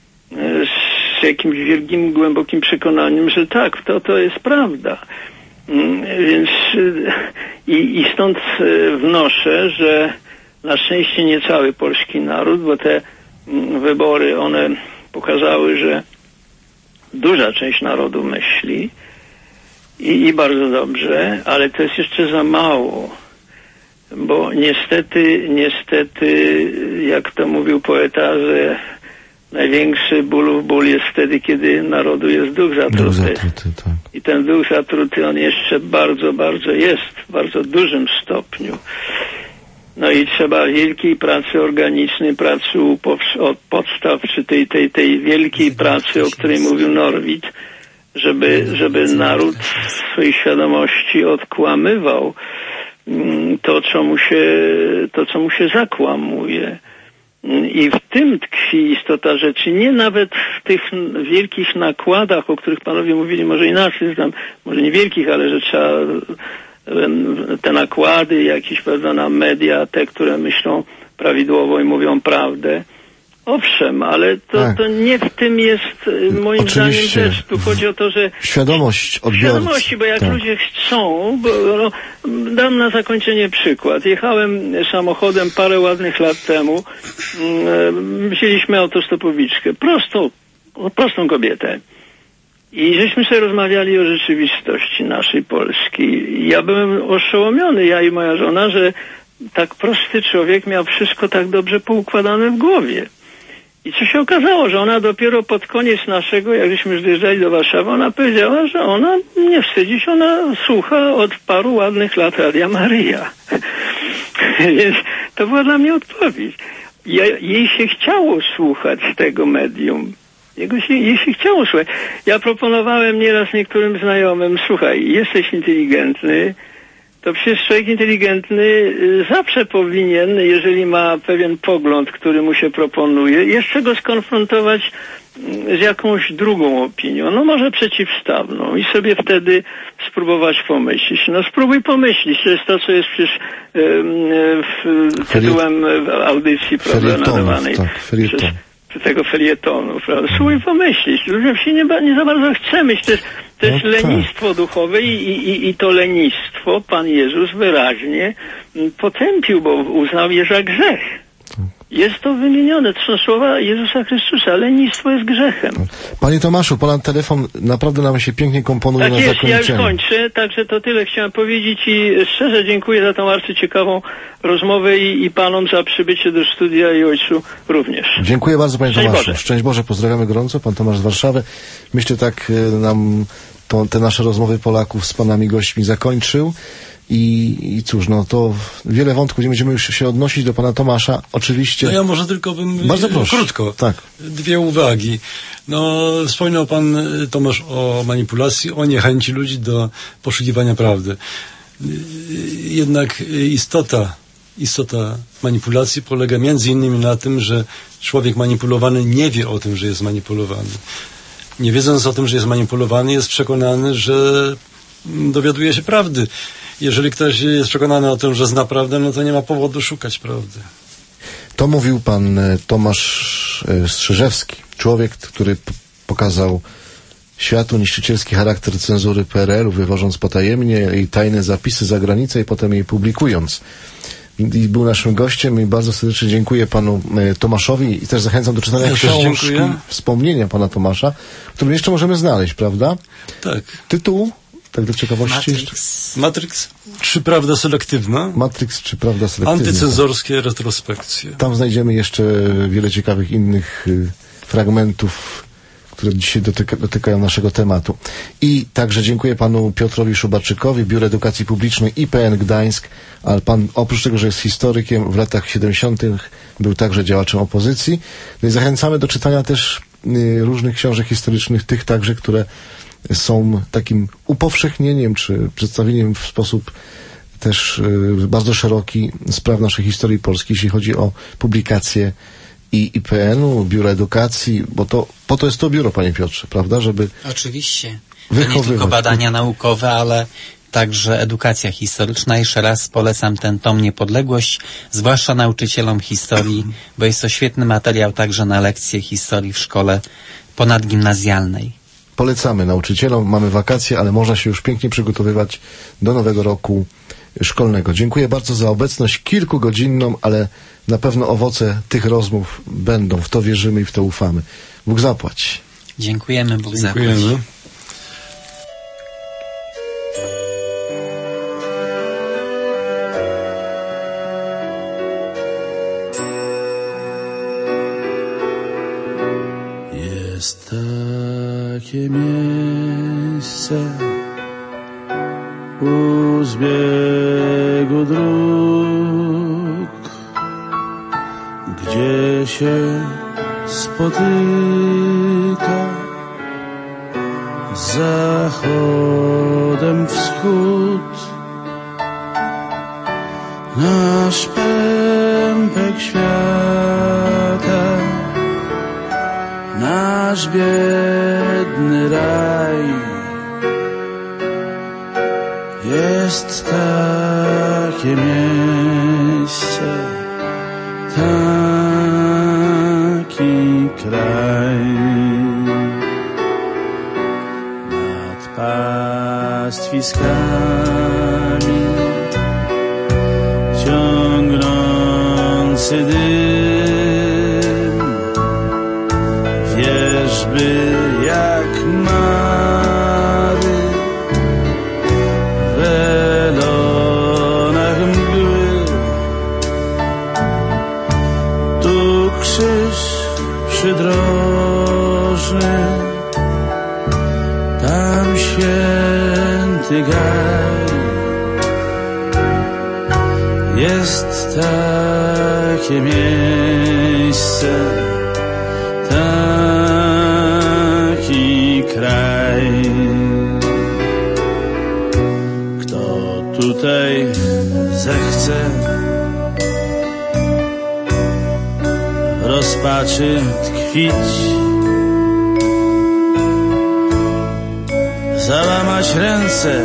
z jakimś wielkim, głębokim przekonaniem, że tak, to, to jest prawda. Więc i, i stąd wnoszę, że na szczęście nie cały polski naród, bo te wybory, one pokazały, że duża część narodu myśli i, i bardzo dobrze, ale to jest jeszcze za mało, bo niestety, niestety, jak to mówił poeta, że największy ból, ból jest wtedy, kiedy narodu jest duch zatruty. Duch zatruty, tak. I ten duch zatruty, on jeszcze bardzo, bardzo jest, w bardzo dużym stopniu. No i trzeba wielkiej pracy organicznej, pracy u od podstaw, czy tej, tej, tej wielkiej pracy, o której mówił Norwid, żeby, żeby naród w swojej świadomości odkłamywał to, co mu się, to, co mu się zakłamuje. I w tym tkwi istota rzeczy, nie nawet w tych wielkich nakładach, o których panowie mówili, może inaczej znam, może nie wielkich, ale że trzeba te nakłady jakieś, prawda, na media, te, które myślą prawidłowo i mówią prawdę. Owszem, ale to, tak. to nie w tym jest moim Oczywiście. zdaniem rzecz. Tu chodzi o to, że... Świadomość odbiorcy. Świadomości, bo jak tak. ludzie chcą... Bo, no, dam na zakończenie przykład. Jechałem samochodem parę ładnych lat temu. Wzięliśmy autostopowiczkę. Prostą, prostą kobietę. I żeśmy sobie rozmawiali o rzeczywistości naszej Polski. Ja byłem oszołomiony, ja i moja żona, że tak prosty człowiek miał wszystko tak dobrze poukładane w głowie. I co się okazało, że ona dopiero pod koniec naszego, jak żeśmy już dojeżdżali do Warszawy, ona powiedziała, że ona nie wstydzi się, ona słucha od paru ładnych lat Radia Maryja. Więc to była dla mnie odpowiedź. Ja, jej się chciało słuchać tego medium. Jego się, jej się chciało słuchać. Ja proponowałem nieraz niektórym znajomym, słuchaj, jesteś inteligentny, to przecież człowiek inteligentny zawsze powinien, jeżeli ma pewien pogląd, który mu się proponuje, jeszcze go skonfrontować z jakąś drugą opinią, no może przeciwstawną i sobie wtedy spróbować pomyśleć. No spróbuj pomyśleć, to jest to, co jest przecież um, tytułem audycji, prawda, nadawanej tak, przez tego felietonu, prawda? Spróbuj pomyśleć. Ludziom się nie, nie za bardzo chce myśleć. To jest, to jest no lenistwo tak. duchowe i, i, i to lenistwo Pan Jezus wyraźnie potępił, bo uznał je za grzech. Jest to wymienione. To są słowa Jezusa Chrystusa. Lenistwo jest grzechem. Panie Tomaszu, Pana telefon naprawdę nam się pięknie komponuje tak na jest, zakończenie. Ja już kończę, także to tyle chciałem powiedzieć i szczerze dziękuję za tą arcyciekawą rozmowę i, i Panom za przybycie do studia i Ojcu również. Dziękuję bardzo, Panie Szczęść Tomaszu. Boże. Szczęść Boże, pozdrawiamy gorąco. Pan Tomasz z Warszawy. Myślę, tak nam to, te nasze rozmowy Polaków z Panami gośćmi zakończył. I, I cóż, no to wiele wątków, gdzie będziemy już się odnosić do Pana Tomasza, oczywiście. No ja może tylko bym Bardzo proszę. krótko. Tak. Dwie uwagi. No, wspomniał Pan Tomasz o manipulacji, o niechęci ludzi do poszukiwania prawdy. Jednak istota, istota manipulacji polega między innymi na tym, że człowiek manipulowany nie wie o tym, że jest manipulowany. Nie wiedząc o tym, że jest manipulowany, jest przekonany, że dowiaduje się prawdy. Jeżeli ktoś jest przekonany o tym, że zna prawdę, no to nie ma powodu szukać prawdy. To mówił pan Tomasz Strzyżewski, człowiek, który p- pokazał światu niszczycielski charakter cenzury P R L u, wywożąc potajemnie jej tajne zapisy za granicę i potem je publikując. I był naszym gościem i bardzo serdecznie dziękuję panu Tomaszowi i też zachęcam do czytania ja książki Wspomnienia pana Tomasza, którą jeszcze możemy znaleźć, prawda? Tak. Tytuł? Tak do ciekawości Matrix. jeszcze. Matrix czy prawda selektywna? Matrix czy prawda selektywna? Antycenzorskie retrospekcje. Tam znajdziemy jeszcze wiele ciekawych innych y, fragmentów, które dzisiaj dotyka, dotykają naszego tematu. I także dziękuję panu Piotrowi Szubaczykowi, Biuro Edukacji Publicznej I P N Gdańsk, ale pan oprócz tego, że jest historykiem, w latach siedemdziesiątych był także działaczem opozycji. No i zachęcamy do czytania też y, różnych książek historycznych, tych także, które są takim upowszechnieniem, czy przedstawieniem w sposób też y, bardzo szeroki spraw naszej historii polskiej, jeśli chodzi o publikacje i I P N u, Biura Edukacji, bo to po to jest to biuro, panie Piotrze, prawda, żeby oczywiście. wychowywać. To nie tylko badania naukowe, ale także edukacja historyczna. Jeszcze raz polecam ten tom Niepodległość, zwłaszcza nauczycielom historii, bo jest to świetny materiał także na lekcje historii w szkole ponadgimnazjalnej. Polecamy nauczycielom, mamy wakacje, ale można się już pięknie przygotowywać do nowego roku szkolnego. Dziękuję bardzo za obecność kilkugodzinną, ale na pewno owoce tych rozmów będą. W to wierzymy i w to ufamy. Bóg zapłać. Dziękujemy, Bóg Dziękujemy. zapłać. Jest takie miejsce u zbiegu dróg, gdzie się spotyka z zachodem wschód. Nasz pępek świata, nasz biedny raj, jest takie miejsce, taki kraj. Nad pastwiskami ciągnący dym, wierzby jak mary w welonach mgły. Tu krzyż przydrożny, tam święty gaj. Jest takie miejsce, taki kraj. Kto tutaj zechce rozpaczy tkwić, załamać ręce,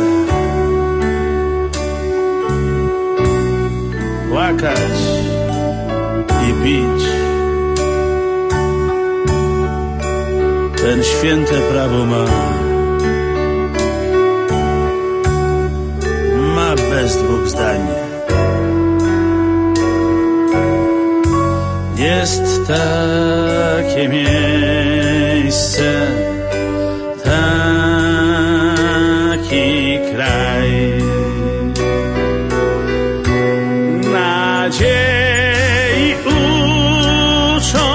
płakać i bić, ten święte prawo ma, ma bez dwóch zdań. Jest takie miejsce, taki kraj. Nadziei uczą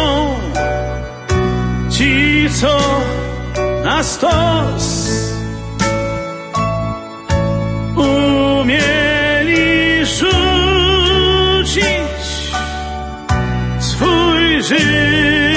ci, co na stos umieli rzucić swój żyć.